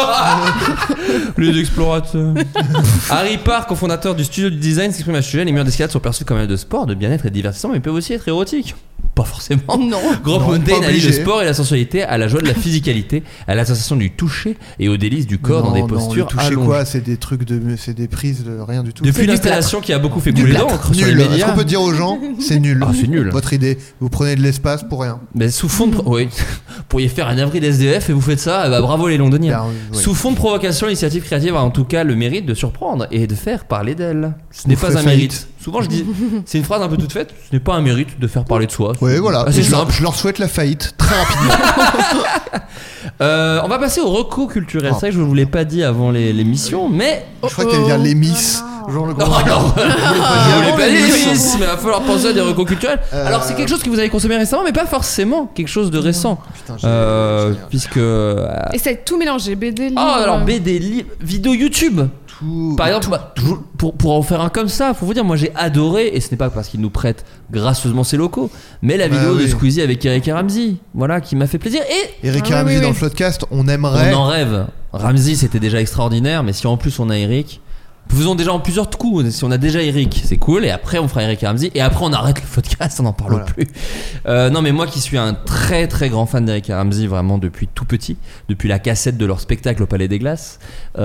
les explorateurs. Harry Parr, cofondateur du studio du design, s'exprime à ce sujet. Les murs d'escalade sont perçus comme un lieu de sport, de bien-être et de divertissement, mais peuvent aussi être érotiques. Pas forcément. Non. Grope Non, Mountain pas allie le obligé. sport et la sensualité à la joie de la physicalité, à la sensation du toucher et aux délices du corps dans des postures toucher allongées. quoi? C'est des trucs c'est des prises de rien du tout. Depuis l'installation qui a beaucoup fait couler d'encre sur les Nul. Est-ce médias. qu'on peut dire aux gens c'est nul? Ah, c'est nul. Votre idée, vous prenez de l'espace pour rien. Mais sous fond de oui, vous pourriez faire un avril SDF et vous faites ça, bah bravo les Londoniens. Ben, oui. Sous fond de provocation, l'initiative créative a en tout cas le mérite de surprendre et de faire parler d'elle. Ce n'est Vous pas ferez un faillite. mérite. Souvent je dis, c'est une phrase un peu toute faite, ce n'est pas un mérite de faire parler de soi. Oui, voilà. Ah, c'est je, simple. je leur souhaite la faillite très rapidement. On va passer au reco culturel. C'est vrai que je ne vous l'ai pas dit avant l'émission, mais. Je crois que t'allais dire les Miss. Genre le Non, gros. non, je vous l'ai pas dit, les Miss, mais il va falloir penser à des recos culturels. Alors, c'est quelque chose que vous avez consommé récemment, mais pas forcément quelque chose de récent. Putain, j'ai- Puisque. Et c'est tout mélangé, BD, livre. Oh, alors BD, vidéo YouTube. Tout. Par exemple, pour en faire un comme ça, faut vous dire, moi j'ai adoré, et ce n'est pas parce qu'il nous prête gracieusement ses locaux, mais la vidéo de oui. Squeezie avec Eric et Ramsey, voilà, qui m'a fait plaisir. Et Eric et Ah, Ramsey oui, dans oui. le podcast, on aimerait. on en rêve. Ramsey c'était déjà extraordinaire, mais si en plus on a Eric, faisons déjà en plusieurs coups. Si on a déjà Eric, c'est cool, et après on fera Eric et Ramsey, et après on arrête le podcast, on n'en parle Voilà. plus. Non, mais moi qui suis un très très grand fan d'Eric et Ramsey, vraiment depuis tout petit, depuis la cassette de leur spectacle au Palais des Glaces, ça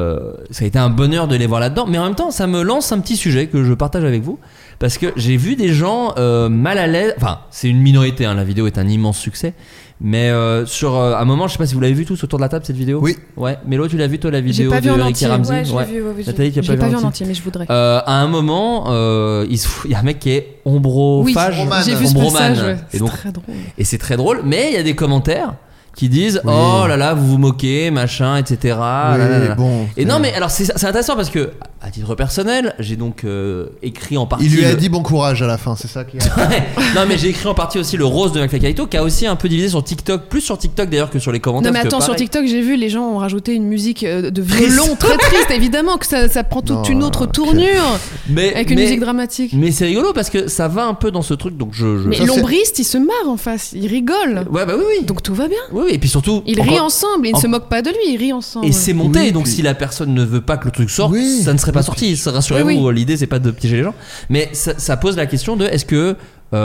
a été un bonheur de les voir là-dedans, mais en même temps ça me lance un petit sujet que je partage avec vous, parce que j'ai vu des gens mal à l'aise, enfin c'est une minorité, hein, la vidéo est un immense succès, mais sur un moment, je sais pas si vous l'avez vu tous autour de la table cette vidéo. Oui. Ouais, Mélo, tu l'as vu toi la J'ai vidéo pas de vu en Eric et entier. Ramsey? Ouais, je l'ai vu, ouais, Nathalie qui a Je l'ai pas vu en entier. entier, mais je voudrais. À un moment, il y a un mec qui est ombrophage, Ombromane. J'ai vu ce ombromane. passage, ouais. Et C'est donc, très drôle. et c'est très drôle, mais il y a des commentaires qui disent Oui. oh là là, vous vous moquez, machin, etc. Oui, là, là, là. bon. Et non, mais alors c'est intéressant parce que à titre personnel, j'ai donc écrit en partie. Il lui a le- dit bon courage à la fin, c'est ça qui. Ouais. Non, mais j'ai écrit en partie aussi le rose de McFly Carlito, qui a aussi un peu divisé sur TikTok, plus sur TikTok d'ailleurs que sur les commentaires. Non mais parce que attends, sur pareil- TikTok j'ai vu les gens ont rajouté une musique de Triste. violon très triste, évidemment que ça prend toute Non, une autre ok. tournure mais, avec une musique dramatique. Mais c'est rigolo parce que ça va un peu dans ce truc, donc je. Mais Ça, c'est- l'ombriste il se marre en face, il rigole. Ouais, bah oui, oui. Donc tout va bien. Oui, oui, et puis surtout. Ils encore- rient ensemble, ils ne en- se moquent pas de lui, ils rient ensemble. Et c'est monté, Oui, donc puis- si la personne ne veut pas que le truc sorte, Oui. ça ne serait pas sorti. Rassurez-vous, Oui, oui. l'idée c'est pas de piéger les gens. Mais ça pose la question de est-ce que.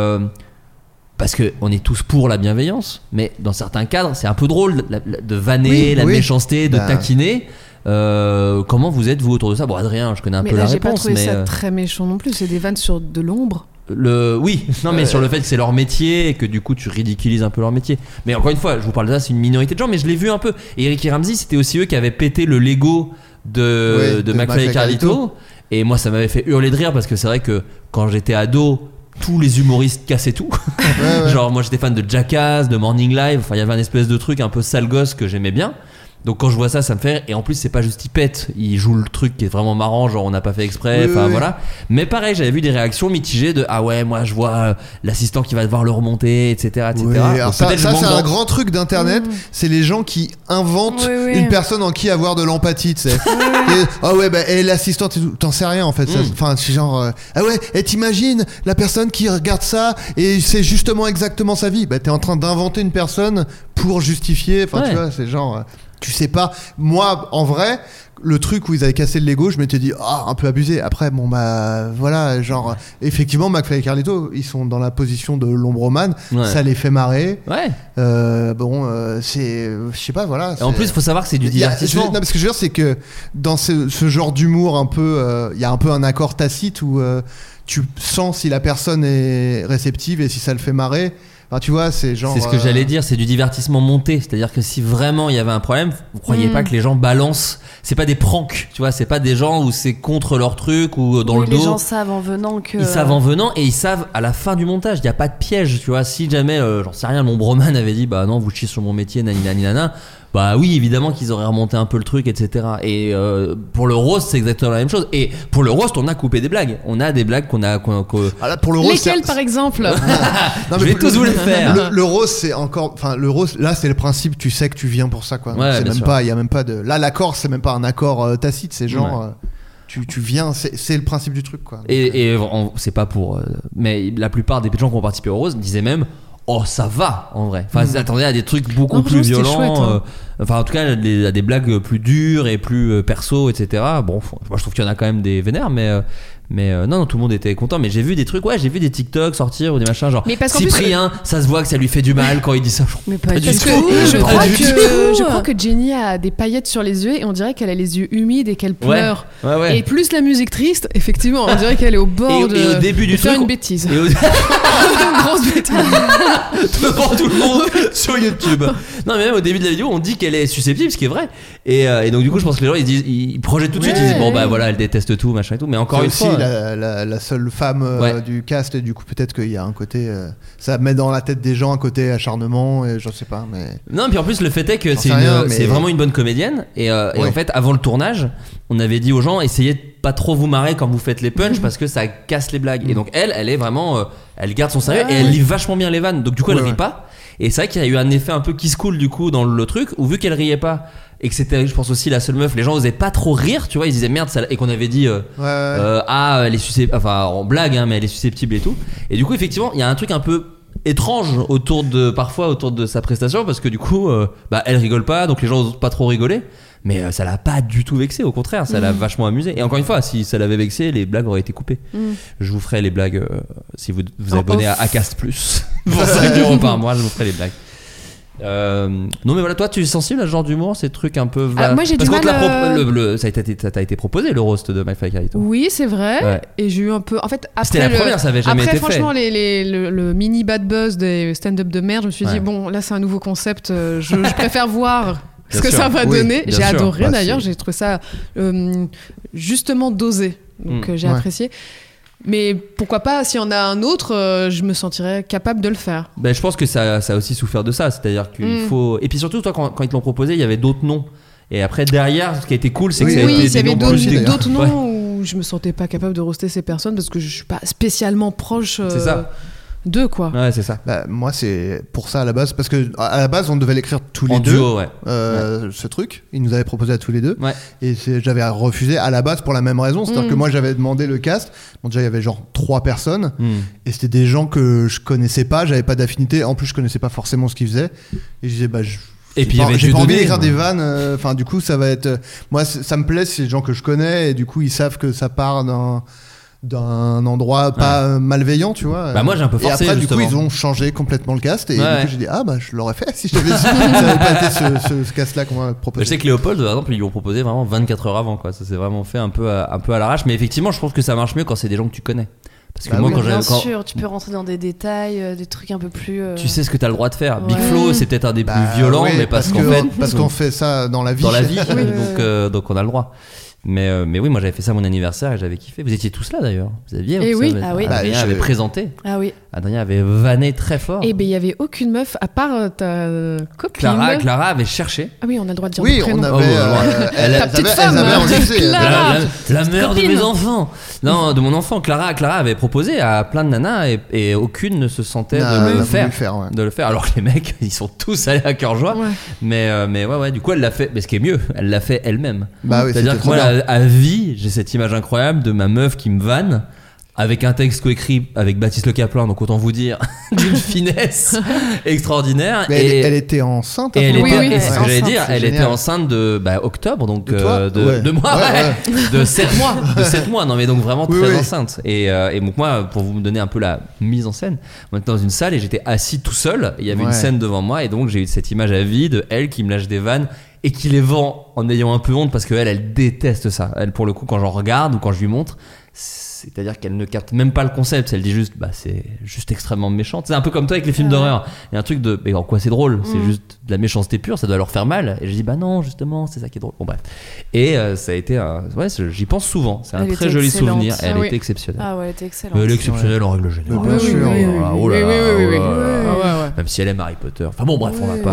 Parce qu'on est tous pour la bienveillance, mais dans certains cadres, c'est un peu drôle de vanner, Oui, la oui. méchanceté, de Bah. taquiner. Comment vous êtes vous autour de ça? Bon, Adrien, je connais un Mais peu là la j'ai pas réponse, trouvé mais ça très méchant non plus, c'est des vannes sur de l'ombre. oui, non, mais sur le fait que c'est leur métier et que du coup tu ridiculises un peu leur métier. Mais encore une fois, je vous parle de ça, c'est une minorité de gens, mais je l'ai vu un peu. Et Eric et Ramsey, c'était aussi eux qui avaient pété le Lego de Oui, de McFly et McFly Carlito. Carlito. Et moi, ça m'avait fait hurler de rire parce que c'est vrai que quand j'étais ado, tous les humoristes cassaient tout. Ouais, ouais. Genre, moi j'étais fan de Jackass, de Morning Live. Enfin, il y avait un espèce de truc un peu sale gosse que j'aimais bien. Donc quand je vois ça, ça me fait rire. Et en plus, c'est pas juste il pète, il joue le truc qui est vraiment marrant, genre on n'a pas fait exprès. Oui, Enfin oui, voilà. Mais pareil, j'avais vu des réactions mitigées de ah ouais, moi je vois l'assistant qui va devoir le remonter, etc., etc. Oui, alors Donc, ça, peut-être je ça, manque c'est un dans- grand truc d'internet, c'est les gens qui inventent Oui, oui. une personne en qui avoir de l'empathie, tu sais. Et, ah ouais, bah, et l'assistante, et tout, t'en sais rien en fait. ça. Enfin, c'est genre, ah ouais, et t'imagines la personne qui regarde ça et c'est justement exactement sa vie. Bah, t'es en train d'inventer une personne pour justifier. Enfin, Ouais. tu vois, c'est genre, tu sais pas. Moi, en vrai, le truc où ils avaient cassé le Lego, je m'étais dit, ah, un peu abusé. Après, bon, bah, voilà, genre, effectivement, McFly et Carlito, ils sont dans la position de l'ombromane. Ouais. Ça les fait marrer. Ouais. C'est, je sais pas, voilà. Et en c'est- plus, il faut savoir que c'est du il y a- divertissement. non, parce que je veux dire, c'est que dans ce genre d'humour un peu, il y a un peu un accord tacite où tu sens si la personne est réceptive et si ça le fait marrer. Enfin, tu vois, c'est genre. C'est ce que j'allais dire, c'est du divertissement monté. C'est-à-dire que si vraiment il y avait un problème, vous croyez pas que les gens balancent. C'est pas des pranks, tu vois, c'est pas des gens où c'est contre leur truc ou dans le dos. Les gens savent en venant que. Ils savent en venant et ils savent à la fin du montage. Il y a pas de piège, tu vois. Si jamais, j'en sais rien, mon broman avait dit bah non, vous chiez sur mon métier, nana. Bah oui, évidemment qu'ils auraient remonté un peu le truc, etc. Et pour le roast, c'est exactement la même chose. Et pour le roast, on a coupé des blagues. On a des blagues qu'on a. Ah là, pour le roast, lesquelles par exemple? Non, je vais tous vous les faire. Le roast, c'est encore. Enfin, le roast, là, c'est le principe. Tu sais que tu viens pour ça, quoi. Ouais, c'est bien même sûr. pas. Il y a même pas de. Là, l'accord, c'est même pas un accord tacite. C'est genre. Ouais. Tu viens. C'est le principe du truc, quoi. Et c'est pas pour. Mais la plupart des gens qui ont participé au roast disaient même. Oh, ça va en vrai. Enfin, attendez à des trucs beaucoup plus violents. Chouette, hein. Enfin, en tout cas, à des blagues plus dures et plus perso, etc. Bon, moi je trouve qu'il y en a quand même des vénères, mais non, tout le monde était content. Mais j'ai vu des trucs, j'ai vu des TikTok sortir ou des machins genre. Mais parce qu'en Cyprien, ça se voit que ça lui fait du mal quand il dit ça. Mais pas du du tout. tout. Je crois que Jenny a des paillettes sur les yeux et on dirait qu'elle a les yeux humides et qu'elle pleure. Ouais. Et plus la musique triste, effectivement, on dirait qu'elle est au bord de, et au début du de faire truc, une bêtise. Et Une grosse bêtise. devant tout le monde sur YouTube. Non, mais même au début de la vidéo, on dit qu'elle est susceptible, ce qui est vrai. Et donc du coup, je pense que les gens ils projettent tout de suite, ils disent bon bah voilà, elle déteste tout, machin et tout. Mais encore c'est une aussi fois, la seule femme du cast, et du coup peut-être qu'il y a un côté ça met dans la tête des gens un côté acharnement, et je sais pas, mais non, puis en plus le fait est que J'en sais rien, mais- c'est vraiment une bonne comédienne et en fait avant le tournage on avait dit aux gens essayez de pas trop vous marrer quand vous faites les punchs parce que ça casse les blagues et donc elle est vraiment elle garde son sérieux et elle lit vachement bien les vannes, donc du coup elle rit pas, et c'est vrai qu'il y a eu un effet un peu kiss cool du coup dans le truc où vu qu'elle riait pas et que c'était je pense aussi la seule meuf, les gens osaient pas trop rire, tu vois, ils disaient merde ça, et qu'on avait dit elle est susceptible, enfin en blague hein, mais elle est susceptible et tout, et du coup effectivement il y a un truc un peu étrange autour de sa prestation parce que du coup elle rigole pas, donc les gens osent pas trop rigoler, mais ça l'a pas du tout vexé, au contraire ça l'a vachement amusé, et encore une fois si ça l'avait vexé les blagues auraient été coupées. Je vous ferai les blagues si vous vous abonnez à Acast Plus pour 5 € par mois, je vous ferai les blagues. Non mais voilà, toi tu es sensible à ce genre d'humour, ces trucs un peu moi j'ai parce du qu'on mal te l'a ça t'a été proposé le roast de McFly Carito. Oui, c'est vrai. Ouais. Et j'ai eu un peu. En fait, après. C'était la première, ça avait jamais après, été fait. franchement, le mini bad buzz des stand-up de merde, je me suis dit, Ouais. bon, là, c'est un nouveau concept. Je préfère voir ce Bien que sûr. ça va Oui, donner. bien J'ai sûr. adoré Bah, d'ailleurs. c'est- J'ai trouvé ça justement dosé. Donc, j'ai Ouais. apprécié. Mais pourquoi pas, s'il y en a un autre, je me sentirais capable de le faire. Ben, je pense que ça a aussi souffert de ça, c'est-à-dire qu'il faut. Et puis surtout, toi, quand ils te l'ont proposé, il y avait d'autres noms. Et après, derrière, ce qui a été cool, c'est que Oui, ça a Oui, été il y avait des noms d'autres plus dégueux. d'autres Ouais. noms où je me sentais pas capable de roaster ces personnes parce que je suis pas spécialement proche C'est ça. d'eux, quoi. Ouais, c'est ça. bah, moi c'est pour ça à la base, parce que à la base on devait l'écrire tous les En deux, duo, ouais. ce truc ils nous avaient proposé à tous les deux, Ouais. et j'avais refusé à la base pour la même raison, c'est-à-dire que moi j'avais demandé le cast, bon déjà il y avait genre 3 personnes, et c'était des gens que je connaissais pas, j'avais pas d'affinité, en plus je connaissais pas forcément ce qu'ils faisaient, et je disais bah Et puis, il y avait j'ai Dieu pas envie donné, d'écrire moi. des vannes, enfin du coup ça va être moi ça me plaît, c'est des gens que je connais, et du coup ils savent que ça part d'un endroit pas malveillant, tu vois. Bah, moi, j'ai un peu forcé, et après justement. du coup ils ont changé complètement le cast, et Ouais. du coup j'ai dit ah bah je l'aurais fait si j'avais ça avait pas été ce cast là qu'on m'a proposé. Je sais que Léopold, par exemple, ils lui ont proposé vraiment 24 heures avant, quoi. Ça s'est vraiment fait un peu à l'arrache, mais effectivement, je trouve que ça marche mieux quand c'est des gens que tu connais. Parce que Bah moi, oui. quand Bien j'avais. sûr, tu peux rentrer dans des détails, des trucs un peu plus. Tu sais ce que t'as le droit de faire. Big Ouais. Flo, c'est peut-être un des Bah, plus violents, oui, mais parce qu'en que- fait. parce qu'on fait ça dans la vie. Dans la vie, Oui. donc on a le droit. Mais oui, moi j'avais fait ça à mon anniversaire et j'avais kiffé. Vous étiez tous là d'ailleurs. Vous aviez. Eh oui. Ah oui. Adrien Bah, avait présenté. Ah oui. Adrien avait vanné très fort. Et ben il y avait aucune meuf à part ta copine. Clara avait cherché. Ah oui, on a le droit de dire Oui, le prénom. on avait. Oh, ouais. Ta petite femme, elles avaient hein. enregistré. Clara. La mère de copine. mes enfants. Non, de mon enfant. Clara avait proposé à plein de nanas et aucune ne se sentait de le faire. Ouais. De le faire. Alors que les mecs, ils sont tous allés à cœur joie. Ouais. Mais ouais, du coup, elle l'a fait. Mais ce qui est mieux, elle l'a fait elle-même. Bah oui, C'est-à-dire c'était que moi, trop bien. à vie, j'ai cette image incroyable de ma meuf qui me vanne avec un texte coécrit avec Baptiste Le Caplin, donc autant vous dire d'une finesse extraordinaire. Mais et elle était enceinte. et elle à ce était, moment-là. et c'est ce que enceinte, j'allais dire, c'est elle était génial. enceinte de octobre, donc De toi Ouais. de moi, Ouais, de 7 mois, de 7 mois, non mais donc vraiment Oui, très oui. enceinte. Et donc moi, pour vous me donner un peu la mise en scène, on était dans une salle et j'étais assis tout seul, il y avait une Ouais. scène devant moi et donc j'ai eu cette image à vie de elle qui me lâche des vannes et qui les vend en ayant un peu honte parce qu'elle, elle déteste ça. Elle, pour le coup, quand j'en regarde ou quand je lui montre, C'est-à-dire qu'elle ne capte même pas le concept, elle dit juste c'est juste extrêmement méchant. C'est un peu comme toi avec les films d'horreur. Il y a un truc de mais en quoi c'est drôle, c'est juste de la méchanceté pure, ça doit leur faire mal. Et je dis non, justement, c'est ça qui est drôle. Bon bref. Et ça a été j'y pense souvent, c'est un très joli souvenir. Elle était exceptionnelle. Ah ouais, elle était excellente. Elle est exceptionnelle en règle générale. Bien sûr. Oui. Même si elle aime Harry Potter. Enfin bon, bref, on va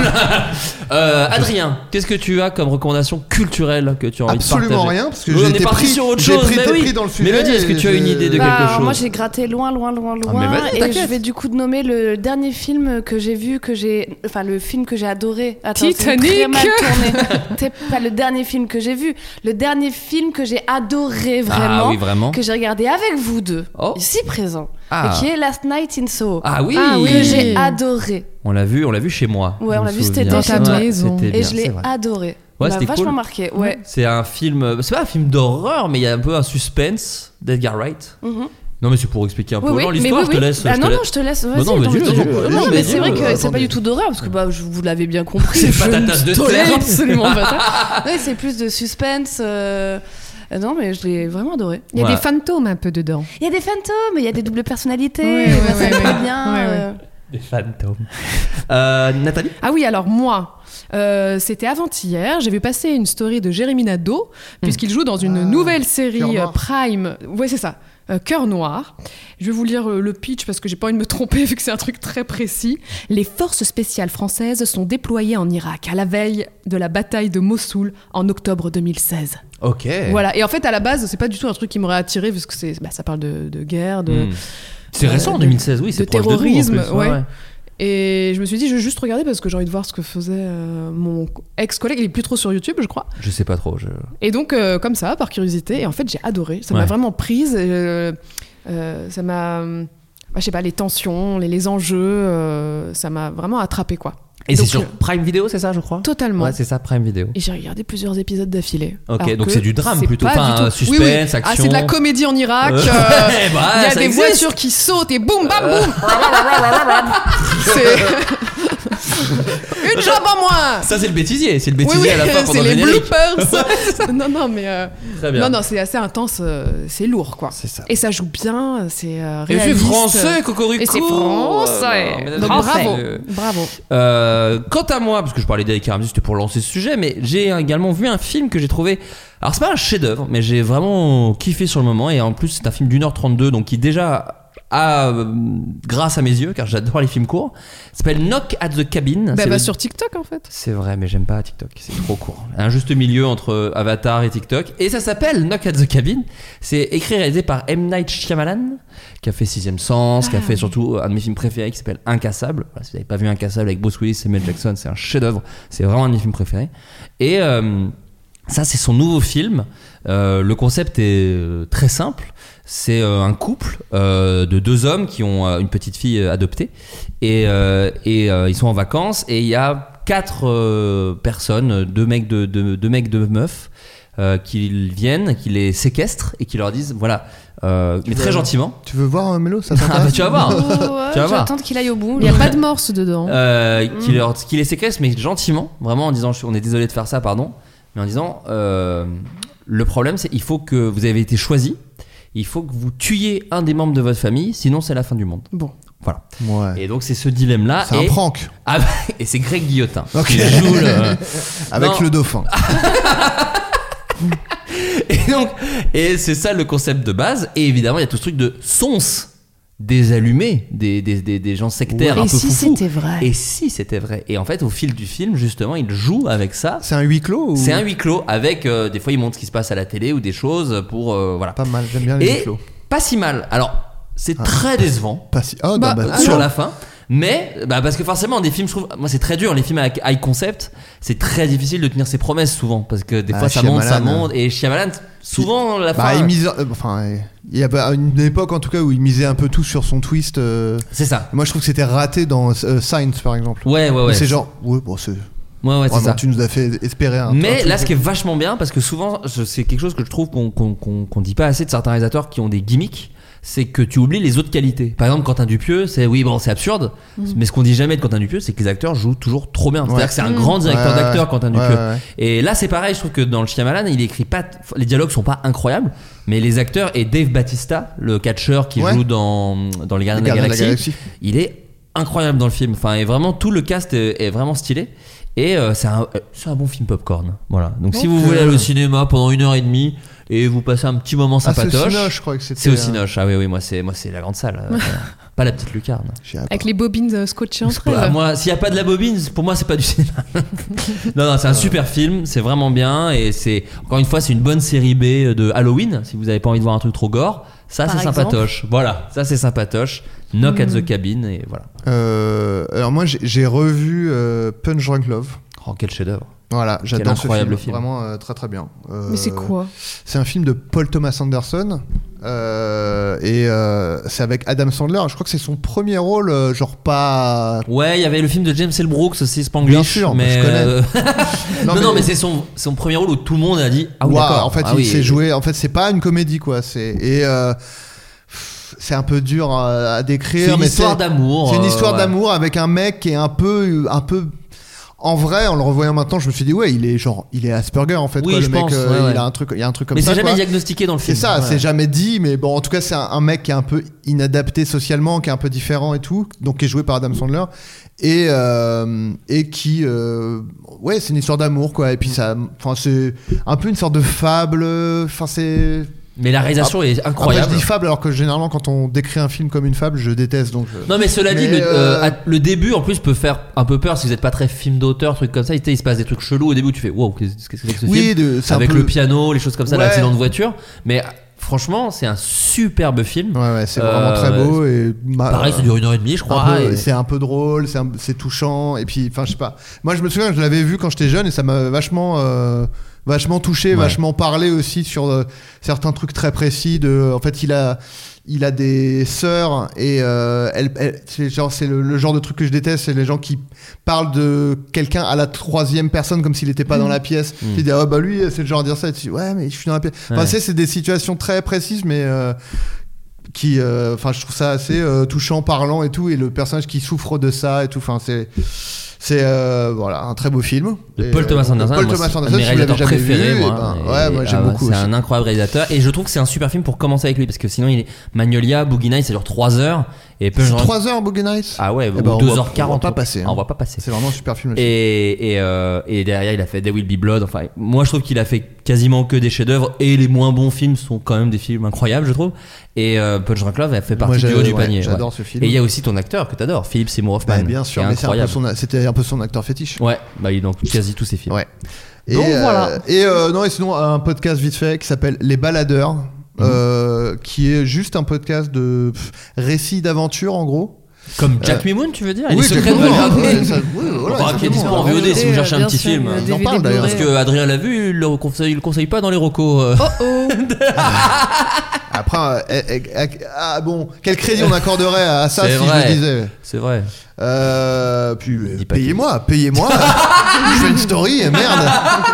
pas. Adrien, qu'est-ce que tu as comme recommandation culturelle que tu as envie de partager? Absolument rien, parce que on j'ai est été parti pris sur autre j'ai chose. pris dans le sujet. Mélodie, est-ce que tu as une idée de quelque chose? Moi j'ai gratté loin mais vas-y, et t'inquiète. je vais du coup nommer le dernier film que j'ai vu, enfin le film que j'ai adoré. Attends, Titanic. c'est très mal tourné. C'est pas le dernier film que j'ai vu, le dernier film que j'ai adoré vraiment, Ah oui, vraiment. que j'ai regardé avec vous deux, ici présents, Ah. et qui est Last Night in Soho. Ah oui. Que j'ai adoré. On l'a vu chez moi. Ouais, on l'a vu cet souviens. été chez toi. maison. C'était Et bien, je l'ai c'est vrai. adoré. Ouais, Il m'a c'était vachement cool. marqué. Ouais. C'est un film, c'est pas un film d'horreur, mais il y a un peu un suspense d'Edgar Wright. Mhm. Non, mais c'est pour expliquer un peu Oui, non, oui, l'histoire. mais Je te laisse. Ah non, je te laisse. Vas-y, non, non, vas-y, je- vas-y. non, mais c'est vrai que c'est attendez. pas du tout d'horreur parce que vous l'avez bien compris. C'est pas ta tasse de thé. Absolument pas ça. Ouais, c'est plus de suspense. Non, mais je l'ai vraiment adoré. Il y a Ouais. des fantômes un peu dedans. Il y a des fantômes, il y a des doubles personnalités. Ouais, ça ouais, va ouais. bien. Ouais. Des fantômes. Nathalie. Ah oui, alors moi, c'était avant-hier, j'ai vu passer une story de Jérémy Nadeau, puisqu'il joue dans une nouvelle série Cœur Noir. Prime. Ouais, c'est ça. Cœur Noir. Je vais vous lire le pitch parce que j'ai pas envie de me tromper vu que c'est un truc très précis. Les forces spéciales françaises sont déployées en Irak à la veille de la bataille de Mossoul en octobre 2016. Ok. Voilà. Et en fait, à la base, c'est pas du tout un truc qui m'aurait attiré vu que ça parle de guerre, de. C'est récent en 2016, oui, c'est de proche de nous, en terrorisme, plus, ouais. Et je me suis dit, je vais juste regarder parce que j'ai envie de voir ce que faisait mon ex-collègue. Il est plus trop sur YouTube, je crois. Je sais pas trop. Et donc, comme ça, par curiosité, et en fait, j'ai adoré. Ça m'a Ouais. vraiment prise. Ça m'a. Je sais pas, les tensions, les enjeux, ça m'a vraiment attrapé, quoi. Et c'est Donc, sur Prime Video, c'est ça, je crois? Totalement. Ouais, c'est ça, Prime Video. Et j'ai regardé plusieurs épisodes d'affilée. Ok, Alors donc que c'est du drame c'est plutôt. pas Enfin, du tout- suspense, oui, oui. action. Ah, c'est de la comédie en Irak. Ouais, Il y a ça des existe. voitures qui sautent et boum, bam, boum. C'est. Une jambe en moins. Ça, c'est le bêtisier. C'est le Oui, bêtisier oui, à la fin pendant c'est le les générique. bloopers. non, mais. Très bien. Non, c'est assez intense, c'est lourd, quoi. C'est ça. Et ça joue bien, c'est Et réaliste. c'est français, Cocorico. Et c'est français. Non, Donc mais bravo. Quant à moi, parce que je parlais d'Eric Ramsey, c'était pour lancer ce sujet, mais j'ai également vu un film que j'ai trouvé. Alors, c'est pas un chef-d'œuvre, mais j'ai vraiment kiffé sur le moment. Et en plus, c'est un film d'1h32, donc qui déjà a, grâce à mes yeux, car j'adore les films courts, s'appelle Knock at the Cabin. Bah, C'est va le- sur TikTok, en fait. C'est vrai, mais j'aime pas TikTok, c'est trop court. Un juste milieu entre Avatar et TikTok. Et ça s'appelle Knock at the Cabin. C'est écrit et réalisé par M. Night Shyamalan, qui a fait Sixième Sens, qui a fait surtout un de mes films préférés qui s'appelle Incassable. Voilà, si vous n'avez pas vu Incassable avec Bruce Willis et Samuel Jackson, c'est un chef-d'œuvre. C'est vraiment un de mes films préférés. Et ça, c'est son nouveau film. Le concept est très simple. C'est un couple de deux hommes qui ont une petite fille adoptée et ils sont en vacances et il y a 4 personnes, deux mecs, deux meufs qui viennent, qui les séquestrent et qui leur disent voilà, mais très gentiment. Tu veux voir Mélo, ça Ah bah, t'intéresse? tu vas voir. Ouais, Tu vas je vais voir. attendre qu'il aille au bout. Il n'y a pas de morse dedans. Qui les séquestrent mais gentiment, vraiment en disant on est désolé de faire ça, pardon, mais en disant le problème c'est il faut que vous avez été choisi. Il faut que vous tuiez un des membres de votre famille, sinon c'est la fin du monde. Bon. Voilà. Ouais. Et donc c'est ce dilemme-là. C'est un prank. Ah, et c'est Greg Guillotin Ok. qui joue le... Avec Non. le dauphin. Et c'est ça le concept de base. Et évidemment, il y a tout ce truc de sons désallumés, des gens sectaires Ouais. un Et peu si foufous. c'était vrai? Et si c'était vrai. Et en fait, au fil du film, justement, il joue avec ça. C'est un huis clos ou... C'est un huis clos avec des fois il montre ce qui se passe à la télé ou des choses pour voilà. Pas mal, j'aime bien les huis Et clos. pas si mal. Alors c'est très décevant Pas si... Oh, Bah, bah, sur la fin. Mais parce que forcément des films, je trouve, moi c'est très dur, les films avec high concept, c'est très difficile de tenir ses promesses souvent parce que des fois ça Shyamalan, monte et Shyamalan souvent la Bah, fin. il mise... enfin, il y a pas une époque en tout cas où il misait un peu tout sur son twist. C'est ça. Moi je trouve que c'était raté dans Science par exemple. Ouais. Où c'est genre, ouais, bon, c'est. Ouais, c'est Vraiment, ça. tu nous as fait espérer un Mais truc. là, ce qui est vachement bien, parce que souvent, c'est quelque chose que je trouve qu'on dit pas assez de certains réalisateurs qui ont des gimmicks, c'est que tu oublies les autres qualités. Par exemple, Quentin Dupieux, c'est absurde, mais ce qu'on dit jamais de Quentin Dupieux, c'est que les acteurs jouent toujours trop bien. C'est-à-dire que c'est un grand directeur d'acteurs, Quentin Dupieux. Et là, c'est pareil, je trouve que dans Le Shyamalan, il écrit pas, les dialogues sont pas incroyables, mais les acteurs, et Dave Bautista, le catcheur qui joue dans Les Gardiens de la Galaxie, il est incroyable dans le film. Enfin, et vraiment, tout le cast est vraiment stylé. Et c'est un bon film popcorn. Voilà. Donc si vous voulez aller au cinéma pendant 1h30 et vous passez un petit moment sympatoche. C'est au Cinoche, je crois que c'était. C'est au Cinoche. Ah oui, moi c'est la grande salle. Pas la petite lucarne. Avec les bobines scotchées entre elles. Moi, s'il n'y a pas de la bobine, pour moi c'est pas du cinéma. non, c'est un super film. C'est vraiment bien. Et c'est, encore une fois, c'est une bonne série B de Halloween. Si vous n'avez pas envie de voir un truc trop gore, ça c'est sympatoche. Voilà, ça c'est sympatoche. Knock at the Cabin et voilà. Alors moi j'ai revu Punch Drunk Love. Oh, quel chef-d'œuvre. Voilà, j'adore ce film. film. Vraiment très très bien. Mais c'est quoi ? C'est un film de Paul Thomas Anderson et c'est avec Adam Sandler. Je crois que c'est son premier rôle, genre pas. Ouais, il y avait le film de James L. Brooks aussi, Spanglish. Bien sûr, mais je connais. non, mais c'est son premier rôle où tout le monde a dit ah oui, d'accord. En fait, il s'est joué. En fait, c'est pas une comédie quoi. C'est un peu dur à décrire. C'est une histoire d'amour. C'est une histoire d'amour avec un mec qui est un peu. En vrai, en le revoyant maintenant, je me suis dit il est Asperger en fait. Oui, quoi, je le mec, pense. il a un truc comme mais ça. Mais c'est jamais diagnostiqué dans le film. C'est ça, c'est jamais dit. Mais bon, en tout cas, c'est un mec qui est un peu inadapté socialement, qui est un peu différent et tout, donc qui est joué par Adam Sandler et qui, c'est une histoire d'amour quoi. Et puis c'est un peu une sorte de fable. Mais la réalisation est incroyable. Après, je dis fable alors que généralement quand on décrit un film comme une fable, je déteste donc. Non mais cela dit, le début en plus peut faire un peu peur si vous n'êtes pas très film d'auteur, truc comme ça. Il se passe des trucs chelous au début. Tu fais wow, qu'est-ce que c'est que ce film avec le piano, les choses comme ça, l'accident de voiture. Mais franchement, c'est un superbe film. Ouais, c'est vraiment très beau et pareil, ça dure 1h30 je crois. C'est un peu drôle, c'est touchant et puis je sais pas. Moi je me souviens, je l'avais vu quand j'étais jeune et ça m'a vachement touché, vachement parlé aussi sur certains trucs très précis en fait il a des sœurs et c'est le genre de truc que je déteste, c'est les gens qui parlent de quelqu'un à la troisième personne comme s'il était pas dans la pièce. Tu dis lui c'est le genre de dire ça et tu dis ouais mais je suis dans la pièce. Enfin c'est des situations très précises mais qui je trouve ça assez touchant, parlant et tout, et le personnage qui souffre de ça et tout, c'est un très beau film de Paul Thomas Anderson. Paul Thomas Anderson, mes réalisateurs préférés, moi j'aime beaucoup. C'est un incroyable réalisateur et je trouve que c'est un super film pour commencer avec lui parce que sinon il est Magnolia, Boogie Nights, ça dure 3 heures et 3 heures Boogie Nights. Ah ouais, 2h40. On va pas passer. On va pas passer. C'est vraiment un super film. Et derrière il a fait There Will Be Blood. Enfin, moi je trouve qu'il a fait quasiment que des chefs-d'œuvre et les moins bons films sont quand même des films incroyables, je trouve. Et Punch Drunk Love a fait partie du haut du panier. J'adore ce film. Et il y a aussi ton acteur que t'adores, Philip Seymour Hoffman. Bien sûr, mais c'était un peu son acteur fétiche. Ouais, il est dans quasi tous ses films. Ouais. Donc voilà. Et sinon un podcast vite fait qui s'appelle Les Baladeurs, qui est juste un podcast de récits d'aventure en gros. Comme Jack Mimoun, tu veux dire? Oui, Jack Mimoun. Qui est dispo en VOD si vous cherchez un petit film. J'en parle d'ailleurs. Parce que Adrien l'a vu, il le conseille pas dans les recos. Après, quel crédit on accorderait à ça si je le disais? C'est vrai. Puis payez-moi. Je fais une story, merde.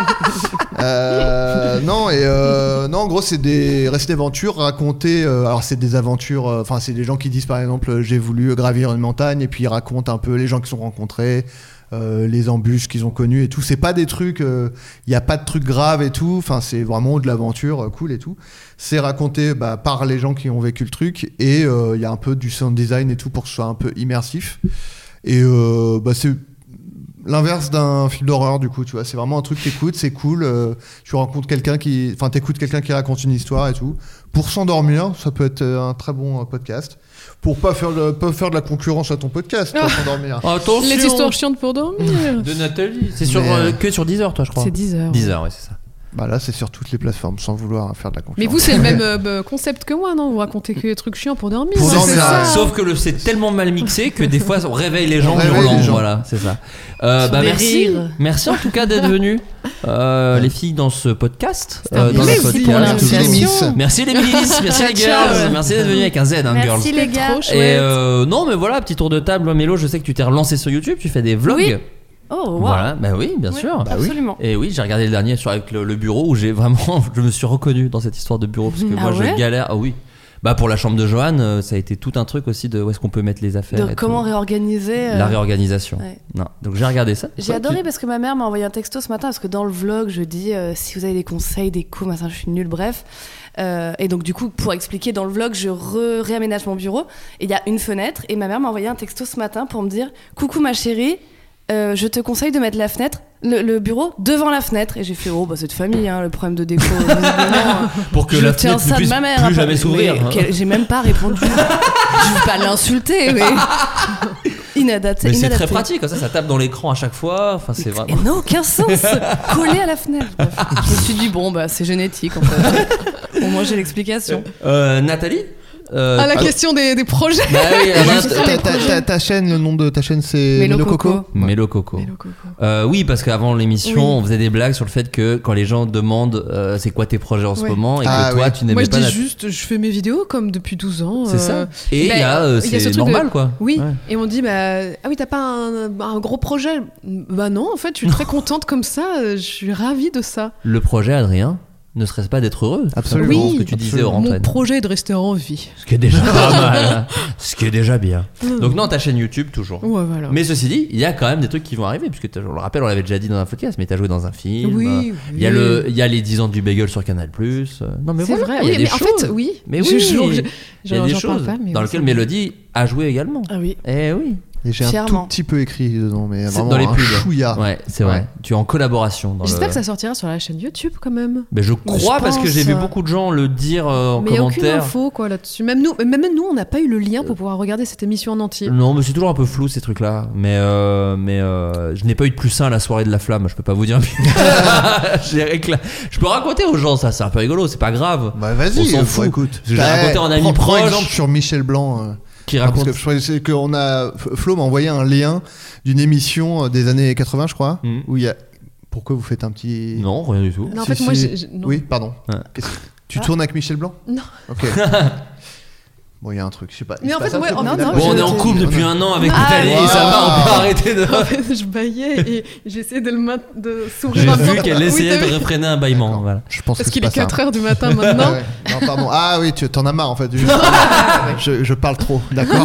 Non, en gros, c'est des récits d'aventures racontés. Alors, c'est des aventures. C'est des gens qui disent par exemple, j'ai voulu gravir une montagne, et puis ils racontent un peu les gens qui se sont rencontrés. Les embûches qu'ils ont connues et tout, c'est pas des trucs, il y a pas de trucs graves et tout, c'est vraiment de l'aventure cool et tout, c'est raconté par les gens qui ont vécu le truc et il y a un peu du sound design et tout pour que ce soit un peu immersif et c'est l'inverse d'un film d'horreur du coup, tu vois, c'est vraiment un truc que t'écoutes, c'est cool, tu rencontres quelqu'un t'écoutes quelqu'un qui raconte une histoire et tout, pour s'endormir, ça peut être un très bon podcast. Pour pas faire de la concurrence à ton podcast pour s'endormir. Attention. Les histoires chiantes pour dormir. De Nathalie. C'est que sur Deezer, toi, je crois. C'est Deezer. Deezer, ouais, c'est ça. Là, c'est sur toutes les plateformes, sans vouloir faire de la concurrence. Mais vous, c'est le même concept que moi, non? Vous racontez que des trucs chiants pour dormir. Pour dormir, ça. Sauf que c'est tellement mal mixé que des fois, on réveille les gens en hurlant. Voilà, c'est ça. Merci en tout cas d'être venus, les filles, dans ce podcast. Merci les miss. Merci les miss, merci les girls. Merci d'être venus avec un Z, girls. Merci les gars. Et non, mais voilà, petit tour de table. Mélo, je sais que tu t'es relancé sur YouTube, tu fais des vlogs. Oui. Oh, wow. Voilà, oui, bien sûr. Absolument. Et oui, j'ai regardé le dernier avec le bureau où je me suis reconnu dans cette histoire de bureau parce que moi je galère. Ah oui. Bah pour la chambre de Johan, ça a été tout un truc aussi de où est-ce qu'on peut mettre les affaires. Donc comment réorganiser La réorganisation. Ouais. Non. Donc j'ai regardé ça. J'ai adoré parce que ma mère m'a envoyé un texto ce matin parce que dans le vlog je dis si vous avez des conseils, des coups, machin, je suis nulle, bref. Et donc du coup pour expliquer dans le vlog je réaménage mon bureau et il y a une fenêtre et ma mère m'a envoyé un texto ce matin pour me dire coucou ma chérie, je te conseille de mettre la fenêtre, le bureau devant la fenêtre. Et j'ai fait oh bah c'est de famille le problème de déco. Pour que la fenêtre ne puisse plus jamais s'ouvrir. J'ai même pas répondu. Je veux pas l'insulter mais inadapté. Mais c'est très pratique, comme ça tape dans l'écran à chaque fois. Enfin c'est vraiment. Et n'a aucun sens. Collé à la fenêtre. Bref. Je me suis dit bon bah c'est génétique en fait. Au moins j'ai l'explication. Nathalie. La question des projets. Bah oui, ta chaîne, le nom de ta chaîne c'est Mélo Coco. Mélo Coco. Oui, parce qu'avant l'émission, on faisait des blagues sur le fait que quand les gens demandent c'est quoi tes projets en ce moment et que toi tu n'aimais pas. Moi je dis juste je fais mes vidéos comme depuis 12 ans. C'est ça. Et c'est normal quoi. Oui. Ouais. Et on dit ah oui t'as pas un gros projet. Bah non en fait je suis très contente comme ça. Je suis ravie de ça. Le projet Adrien. Ne serait-ce pas d'être heureux? Absolument. Oui, ce que tu disais, Antoine. Mon projet est de rester en vie. Ce qui est déjà pas mal. Ce qui est déjà bien. Donc non, ta chaîne YouTube toujours. Ouais, voilà. Mais ceci dit, il y a quand même des trucs qui vont arriver puisque je le rappelle, on l'avait déjà dit dans un podcast, mais t'as joué dans un film. Oui. Il y a les 10 ans du bagel sur Canal+. Non mais c'est voilà, vrai. il y a des mais choses. En fait, oui. Mais oui. Il y a des choses pas, dans lesquelles Mélodie a joué également. Ah oui. Eh oui. Et j'ai un tout petit peu écrit dedans, mais vraiment dans les pubs. Chouïa. Ouais, c'est vrai. Tu es en collaboration. J'espère que ça sortira sur la chaîne YouTube quand même. Mais je crois parce que j'ai vu beaucoup de gens le dire en commentaire. Mais il n'y a aucune info quoi là-dessus. Même nous, on n'a pas eu le lien pour pouvoir regarder cette émission en entier. Non, mais c'est toujours un peu flou ces trucs-là. Mais je n'ai pas eu de plus sain à la soirée de la flamme. Je peux pas vous dire. Je peux raconter aux gens ça. C'est un peu rigolo. C'est pas grave. Bah vas-y. On s'en fout. Écoute. J'ai raconté en ami proche. Par exemple sur Michel Blanc. Qui raconte. Parce que Flo m'a envoyé un lien d'une émission des années 80 je crois où il y a. Pourquoi vous faites un petit. Non, rien du tout. Non, en fait, moi non. Oui, pardon. Ouais. Tu tournes avec Michel Blanc? Non. Ok. Bon, il y a un truc, je sais pas. Mais en fait, bon, on est en couple depuis un an avec Nathalie, ça va, on peut arrêter de. En fait, je baillais et j'essayais de sourire J'ai un peu. vu qu'elle essayait de réfréner un bâillement. Voilà. Je pense parce que qu'il est pas 4h du matin maintenant. Ouais. Non, pardon. Ah oui, tu t'en as marre en fait. Je parle trop, d'accord.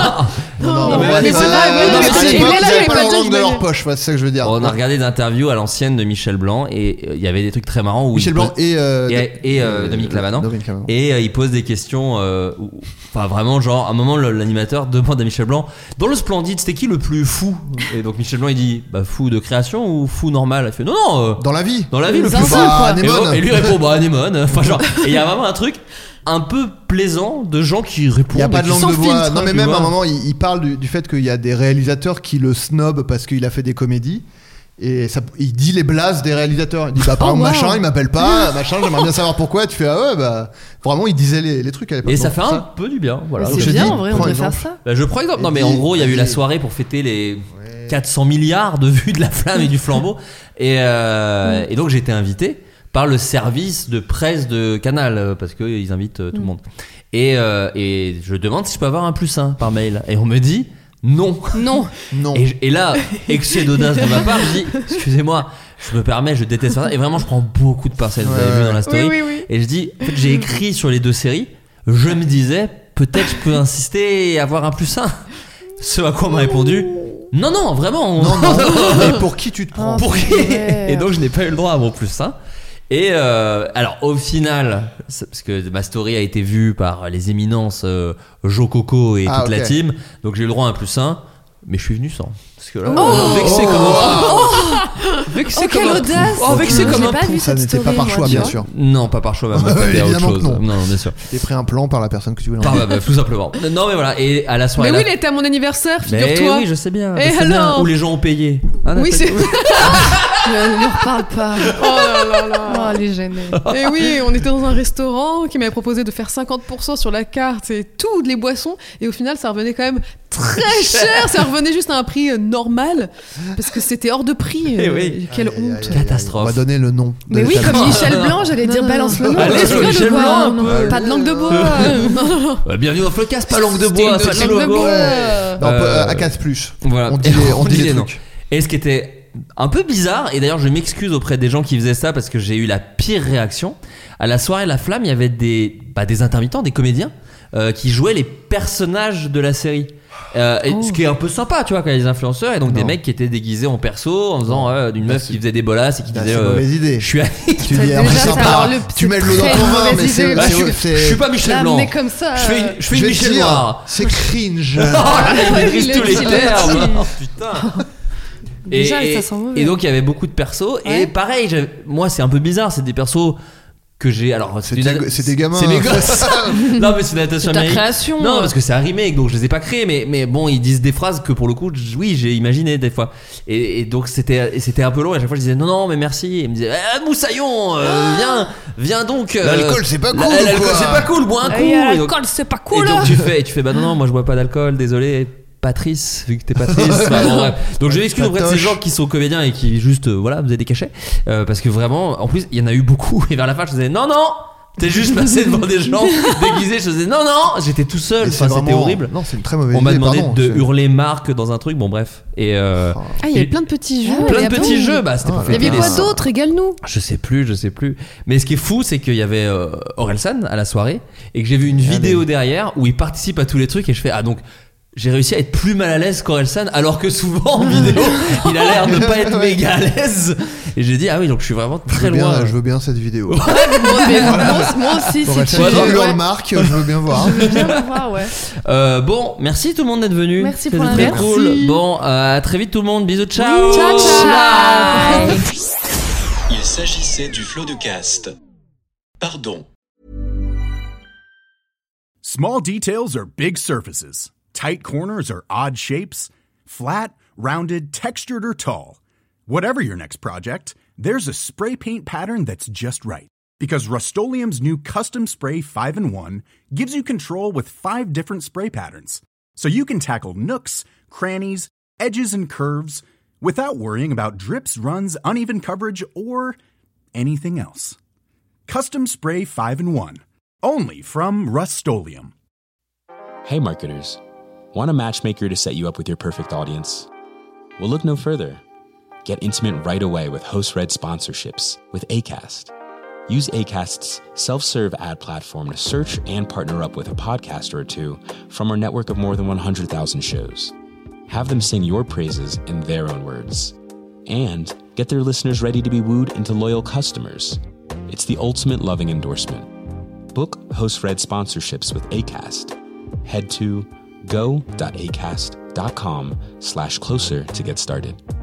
Non, mais c'est vrai. Ils avaient pas leur langue de leur poche, c'est ça que je veux dire. On a regardé des interviews à l'ancienne de Michel Blanc et il y avait des trucs très marrants où Michel Blanc et Dominique Lavanant. Et il pose des questions, enfin vraiment genre. À un moment, l'animateur demande à Michel Blanc dans le Splendide, c'était qui le plus fou? Et donc Michel Blanc il dit fou de création ou fou normal? Il fait non, dans la vie le plus fou. Et lui répond anémone. Enfin genre, et il y a vraiment un truc un peu plaisant de gens qui répondent. Il n'y a pas de langue de bois. Non mais même à un vois. moment, il parle du fait qu'il y a des réalisateurs qui le snobent parce qu'il a fait des comédies. Et ça, il dit les blazes des réalisateurs. Il dit par exemple machin, il m'appelle pas, machin, j'aimerais bien savoir pourquoi. Tu fais vraiment il disait les trucs à l'époque. Et ça fait un peu du bien. Voilà. C'est bien en vrai, on devrait faire ça. Je prends exemple. Non mais en gros il y a eu la soirée pour fêter les 400 milliards de vues de la flamme et du flambeau. Et donc j'ai été invité par le service de presse de Canal parce qu'ils invitent tout le monde. Et je demande si je peux avoir un +1 par mail. Et on me dit non. Et là, excès d'audace de ma part, je dis excusez-moi, je me permets, je déteste ça. Et vraiment, je prends beaucoup de pincettes, vous avez vu dans la story. Oui. Et je dis, en fait, j'ai écrit sur les 2 séries, je me disais, peut-être je peux insister et avoir un +1. Ce à quoi on m'a répondu, non, vraiment. Non. Mais pour qui tu te prends? Pour qui? Et donc, je n'ai pas eu le droit à mon +1. Et alors au final, parce que ma story a été vue par les éminences Jo Coco et toute la team, donc j'ai eu le droit à un +1, mais je suis venu sans. Parce que là, vexé comme quelle audace! Vexé comme un pou. Ça n'était pas par choix, bien sûr. Non, pas par choix, même c'était autre chose. Non, bien sûr. Tu t'es pris un plan par la personne que tu voulais. Tout simplement. Non, mais voilà. Et à la soirée. Mais oui, il était à mon anniversaire, figure-toi. Mais oui, je sais bien. Et alors? Où les gens ont payé. Oui, c'est. Ne lui reparle pas. Oh là là. Oh, elle est gênée. Et oui, on était dans un restaurant qui m'avait proposé de faire 50% sur la carte et toutes les boissons. Et au final, ça revenait quand même très cher. Ça revenait juste à un prix normal parce que c'était hors de prix. Quelle honte. Catastrophe. On va donner le nom. Mais oui, comme Michel Blanc, j'allais dire balance le nom. Allez, sur Michel Blanc. Pas de langue de bois. Bienvenue dans Flocast, pas langue de bois. C'était une langue de bois. À casse plus. Voilà. On dit les trucs. Et ce qui était un peu bizarre, et d'ailleurs je m'excuse auprès des gens qui faisaient ça parce que j'ai eu la pire réaction. À la soirée La Flamme, il y avait des intermittents, des comédiens qui jouaient les personnages de la série. Ce qui est un peu sympa, tu vois, quand il y a des influenceurs et donc des mecs qui étaient déguisés en perso en faisant d'une meuf qui faisait des bolasses et qui disait c'est une mauvaise idée. je suis Tu dis un peu sympa, tu mets de l'eau dans ton vin, mais je suis pas Michel Blanc. Mais comme ça. Je fais une Michel Noir. C'est cringe. Oh là, il maîtrise tous les termes. Oh, putain. Déjà, ça sent mauvais. Et donc il y avait beaucoup de persos et pareil, moi c'est un peu bizarre, c'est des persos que j'ai. Alors c'est des gamins. C'est mes gosses. Non mais c'est une adaptation ta américaine. Création. Non parce que c'est un remake donc je les ai pas créés mais bon ils disent des phrases que pour le coup oui j'ai imaginé des fois et donc c'était un peu long et à chaque fois je disais non mais merci et ils me disaient Moussaillon viens donc l'alcool c'est pas cool l'alcool c'est pas cool bois un coup l'alcool c'est pas cool et donc tu fais bah non moi je bois pas d'alcool désolé Patrice, vu que t'es Patrice. Enfin, bon, bref. Donc je m'excuse auprès de ces gens qui sont comédiens et qui juste voilà vous avez des cachets parce que vraiment en plus il y en a eu beaucoup et vers la fin je faisais non t'es juste passé devant des gens déguisés je faisais non j'étais tout seul enfin, c'était horrible. Non c'est une très mauvaise idée. On m'a demandé de hurler Marc dans un truc bon bref et il y avait plein de petits jeux jeux bah c'était il y avait quoi d'autre égale-nous je sais plus mais ce qui est fou c'est qu'il y avait Orelsan à la soirée et que j'ai vu une vidéo derrière où il participe à tous les trucs et je fais donc j'ai réussi à être plus mal à l'aise qu'Orelsan alors que souvent en vidéo il a l'air de pas être méga à l'aise et j'ai dit donc je suis vraiment très loin. Je veux bien cette vidéo. Moi aussi si tu veux Marc je veux bien voir. Je veux bien voir ouais. Bon merci tout le monde d'être venu. Merci pour très cool. Bon à très vite tout le monde bisous ciao. Ciao. Il s'agissait du Flow-de-Cast. Pardon. Small details are big surfaces. Tight corners or odd shapes, flat, rounded, textured, or tall. Whatever your next project, there's a spray paint pattern that's just right. Because Rust-Oleum's new Custom Spray 5-in-1 gives you control with 5 different spray patterns. So you can tackle nooks, crannies, edges, and curves without worrying about drips, runs, uneven coverage, or anything else. Custom Spray 5-in-1. Only from Rust-Oleum. Hey marketers. Want a matchmaker to set you up with your perfect audience? Well, look no further. Get intimate right away with host-read sponsorships with Acast. Use Acast's self-serve ad platform to search and partner up with a podcaster or two from our network of more than 100,000 shows. Have them sing your praises in their own words. And get their listeners ready to be wooed into loyal customers. It's the ultimate loving endorsement. Book host-read sponsorships with Acast. Head to go.acast.com/closer to get started.